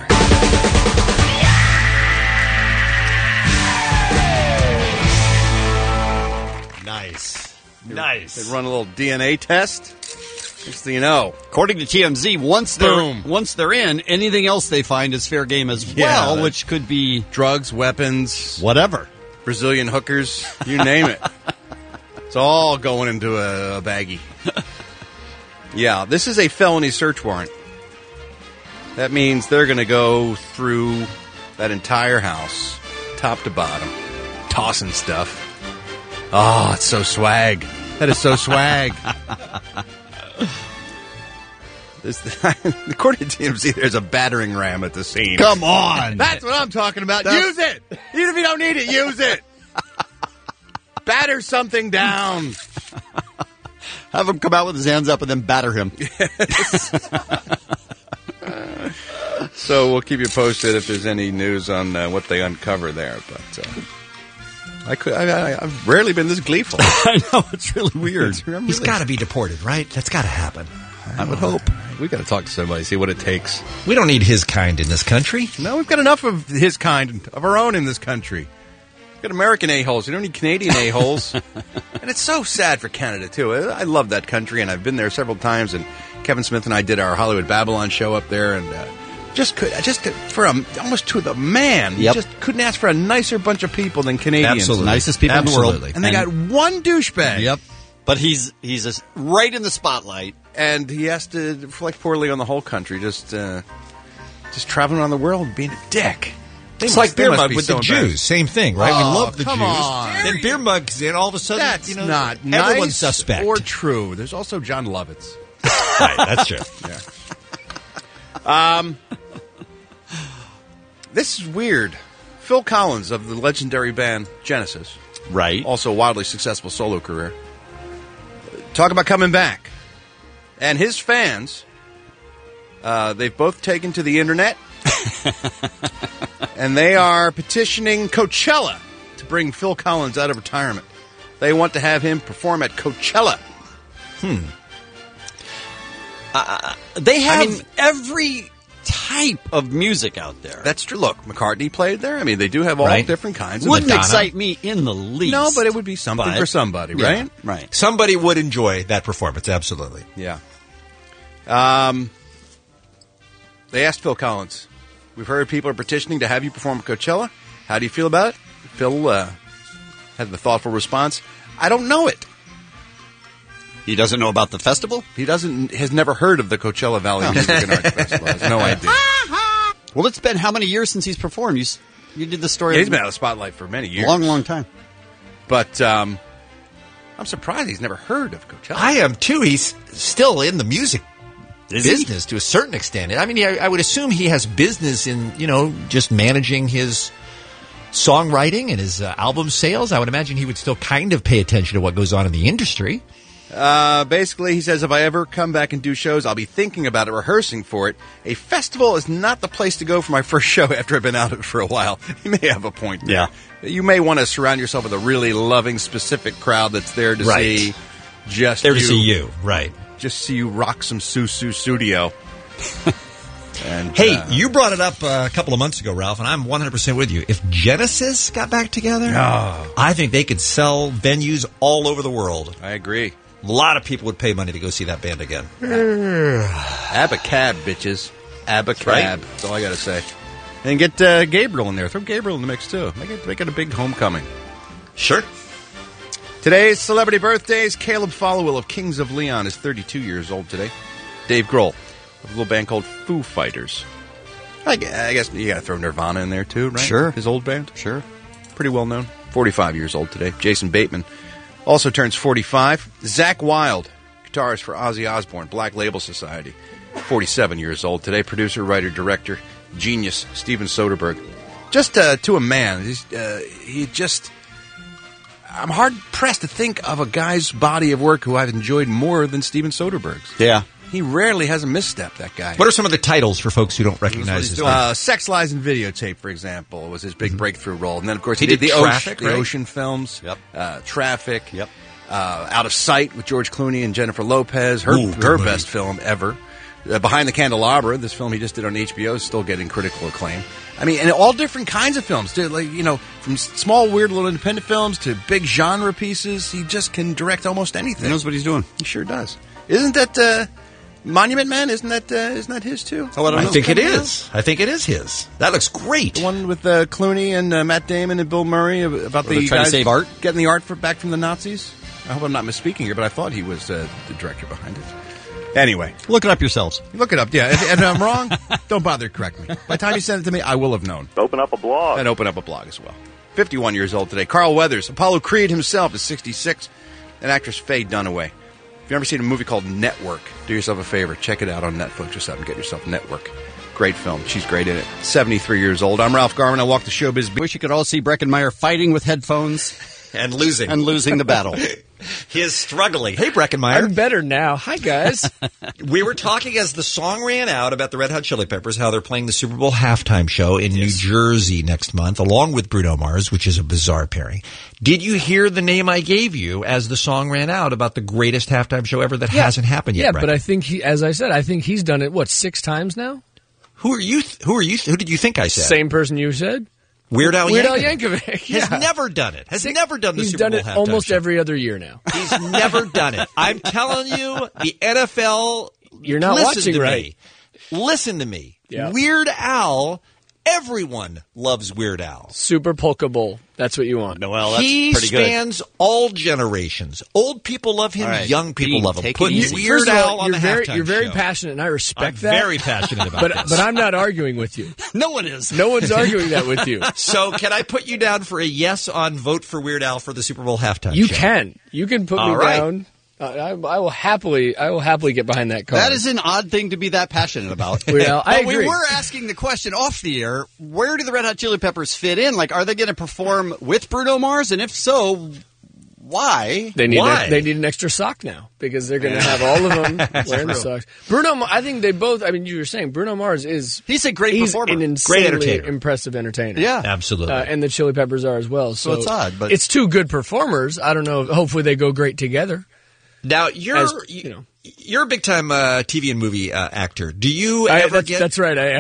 Nice. They run a little DNA test. Just so you know. According to TMZ, once they're in, anything else they find is fair game as well, which could be drugs, weapons, whatever. Brazilian hookers, you name it. It's all going into a baggie. Yeah, this is a felony search warrant. That means they're going to go through that entire house, top to bottom, tossing stuff. Oh, it's so swag. That is so swag. According to TMZ, there's a battering ram at the scene. Come on. That's what I'm talking about. Use it. Even if you don't need it, use it. Batter something down. Have him come out with his hands up and then batter him. So we'll keep you posted if there's any news on what they uncover there. But I've rarely been this gleeful. I know, it's really weird. He's got to be deported, right? That's got to happen. I would hope. We got to talk to somebody, see what it takes. We don't need his kind in this country. No, we've got enough of his kind, of our own in this country. We've got American a-holes. We don't need Canadian a-holes. And it's so sad for Canada, too. I love that country, and I've been there several times. And Kevin Smith and I did our Hollywood Babylon show up there, and almost to the man, you just couldn't ask for a nicer bunch of people than Canadians. Absolutely. Nicest people in the world. And they got one douchebag. Yep. But he's right in the spotlight. And he has to reflect poorly on the whole country, just traveling around the world being a dick. It's like Beer Mug with the Jews. Same thing, right? Oh, we love the come Jews. on. Then Beer Mug's in, all of a sudden, That's not everyone's nice suspect. or true. There's also John Lovitz. Right, that's true. Yeah. This is weird. Phil Collins of the legendary band Genesis. Right. Also a wildly successful solo career. Talk about coming back. And his fans, they've both taken to the internet. And they are petitioning Coachella to bring Phil Collins out of retirement. They want to have him perform at Coachella. They have every type of music out there. That's true. Look, McCartney played there. I mean, they do have all different kinds. Wouldn't excite me in the least. No, but it would be something for somebody, right? Right. Somebody would enjoy that performance, absolutely. Yeah. They asked Phil Collins, we've heard people are petitioning to have you perform at Coachella. How do you feel about it? Phil had the thoughtful response, I don't know it. He doesn't know about the festival? He has never heard of the Coachella Valley Music and Arts Festival. Has no idea. Well, it's been how many years since he's performed? You did the story. Yeah, he's been out of the spotlight for many years. Long time. But I'm surprised he's never heard of Coachella. I am too. He's still in the music business to a certain extent. I mean, I would assume he has business in, just managing his songwriting and his album sales. I would imagine he would still kind of pay attention to what goes on in the industry. Basically, he says, if I ever come back and do shows, I'll be thinking about it, rehearsing for it. A festival is not the place to go for my first show after I've been out of it for a while. You may have a point there. Yeah. You may want to surround yourself with a really loving, specific crowd that's there to see just there you. to see you, right. Just see you rock some Susu Studio. And, hey, you brought it up a couple of months ago, Ralph, and I'm 100% with you. If Genesis got back together, I think they could sell venues all over the world. I agree. A lot of people would pay money to go see that band again. Abacab, bitches. Abacab. Right. That's all I got to say. And get Gabriel in there. Throw Gabriel in the mix, too. Make it a big homecoming. Sure. Today's celebrity birthdays. Caleb Followill of Kings of Leon is 32 years old today. Dave Grohl of a little band called Foo Fighters. I guess you got to throw Nirvana in there, too, right? Sure. His old band? Sure. Pretty well known. 45 years old today. Jason Bateman also turns 45. Zach Wilde, guitarist for Ozzy Osbourne, Black Label Society, 47 years old today. Producer, writer, director, genius, Steven Soderbergh. Just to a man, I'm hard-pressed to think of a guy's body of work who I've enjoyed more than Steven Soderbergh's. Yeah. He rarely has a misstep, that guy. What are some of the titles for folks who don't recognize his name? Sex, Lies, and Videotape, for example, was his big breakthrough role. And then, of course, He did did the Traffic, the right? Ocean films. Yep. Traffic. Yep. Out of Sight with George Clooney and Jennifer Lopez. Her best film ever. Behind the Candelabra, this film he just did on HBO, is still getting critical acclaim. I mean, and all different kinds of films, too. Like, from small, weird little independent films to big genre pieces. He just can direct almost anything. He knows what he's doing. He sure does. Isn't that Monument Man? Isn't that his too? Oh, I think it is. I think it is his. That looks great. The one with Clooney and Matt Damon and Bill Murray about the trying guys to save art, getting the art back from the Nazis. I hope I'm not misspeaking here, but I thought he was the director behind it. Anyway, look it up yourselves. Look it up. Yeah, if I'm wrong, don't bother to correct me. By the time you send it to me, I will have known. Open up a blog. And open up a blog as well. 51 years old today. Carl Weathers. Apollo Creed himself is 66. And actress Faye Dunaway. If you've ever seen a movie called Network, do yourself a favor. Check it out on Netflix or something. Get yourself Network. Great film. She's great in it. 73 years old. I'm Ralph Garman. I walk the showbiz. Wish you could all see Breckenmeyer fighting with headphones. And losing. And losing the battle. He is struggling. Hey, Breckenmeyer. I'm better now. Hi, guys. We were talking as the song ran out about the Red Hot Chili Peppers, how they're playing the Super Bowl halftime show in New Jersey next month, along with Bruno Mars, which is a bizarre pairing. Did you hear the name I gave you as the song ran out about the greatest halftime show ever that hasn't happened yet? Yeah, but I think as I said, I think he's done it, 6 times now? Who are you? Who did you think I said? Same person you said? Weird Al Yankovic. Has never done it. Has never done the Super Bowl halftime show. He's done it almost every other year now. He's never done it. I'm telling you, the NFL. You're not watching right. Listen to me. Yeah. Weird Al. Everyone loves Weird Al. Super Polka Bowl. That's what you want. Well, that's he pretty good. spans all generations. Old people love him. Right. Young people love him. Put easy. Weird Al on the halftime You're very show. passionate, and I respect I'm that. very passionate about this. But I'm not arguing with you. No one is. No one's arguing that with you. So can I put you down for a yes on vote for Weird Al for the Super Bowl halftime You show? can. You can put me down. I will happily get behind that card. That is an odd thing to be that passionate about. Weird Al, I agree. We were asking the question off the air, where do the Red Hot Chili Peppers fit in? Like, are they going to perform with Bruno Mars? And if so, why? They need an extra sock now because they're going to have all of them wearing the socks. I think they both. I mean, you were saying Bruno Mars he's a great performer, an insanely impressive entertainer. Yeah, absolutely. And the Chili Peppers are as well. So it's odd, but it's two good performers. I don't know. Hopefully, they go great together. Now you're a big time TV and movie actor. Do you ever get? That's right. I am.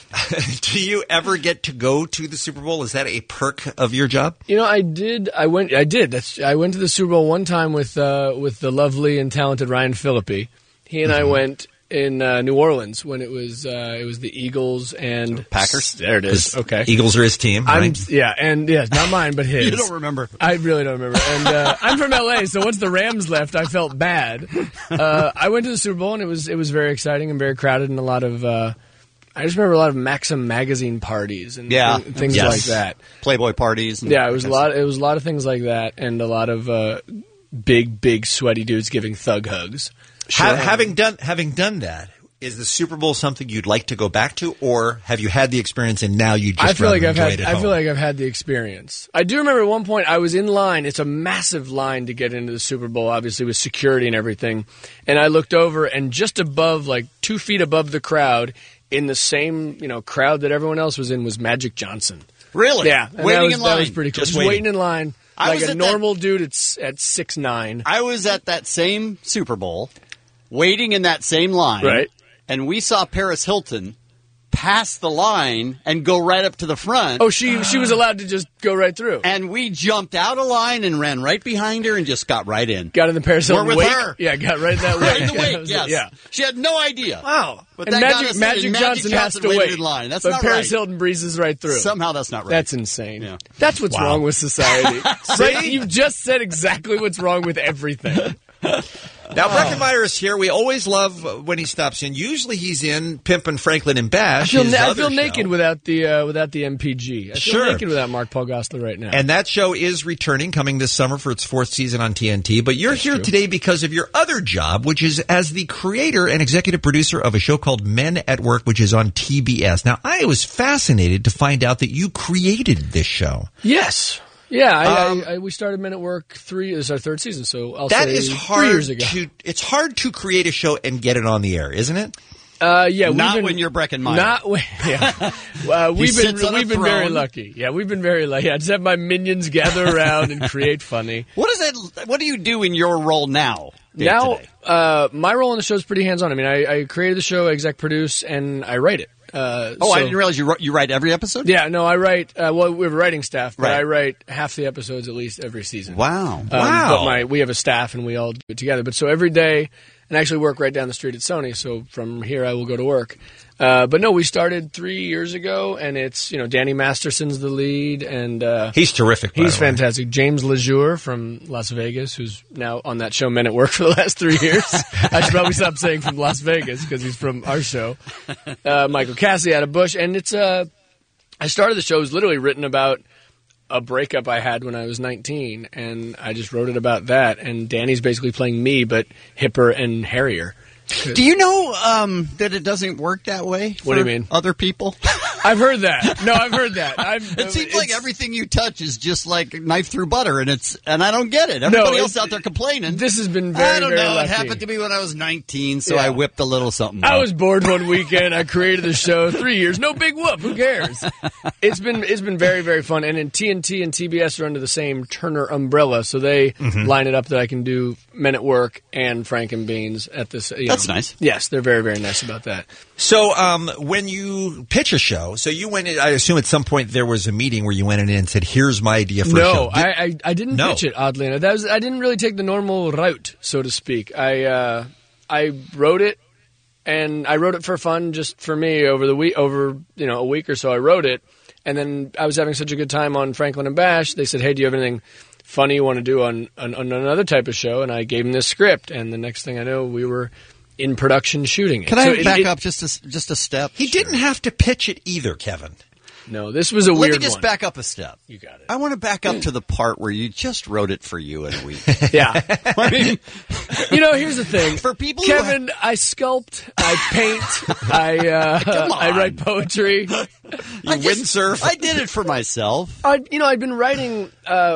Do you ever get to go to the Super Bowl? Is that a perk of your job? I did. I went to the Super Bowl one time with the lovely and talented Ryan Phillippe. He and I went in New Orleans when it was the Eagles and Packers. There it is. Okay, Eagles are his team, right? Not mine, but his. You don't remember? I really don't remember. And I'm from LA, so once the Rams left, I felt bad. I went to the Super Bowl and it was very exciting and very crowded and a lot of. I just remember a lot of Maxim magazine parties and things like that. Playboy parties. And it was a lot. It was a lot of things like that, and a lot of big, sweaty dudes giving thug hugs. Sure. Having done that, Is the Super Bowl something you'd like to go back to, or have you had the experience and now you just I feel like I've home? had the experience. I do remember at one point I was in line. It's a massive line to get into the Super Bowl, obviously with security and everything. And I looked over, and just above, like 2 feet above the crowd, in the same crowd that everyone else was in, was Magic Johnson. Really? Yeah, and waiting in line. That was pretty cool. Just waiting in line, like a normal dude at 6'9". I was at that same Super Bowl, waiting in that same line. Right. And we saw Paris Hilton pass the line and go right up to the front. Oh, she was allowed to just go right through. And we jumped out of line and ran right behind her and just got right in. Got in the Paris Hilton We're with wake. her. Yeah, got right in that Right wake. in the wake, yes. Yeah. She had no idea. Wow. But and that got us in, Magic and Johnson has to waited wait. in line. That's but not Paris right. Hilton breezes right through. Somehow that's not right. That's insane. Yeah. That's what's Wow. wrong with society. Right? You've just said exactly what's wrong with everything. Now, Breckenmeyer is here. We always love when he stops in. Usually he's in Pimpin' Franklin and Bash. I feel naked without the MPG. I feel Sure. naked without Mark Paul Gosselaar right now. And that show is returning, coming this summer for its fourth season on TNT. But you're here today because of your other job, which is as the creator and executive producer of a show called Men at Work, which is on TBS. Now, I was fascinated to find out that you created this show. Yes. Yeah, we started Men at Work this is our third season, so I'll That say is 3 hard years ago. it's hard to create a show and get it on the air, isn't it? Yeah, Not when you're Breckenmeyer. Not when, yeah. We've been very throne. lucky. Yeah, we've been very lucky. I just have my minions gather around and create funny. What do you do in your role now? Now, my role in the show is pretty hands-on. I mean, I created the show, exec produce, and I write it. I didn't realize you write every episode? Yeah, no, I write. Well, we have a writing staff, but Right. I write half the episodes at least every season. Wow. But we have a staff and we all do it together. But so every day, and I actually work right down the street at Sony. So from here, I will go to work. But no, we started 3 years ago, and it's Danny Masterson's the lead, and he's terrific. He's fantastic. James LeJour from Las Vegas, who's now on that show Men at Work for the last 3 years. I should probably stop saying from Las Vegas because he's from our show. Michael Cassidy out of Bush, and it's I started the show. It was literally written about a breakup I had when I was 19, and I just wrote it about that. And Danny's basically playing me, but hipper and hairier. Do you know that it doesn't work that way? What do you mean? Other people? I've heard that. No, I've heard that. It seems like everything you touch is just like knife through butter, and I don't get it. Everybody else out there complaining. This has been very, I don't very know. lucky. It happened to me when I was 19, so Yeah. I whipped a little something. I up. was bored one weekend. I created the show. 3 years, no big whoop. Who cares? It's been very, very fun. And in TNT and TBS are under the same Turner umbrella, so they line it up that I can do Men at Work and Frank and Beans at this. That's nice. Yes, they're very, very nice about that. So when you pitch a show, so you went in, I assume at some point there was a meeting where you went in and said, here's my idea for a show. No, I didn't pitch it, oddly enough. I didn't really take the normal route, so to speak. I wrote it, and I wrote it for fun, just for me, over a week or so I wrote it, and then I was having such a good time on Franklin and Bash, they said, hey, do you have anything funny you want to do on another type of show? And I gave them this script, and the next thing I know, we were in production shooting it. Can I back up just a step? He didn't have to pitch it either, Kevin. No, this was a weird one. Let me just back up a step. You got it. I want to back up to the part where you just wrote it for you in a week. Yeah. I mean, here's the thing. For people Kevin, I sculpt, I paint, I write poetry. windsurf. I did it for myself. I've been writing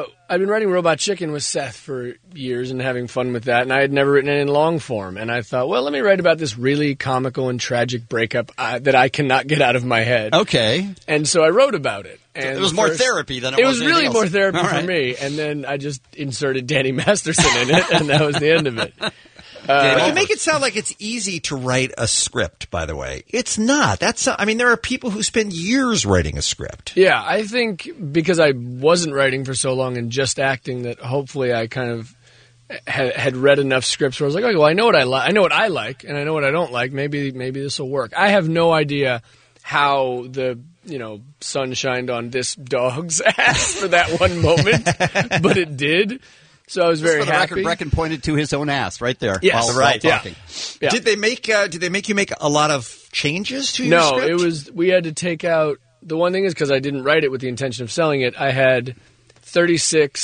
Robot Chicken with Seth for years and having fun with that, and I had never written it in long form. And I thought, well, let me write about this really comical and tragic breakup that I cannot get out of my head. Okay. And so I wrote about it. And it was more therapy than it was really anything more else. therapy All for right. me. And then I just inserted Danny Masterson in it, and that was the end of it. But you make it sound like it's easy to write a script, by the way. It's not. There are people who spend years writing a script. Yeah, I think because I wasn't writing for so long and just acting that hopefully I kind of had read enough scripts where I was like, okay, well, I know what I like. I know what I like, and I know what I don't like. Maybe this will work. I have no idea how the sun shined on this dog's ass for that one moment, but it did. So I was very happy. Brecken pointed to his own ass right there. Yes, while talking. Yeah. Did they make you make a lot of changes to your script? We had to take out. The one thing is because I didn't write it with the intention of selling it, I had 36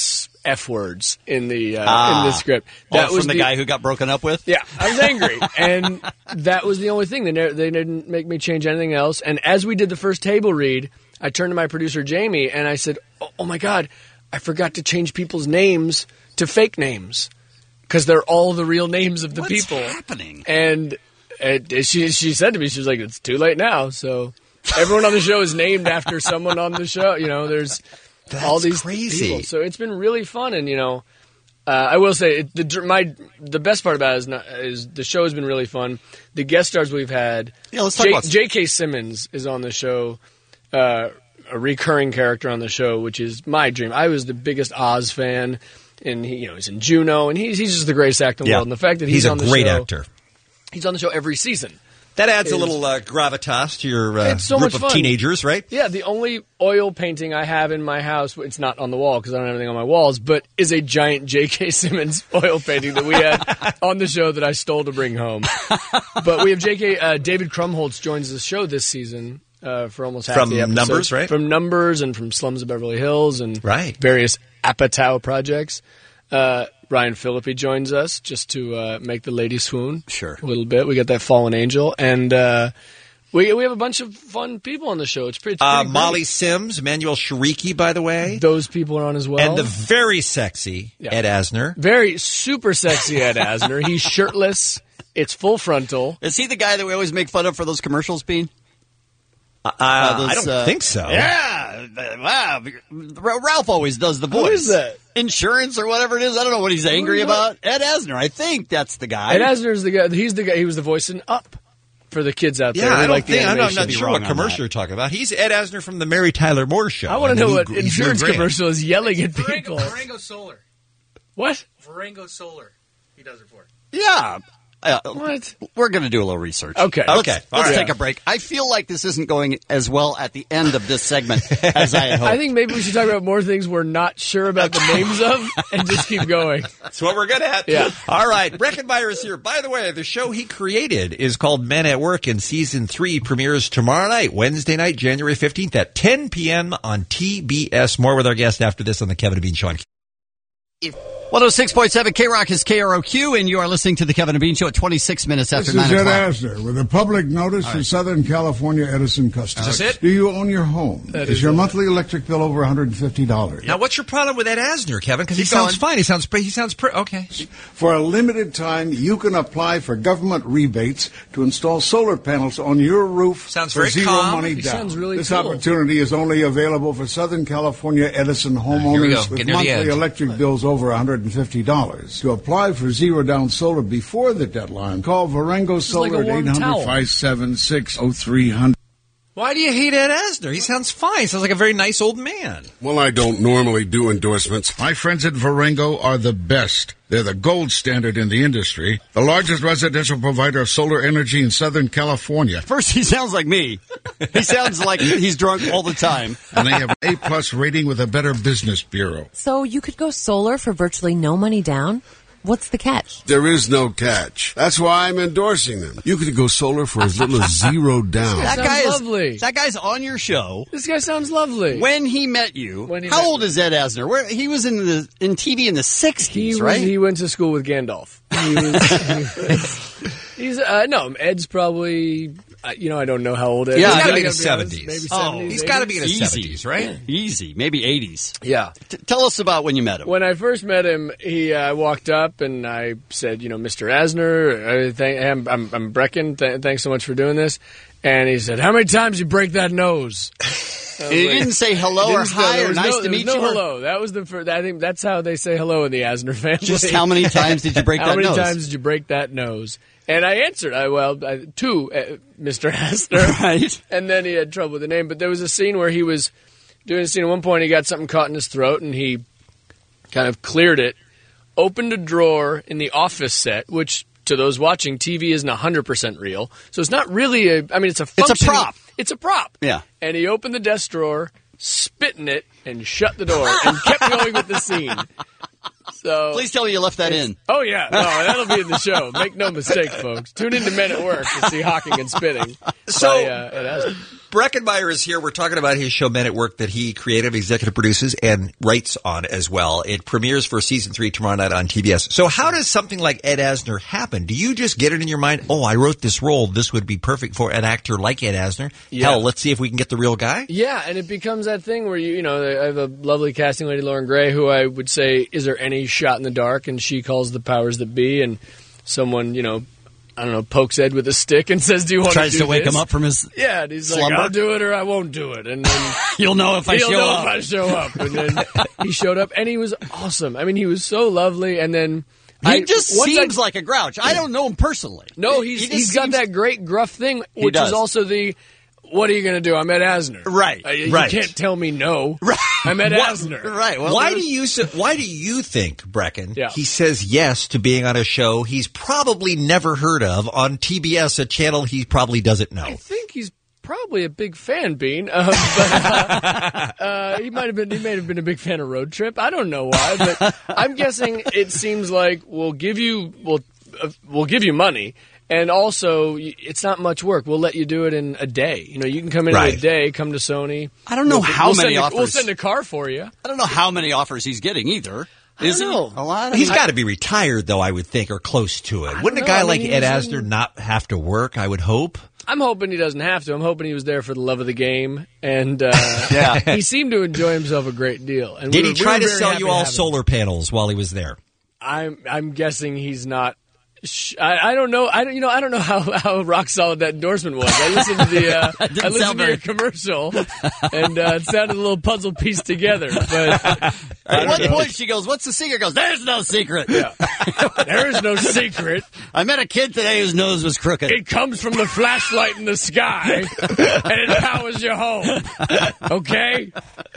F words in the script. That was from the guy who got broken up with? Yeah, I was angry. And that was the only thing. They didn't make me change anything else. And as we did the first table read, I turned to my producer, Jamie, and I said, oh my God, I forgot to change people's names to fake names because they're all the real names of the people. What's happening? And she said to me, she was like, it's too late now. So everyone on the show is named after someone on the show. You know, there's all these crazy people. So it's been really fun. And, you know, I will say the best part about it is the show has been really fun. The guest stars we've had. Yeah, let's talk about J.K. Simmons is on the show. A recurring character on the show, which is my dream. I was the biggest Oz fan, and he's in Juno, and he's just the greatest actor in the world. And the fact that he's on the show, he's a great actor. He's on the show every season. That adds a little gravitas to your group of teenagers, right? Yeah, the only oil painting I have in my house, it's not on the wall because I don't have anything on my walls, but is a giant J.K. Simmons oil painting that we had on the show that I stole to bring home. But we have J.K. David Krumholtz joins the show this season. For almost half the episodes. From Numbers, right? From Numbers and from Slums of Beverly Hills and various Apatow projects. Ryan Phillippe joins us just to make the lady swoon. Sure. A little bit. We got that Fallen Angel. And we have a bunch of fun people on the show. It's pretty Molly great. Sims, Manuel Shariki, by the way. Those people are on as well. And the very sexy Ed Asner. Very super sexy Ed Asner. He's shirtless. It's full frontal. Is he the guy that we always make fun of for those commercials, Bean? I don't think so. Yeah. Wow. Ralph always does the voice. Who is that? Insurance or whatever it is. I don't know what he's angry about. Ed Asner. I think that's the guy. Ed Asner's the guy. He's the guy. He was the voice in Up for the kids out there. Yeah, I'm not sure what commercial you're talking about. He's Ed Asner from the Mary Tyler Moore Show. I want to know what insurance commercial is yelling at people. Varango Solar. What? Varango Solar. He does it for. Yeah. What? We're going to do a little research. Okay. Let's take a break. I feel like this isn't going as well at the end of this segment as I had hoped. I think maybe we should talk about more things we're not sure about the names of and just keep going. That's what we're good at. Yeah. All right. Breckenmeyer is here. By the way, the show he created is called Men at Work, and Season 3 premieres tomorrow night, Wednesday night, January 15th at 10 p.m. on TBS. More with our guest after this on the Kevin and Bean Show. 106.7 K-Rock is KROQ, and you are listening to the Kevin and Bean Show at 26 minutes after 9 o'clock. This is Ed Asner with a public notice for Southern California Edison customers. Is this it? Do you own your home? Is your monthly electric bill over $150? Now, what's your problem with Ed Asner, Kevin? Because he sounds fine. He sounds okay. For a limited time, you can apply for government rebates to install solar panels on your roof sounds for very zero calm. money He down. sounds really This cool. opportunity is only available for Southern California Edison Here we homeowners go. with Get near the monthly edge. electric bills over $150. To apply for zero down solar before the deadline, call Varango Solar like a warm at towel. 800-576-0300. Why do you hate Ed Asner? He sounds fine. He sounds like a very nice old man. Well, I don't normally do endorsements. My friends at Varango are the best. They're the gold standard in the industry, the largest residential provider of solar energy in Southern California. First, he sounds like me. He sounds like he's drunk all the time. And they have an A-plus rating with a Better Business Bureau. So you could go solar for virtually no money down? What's the catch? There is no catch. That's why I'm endorsing them. You could go solar for as little as zero down. That Sounds guy is lovely. That guy's on your show. This guy sounds lovely. When he met you, how old is Ed Asner? He was in TV in the 60s, right? He went to school with Gandalf. Ed's probably, I don't know how old Ed is. He's got to be in I his gotta 70s. Maybe 70s. He's got to be in his Easy. 70s, right? Easy. Maybe 80s. Yeah. Tell us about when you met him. When I first met him, I walked up and I said, Mr. Asner, I'm Brecken. Thanks so much for doing this. And he said, how many times you break that nose? He didn't say hello or hi or nice to meet you. Hello. That was the first. I think that's how they say hello in the Asner family. Just how many times did you break that nose? How many times did you break that nose? And I answered, two, Mr. Asner. Right. And then he had trouble with the name. But there was a scene where he was doing a scene. At one point, he got something caught in his throat, and he kind of cleared it, opened a drawer in the Office set, which, to those watching, TV isn't 100% real. So it's not really it's a prop. It's a prop. Yeah. And he opened the desk drawer, spit in it, and shut the door, and kept going with the scene. So please tell me you left that in. Oh, yeah. No, that'll be in the show. Make no mistake, folks. Tune in to Men at Work to see hawking and spitting. So, Breckenmeyer is here. We're talking about his show Men at Work that he creative, executive produces, and writes on as well. It premieres for season 3 tomorrow night on TBS. So how does something like Ed Asner happen? Do you just get it in your mind, oh, I wrote this role. This would be perfect for an actor like Ed Asner. Yeah. Hell, let's see if we can get the real guy. Yeah, and it becomes that thing where, you know, I have a lovely casting lady, Lauren Gray, who I would say, is there any shot in the dark? And she calls the powers that be, and someone, you know, I don't know, pokes Ed with a stick and says, do you want to do this? Tries to wake him up from his Yeah, and he's slumber. like, I'll do it or I won't do it. And then You'll know if I he'll show know up. if I show up. And then he showed up, and he was awesome. I mean, he was so lovely, and then... He just seems like a grouch. I don't know him personally. No, He just he's got seems- that great gruff thing, which does. is also the... What are you going to do? I'm Ed Asner. Right, You right. can't tell me no. Right. I'm Ed Asner. Right. Well, Why do you think, Brecken, Yeah. he says yes to being on a show he's probably never heard of on TBS, a channel he probably doesn't know? I think he's probably a big fan, Bean. But, he may have been a big fan of Road Trip. I don't know why, but I'm guessing it seems like we'll give you money. And also, it's not much work. We'll let you do it in a day. You know, you can come in Right. a day, come to Sony. I don't know how many offers. We'll send a car for you. I don't know how many offers he's getting either. I don't know. A lot? He's got to be retired, though, I would think, or close to it. Wouldn't a know. guy I mean, like he Ed was Asner in- not have to work, I would hope? I'm hoping he doesn't have to. I'm hoping he was there for the love of the game. And Yeah. he seemed to enjoy himself a great deal. And Did we he were try to very sell happy you to all have him. solar panels while he was there? I'm guessing he's not. I don't know. I don't know how rock solid that endorsement was. I listened to your commercial, and it sounded a little puzzle piece together. But At one point, she goes, "What's the secret?" Goes, "There's no secret." Yeah. There is no secret. I met a kid today whose nose was crooked. It comes from the flashlight in the sky, and it powers your home. Okay,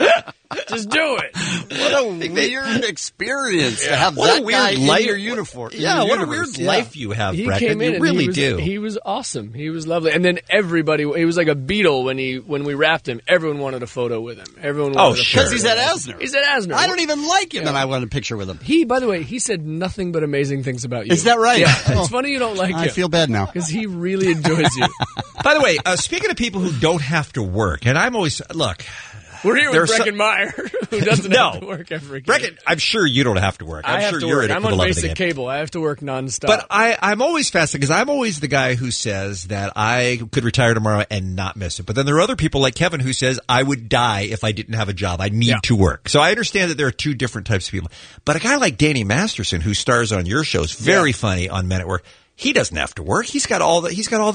just do it. What a weird experience to have What that a weird guy life. in your uniform. Yeah, in what a your universe. weird life you have, He Brecken. came in You and really he was, do. He was awesome. He was lovely. And then everybody, he was like a Beatle when we wrapped him. Everyone wanted a photo with him. Everyone wanted a sure. photo Because he's with at him. Asner. He's at Asner. I don't even like him, and I want a picture with him. He, by the way, he said nothing but amazing things about you. Is that right? Yeah. Oh. It's funny you don't like him. I feel bad now. Because he really enjoys you. By the way, speaking of people who don't have to work, and I'm always, look. We're here with There's Brecken Meyer, who doesn't No. have to work every day. Brecken, I'm sure you don't have to work. I'm I have sure to you're work. in it I'm for the on love of the basic game. cable. I have to work nonstop. But I'm always fascinated because I'm always the guy who says that I could retire tomorrow and not miss it. But then there are other people like Kevin who says I would die if I didn't have a job. I need to work. So I understand that there are two different types of people. But a guy like Danny Masterson who stars on your shows, very funny on Men at Work. He doesn't have to work. He's got all that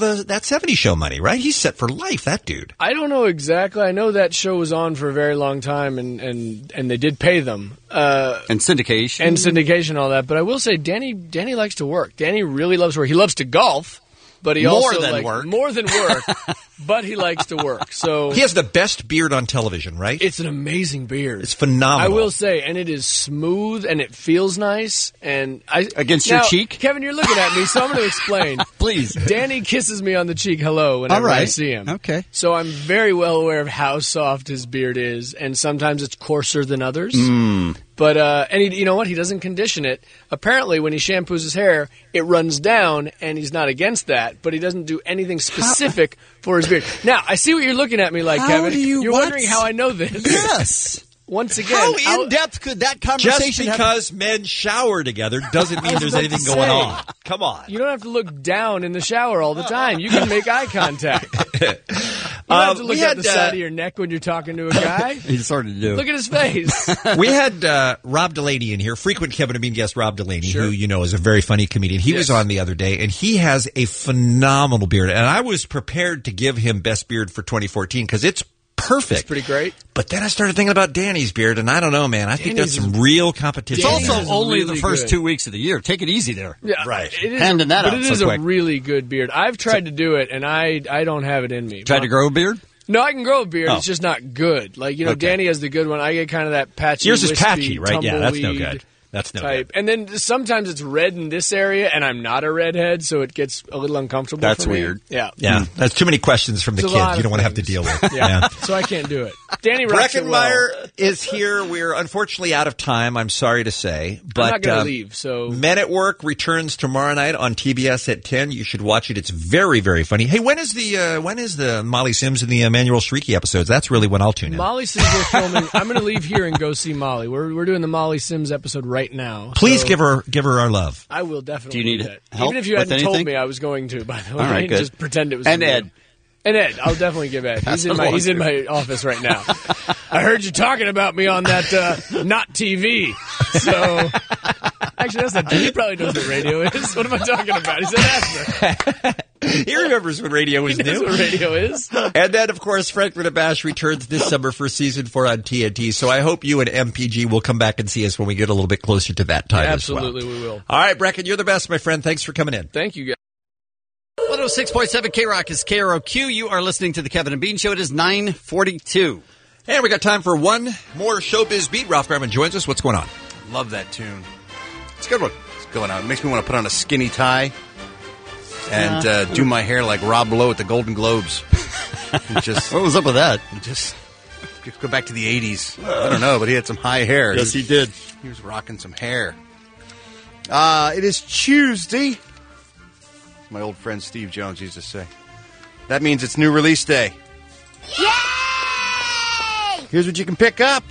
70s show money, right? He's set for life, that dude. I don't know exactly. I know that show was on for a very long time, and they did pay them. And syndication. And syndication and all that. But I will say, Danny likes to work. Danny really loves work. He loves to golf, but he More also than likes, work. more than work. But he likes to work. So He has the best beard on television, right? it's an amazing beard. It's phenomenal. I will say, and it is smooth and it feels nice. And Against your Now, cheek? Kevin, you're looking at me, so I'm going to explain. Please. Danny kisses me on the cheek, hello, whenever All right. I see him. Okay. So I'm very well aware of how soft his beard is, and sometimes it's coarser than others. Mm. But you know what? He doesn't condition it. Apparently, when he shampoos his hair, it runs down, and he's not against that. But he doesn't do anything specific for his beard. Now, I see what you're looking at me like, How Kevin. do you- You're what? wondering how I know this. Yes. Once again, How in depth could that conversation Just because men shower together doesn't mean there's anything to going say. on. Come on. You don't have to look down in the shower all the time. You can make eye contact. You don't have to look we at had, the side of your neck when you're talking to a guy. He sort of do. Look at his face. We had Rob Delaney in here, frequent Kevin and Bean guest Rob Delaney, who you know is a very funny comedian. He was on the other day, and he has a phenomenal beard. And I was prepared to give him best beard for 2014 because it's perfect. It's pretty great. But then I started thinking about Danny's beard, and I don't know, man. I think that's Danny's some real competition. It's also is only really the first good. 2 weeks of the year. Take it easy there. Yeah, Right. It is, Handing that but out it so is quick. a really good beard. I've tried to do it, and I don't have it in me. Tried to grow a beard? No, I can grow a beard. Oh. It's just not good. Like, you know, Okay. Danny has the good one. I get kind of that patchy, Yours is wispy, patchy, right? Yeah, that's no tumbleweed. good. That's no type. And then sometimes it's red in this area, and I'm not a redhead, so it gets a little uncomfortable. That's for me. weird. Yeah. Yeah. That's too many questions from the It's a lot kids. You of don't want to have to things. deal with. Yeah. So I can't do it. Danny rocks it well. Breckenmeyer is here. We're unfortunately out of time, I'm sorry to say. But I'm not going to leave, so... Men at Work returns tomorrow night on TBS at 10. You should watch it. It's very, very funny. Hey, when is the Molly Sims and the Emanuel Shrieky episodes? That's really when I'll tune in. Molly Sims we're filming. I'm going to leave here and go see Molly. We're doing the Molly Sims episode right now. Please so give her our love. I will definitely. Do you need that. help Even if you with hadn't told anything? me, I was going to. By the way, All right, good. Just pretend it was. And from Ed. you. And Ed, I'll definitely give Ed. He's in my office right now. I heard you talking about me on that not TV. So actually, that's not. He probably knows what radio is. What am I talking about? He said Asper. He remembers when radio was He knows new. what radio is. And then, of course, Franklin and Bash returns this summer for season 4 on TNT. So I hope you and MPG will come back and see us when we get a little bit closer to that time Absolutely, as well. we will. All right, Brecken, you're the best, my friend. Thanks for coming in. Thank you, guys. 106.7 K-Rock is KROQ. You are listening to the Kevin and Bean Show. It is 9:42. And we got time for one more Showbiz Beat. Ralph Garman joins us. What's going on? Love that tune. It's a good one. It's going on. It makes me want to put on a skinny tie and do my hair like Rob Lowe at the Golden Globes. Just what was up with that? Just go back to the 80s. I don't know, but he had some high hair. Yes, he did. He was rocking some hair. It is Tuesday. My old friend Steve Jones used to say. That means it's new release day. Yay! Here's what you can pick up.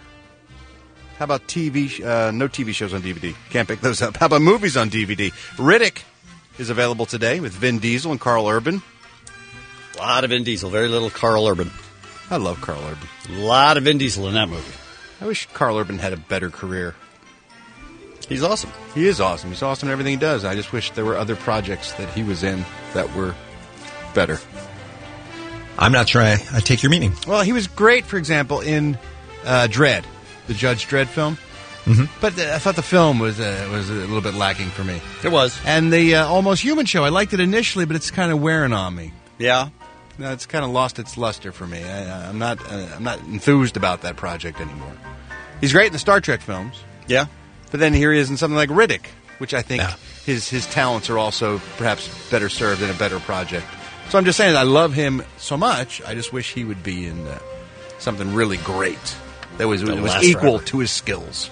How about TV? No TV shows on DVD. Can't pick those up. How about movies on DVD? Riddick is available today with Vin Diesel and Carl Urban. A lot of Vin Diesel, very little Carl Urban. I love Carl Urban. A lot of Vin Diesel in that movie. I wish Carl Urban had a better career. He's awesome. He is awesome. He's awesome in everything he does. I just wish there were other projects that he was in that were better. I'm not sure I take your meaning. Well, he was great, for example, in Dredd, the Judge Dredd film. Mm-hmm. But I thought the film was a little bit lacking for me. It was. And the Almost Human show, I liked it initially, but it's kind of wearing on me. Yeah. No, it's kind of lost its luster for me. I'm not enthused about that project anymore. He's great in the Star Trek films. Yeah. But then here he is in something like Riddick, which I think his talents are also perhaps better served in a better project. So I'm just saying I love him so much, I just wish he would be in something really great that was equal to his skills.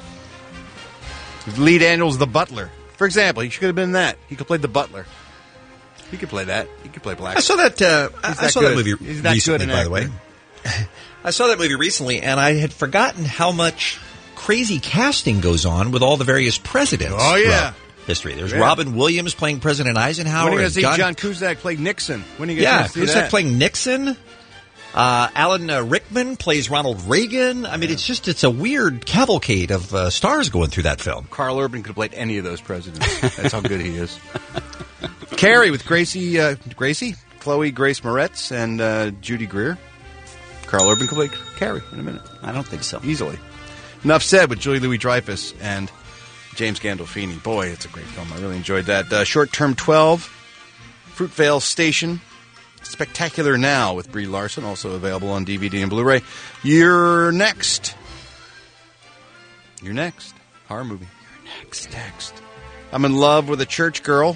Lee Daniels, the Butler. For example, he should have been that. He could play the Butler. He could play that. He could play Black. I saw that. I saw that movie He's that recently, good an by the actor. way. I saw that movie recently, and I had forgotten how much crazy casting goes on with all the various presidents. Oh, yeah. throughout history. There's Robin Williams playing President Eisenhower. When are you going to see and John Cusack play Nixon? When are you going to see Cusack that? playing Nixon. Alan Rickman plays Ronald Reagan. I mean, it's a weird cavalcade of stars going through that film. Carl Urban could have played any of those presidents. That's how good he is. Carrie with Chloe Grace Moretz, and Judy Greer. Carl Urban could play Carrie in a minute. I don't think so. Easily. Enough said with Julie Louis-Dreyfus and James Gandolfini. Boy, it's a great film. I really enjoyed that. Short Term 12, Fruitvale Station, Spectacular Now with Brie Larson, also available on DVD and Blu-ray. You're next. Horror movie. You're next. I'm in Love with a Church Girl.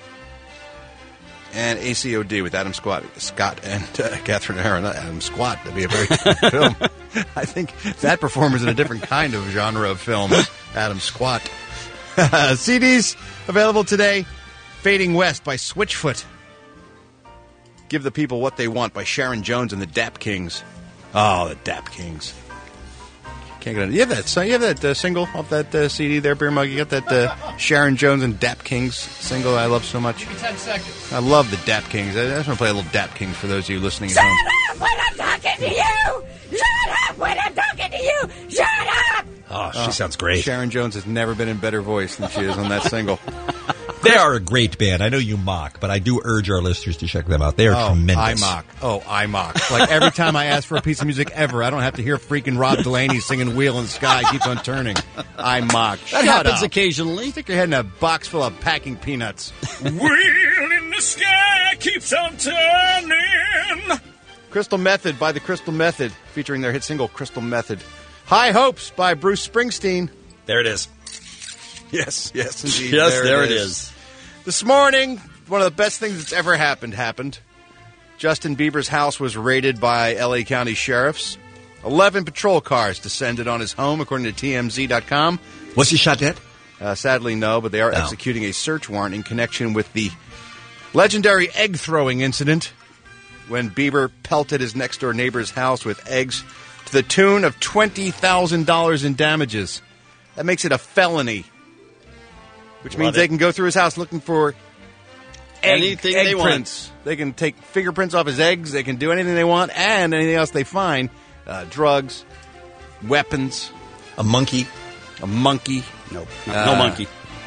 And ACOD with Adam Scott and Catherine Aaron. Not Adam Scott. That'd be a very different film. I think that performer's in a different kind of genre of film. Adam Scott. CDs available today. Fading West by Switchfoot. Give the People What They Want by Sharon Jones and the Dap Kings. Oh, the Dap Kings. Can't get it. You have that single off that CD there, Beer Mug? You got that Sharon Jones and Dap Kings single I love so much? 10 seconds. I love the Dap Kings. I just want to play a little Dap Kings for those of you listening at Shut home. up when I'm talking to you! Shut up when I'm talking to you! Shut up! Oh, she sounds great. Sharon Jones has never been in better voice than she is on that single. They are a great band. I know you mock, but I do urge our listeners to check them out. They are tremendous. I mock. Like every time I ask for a piece of music ever, I don't have to hear freaking Rob Delaney singing Wheel in the Sky keeps on turning. I mock. That happens occasionally. Stick your head in a box full of packing peanuts. Wheel in the sky keeps on turning. Crystal Method by the Crystal Method, featuring their hit single Crystal Method. High Hopes by Bruce Springsteen. There it is. Yes, indeed. Yes, there it is. This morning, one of the best things that's ever happened. Justin Bieber's house was raided by L.A. County sheriffs. 11 patrol cars descended on his home, according to TMZ.com. Was he shot dead? Sadly, no, but they are executing a search warrant in connection with the legendary egg-throwing incident when Bieber pelted his next-door neighbor's house with eggs to the tune of $20,000 in damages. That makes it a felony, which means they can go through his house looking for anything egg they prints. want. They can take fingerprints off his eggs. They can do anything they want, and anything else they find. Drugs, weapons. A monkey. No, no monkey.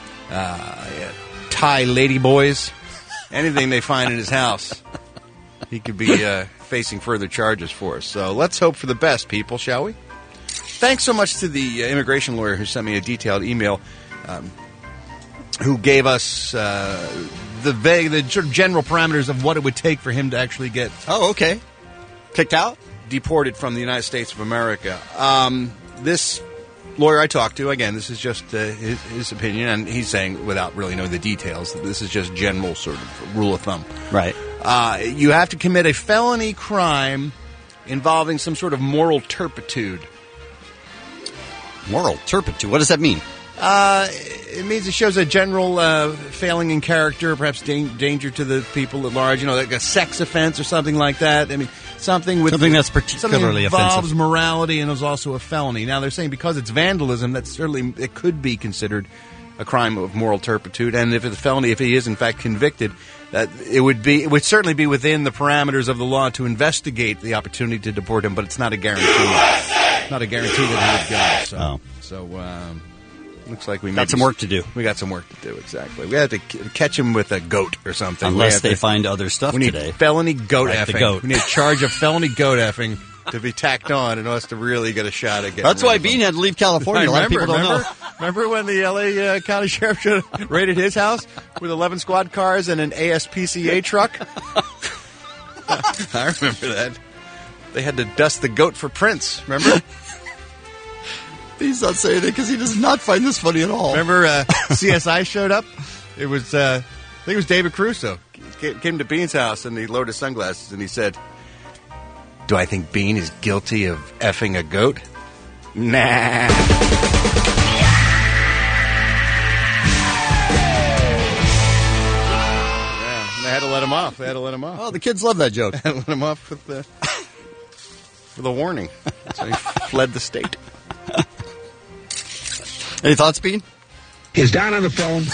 Thai ladyboys. Anything they find in his house. He could be facing further charges for us. So let's hope for the best, people, shall we? Thanks so much to the immigration lawyer who sent me a detailed email, who gave us the sort of general parameters of what it would take for him to actually get kicked out, deported from the United States of America. This lawyer I talked to, again, this is just his opinion, and he's saying, without really knowing the details, that this is just general sort of rule of thumb. Right. You have to commit a felony crime involving some sort of moral turpitude. Moral turpitude? What does that mean? It means it shows a general failing in character, perhaps danger to the people at large. You know, like a sex offense or something like that. I mean, something that's particularly involves offensive. morality and is also a felony. Now they're saying because it's vandalism, that certainly it could be considered a crime of moral turpitude. And if it's a felony, if he is in fact convicted, that it would certainly be within the parameters of the law to investigate the opportunity to deport him. But it's not a guarantee. Not a guarantee that he would go. So. Looks like we got some work to do. We got some work to do, exactly. We have to catch him with a goat or something. Unless they find other stuff today. We need felony goat like effing. The goat. We need a charge of felony goat effing to be tacked on in order to really get a shot at getting That's why Bean had to leave California. A lot of people don't know. Remember when the L.A. County Sheriff raided his house with 11 squad cars and an ASPCA truck? I remember that. They had to dust the goat for prints, remember? He's not saying it because he does not find this funny at all. Remember CSI showed up? It was, I think it was David Caruso. He came to Bean's house and he lowered his sunglasses and he said, "Do I think Bean is guilty of effing a goat?" Nah. Yeah, they had to let him off. Oh, the kids love that joke. They had to let him off with the warning. So he fled the state. Any thoughts, Bean? He's down on the phone.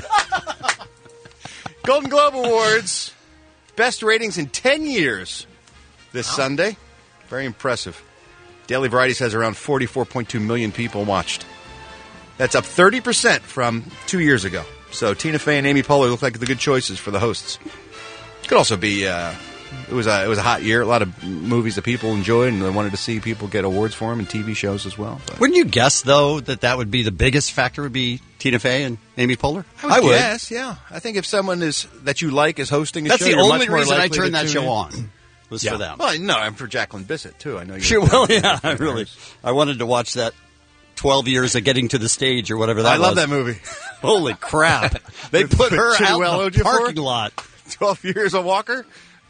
Golden Globe Awards. Best ratings in 10 years this Sunday. Very impressive. Daily Variety says around 44.2 million people watched. That's up 30% from 2 years ago. So Tina Fey and Amy Poehler look like the good choices for the hosts. Could also be... It was a hot year. A lot of movies that people enjoyed, and they wanted to see people get awards for them, and TV shows as well. But. Wouldn't you guess, though, that would be the biggest factor would be Tina Fey and Amy Poehler? I would. Yes, yeah. I think if someone that you like is hosting a That's show, the you're only much more reason I likely turned to that tune show in. on was for them. Well, no, I'm for Jacqueline Bissett too. I know you. Sure. Well, yeah, I wanted to watch that 12 Years of Getting to the Stage or whatever that was. I love that movie. Holy crap! They put her out in the parking lot. 12 Years a Walker.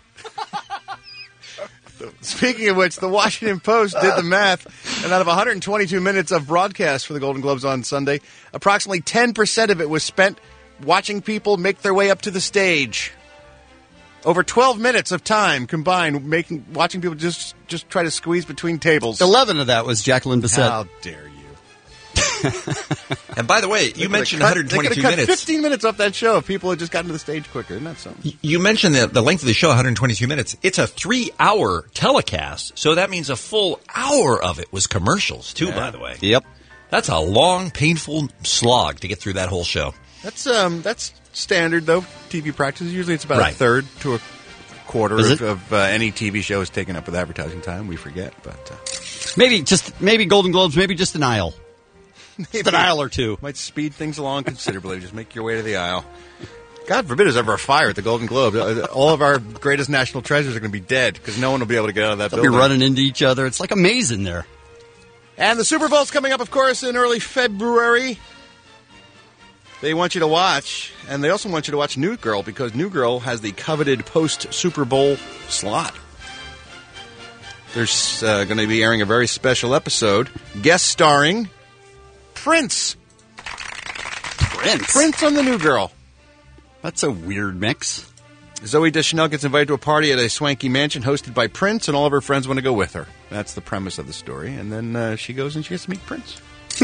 Speaking of which, the Washington Post did the math, and out of 122 minutes of broadcast for the Golden Globes on Sunday, approximately 10% of it was spent watching people make their way up to the stage. Over 12 minutes of time combined watching people just try to squeeze between tables. 11 of that was Jacqueline Bissett. How dare you. And by the way, you mentioned 122 minutes. They could have cut minutes. 15 minutes off that show if people had just gotten to the stage quicker. Isn't that something? You mentioned the length of the show, 122 minutes. It's a 3-hour telecast, so that means a full hour of it was commercials, too, by the way. Yep. That's a long, painful slog to get through that whole show. That's standard, though, TV practice. Usually it's about a third to a quarter of any TV show is taken up with advertising time. We forget, but... Maybe Golden Globes, maybe just an aisle. Maybe an aisle or two. Might speed things along considerably. Just make your way to the aisle. God forbid there's ever a fire at the Golden Globe. All of our greatest national treasures are going to be dead because no one will be able to get out of that They'll building. be running into each other. It's like a maze in there. And the Super Bowl's coming up, of course, in early February. they want you to watch, and they also want you to watch New Girl, because New Girl has the coveted post-Super Bowl slot. There's going to be airing a very special episode, guest starring Prince. Prince on the New Girl. That's a weird mix. Zoe Deschanel gets invited to a party at a swanky mansion hosted by Prince, and all of her friends want to go with her. That's the premise of the story. And then she goes and she gets to meet Prince.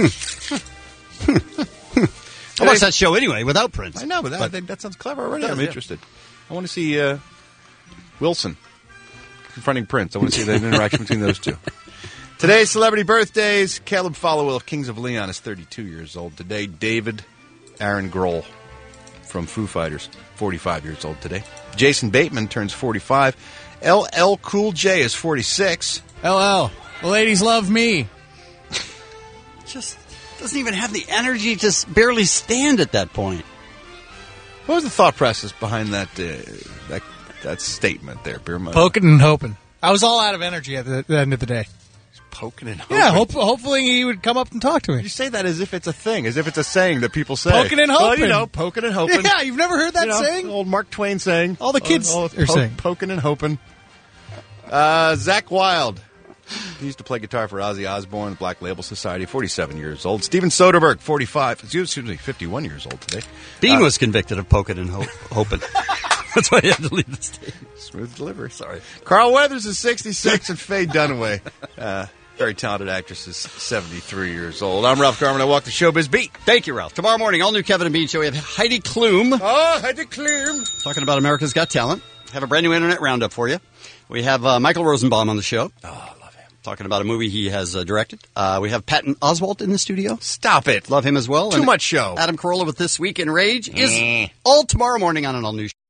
I'll watch that show anyway, without Prince. I know, but I think that sounds clever already. I'm interested. I want to see Wilson confronting Prince. I want to see the interaction between those two. Today's celebrity birthdays. Caleb Followill of Kings of Leon is 32 years old today. David Aaron Grohl from Foo Fighters, 45 years old today. Jason Bateman turns 45. LL Cool J is 46. LL, the ladies love me. Just doesn't even have the energy to barely stand at that point. What was the thought process behind that statement there, Beer Mud? Poking and hoping. I was all out of energy at the end of the day. Poking and hoping. Yeah, hopefully he would come up and talk to me. You say that as if it's a thing, as if it's a saying that people say. Poking and hoping. Well, you know, poking and hoping. Yeah, you've never heard that saying? Old Mark Twain saying. All the kids are saying. Poking and hoping. Zach Wilde. He used to play guitar for Ozzy Osbourne, Black Label Society, 47 years old. Steven Soderbergh, 51 years old today. Bean was convicted of poking and hoping. That's why he had to leave the stage. Smooth delivery. Sorry. Carl Weathers is 66, and Faye Dunaway, very talented actress, is 73 years old. I'm Ralph Garman. I walk the showbiz beat. Thank you, Ralph. Tomorrow morning, all new Kevin and Bean show. We have Heidi Klum. Oh, Heidi Klum. Talking about America's Got Talent. Have a brand new internet roundup for you. We have Michael Rosenbaum on the show. Oh, I love him. Talking about a movie he has directed. We have Patton Oswalt in the studio. Stop it. Love him as well. Too much show. Adam Carolla with This Week in Rage is all tomorrow morning on an all-new show.